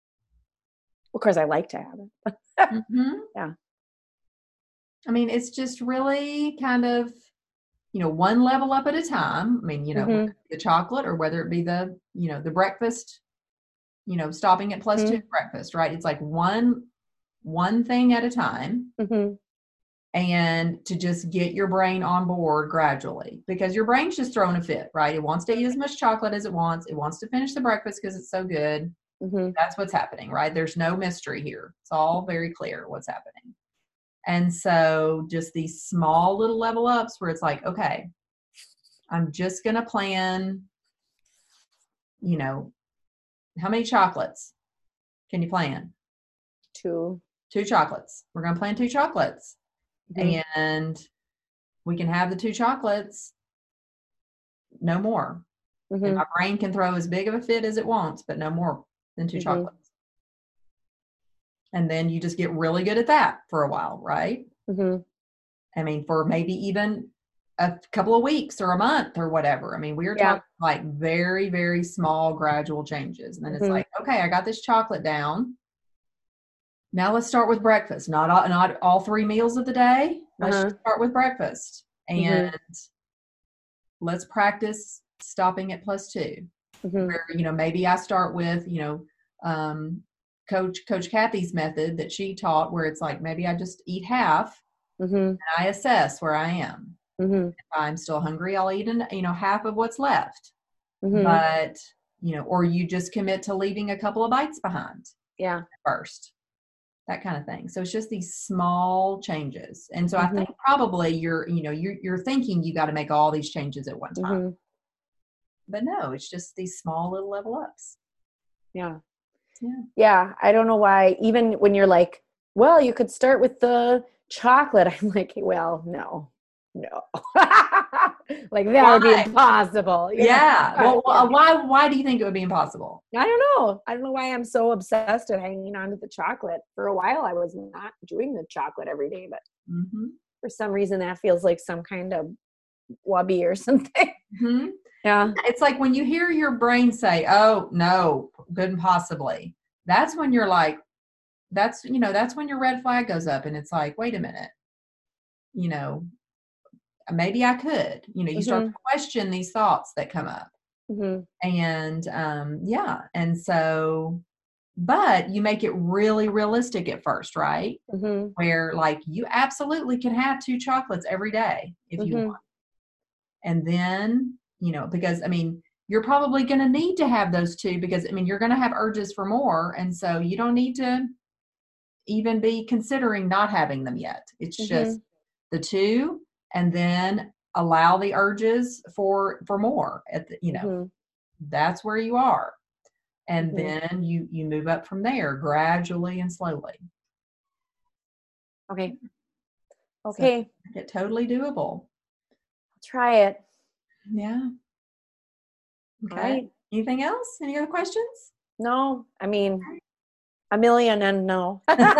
Of course I like to have it. Mm-hmm. Yeah. I mean, it's just really kind of, you know, one level up at a time. I mean, you know, Mm-hmm. whether it be the chocolate or whether it be the, you know, the breakfast, you know, stopping at plus Mm-hmm. two breakfast, right? It's like one, one thing at a time. Mm-hmm. And to just get your brain on board gradually, because your brain's just throwing a fit, right? It wants to eat as much chocolate as it wants. It wants to finish the breakfast because it's so good. Mm-hmm. That's what's happening, right? There's no mystery here. It's all very clear what's happening. And so just these small little level ups where it's like, okay, I'm just going to plan, you know, how many chocolates can you plan? Two. Two chocolates. We're going to plan two chocolates. Mm-hmm. And we can have the two chocolates, no more. Mm-hmm. And my brain can throw as big of a fit as it wants, but no more than two Mm-hmm. chocolates. And then you just get really good at that for a while, right? Mm-hmm. I mean, for maybe even a couple of weeks or a month or whatever. I mean, we are Yeah. talking like very, very small gradual changes. And then it's Mm-hmm. like, okay, I got this chocolate down. Now let's start with breakfast. Not all, not all three meals of the day. Let's Uh-huh. just start with breakfast. And Mm-hmm. let's practice stopping at plus two. Mm-hmm. Where, you know, maybe I start with, you know, um, Coach Coach Kathy's method that she taught, where it's like maybe I just eat half Mm-hmm. and I assess where I am. Mm-hmm. If I'm still hungry, I'll eat, an, you know, half of what's left. Mm-hmm. But, you know, or you just commit to leaving a couple of bites behind Yeah. first. That kind of thing. So it's just these small changes. And so Mm-hmm. I think probably you're, you know, you're, you're thinking you got to make all these changes at one time. Mm-hmm. But no, it's just these small little level ups. Yeah. Yeah. Yeah. I don't know why, even when you're like, well, you could start with the chocolate. I'm like, well, no, no. Like that would be Why? impossible. You know? Yeah. Well, Yeah. wh- why, why do you think it would be impossible? I don't know. I don't know why I'm so obsessed with hanging on to the chocolate. For a while, I was not doing the chocolate every day, but Mm-hmm. for some reason, that feels like some kind of wubby or something. Mm-hmm. Yeah. It's like when you hear your brain say, oh, no, couldn't possibly. That's when you're like, that's, you know, that's when your red flag goes up and it's like, wait a minute, you know, maybe I could, you know, you start Mm-hmm. to question these thoughts that come up. Mm-hmm. And um, yeah. And so, but you make it really realistic at first, right? Mm-hmm. Where like you absolutely can have two chocolates every day if you Mm-hmm. want. And then, you know, because I mean, you're probably going to need to have those two because I mean, you're going to have urges for more. And so you don't need to even be considering not having them yet. It's Mm-hmm. just the two and then allow the urges for for more at the, you know, Mhm. that's where you are. And Mhm. then you you move up from there gradually and slowly. Okay. So Okay. it's totally doable. Try it. Yeah. All Okay. right. Anything else? Any other questions? No, I mean, a million and no.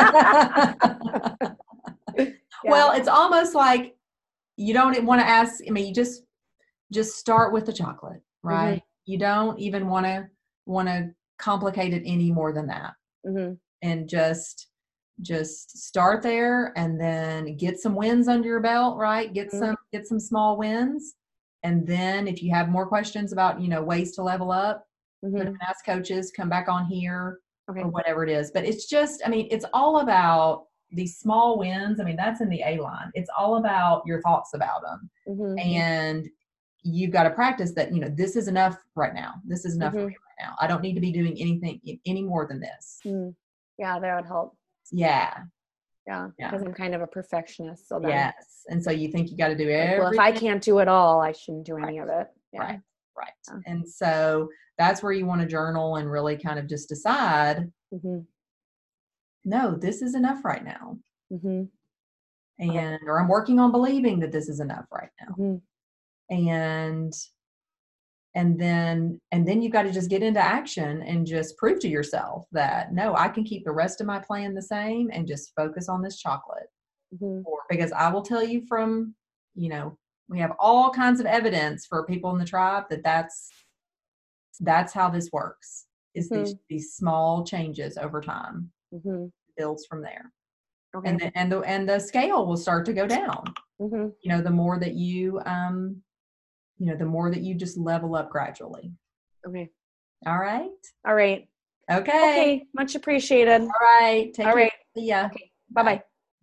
Well, it's almost like you don't want to ask. I mean, you just just start with the chocolate, right? You don't even want to want to complicate it any more than that, Mm-hmm. and just just start there, and then get some wins under your belt, right? Get Mhm. some get some small wins, and then if you have more questions about you know ways to level up, Mm-hmm. then ask coaches, come back on here, Okay. or whatever it is. But it's just, I mean, it's all about these small wins. I mean, that's in the A line. It's all about your thoughts about them. Mm-hmm. And you've got to practice that, you know, this is enough right now. This is enough Mhm. for me right now. I don't need to be doing anything any more than this. Mm. Yeah, that would help. Yeah. Yeah, Yeah. because I'm kind of a perfectionist. So then, Yes. And so you think you got to do like, everything. well, if I can't do it all, I shouldn't do any Right. of it. Yeah. Right. Right. Yeah. And so that's where you want to journal and really kind of just decide, Mm-hmm. no, this is enough right now. Mm-hmm. And, or I'm working on believing that this is enough right now. Mm-hmm. And, and then, and then you've got to just get into action and just prove to yourself that, no, I can keep the rest of my plan the same and just focus on this chocolate. Mm-hmm. Or, because I will tell you from, you know, we have all kinds of evidence for people in the tribe that that's, that's how this works, is Mhm. these, these small changes over time. Mm-hmm. Builds from there. Okay. And the, and the, and the scale will start to go down, Mm-hmm. you know, the more that you, um, you know, the more that you just level up gradually. Okay. All right. All right. Okay. Okay. Much appreciated. All right. Take All care. right. See ya. Okay. Bye-bye.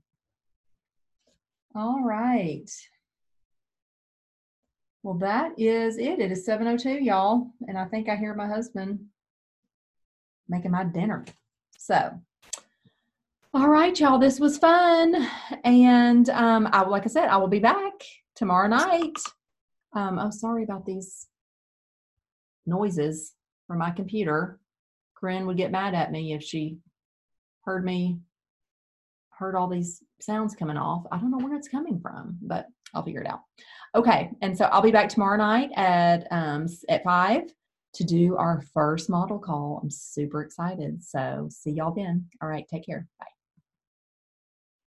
All right. Well, that is it. It is seven oh two, y'all. And I think I hear my husband making my dinner. So, all right, y'all. This was fun. And um, I, like I said, I will be back tomorrow night. Um, oh, sorry about these noises from my computer. Corinne would get mad at me if she heard me, heard all these sounds coming off. I don't know where it's coming from, but I'll figure it out. Okay, and so I'll be back tomorrow night at um, at five to do our first model call. I'm super excited. So see y'all then. All right, take care. Bye.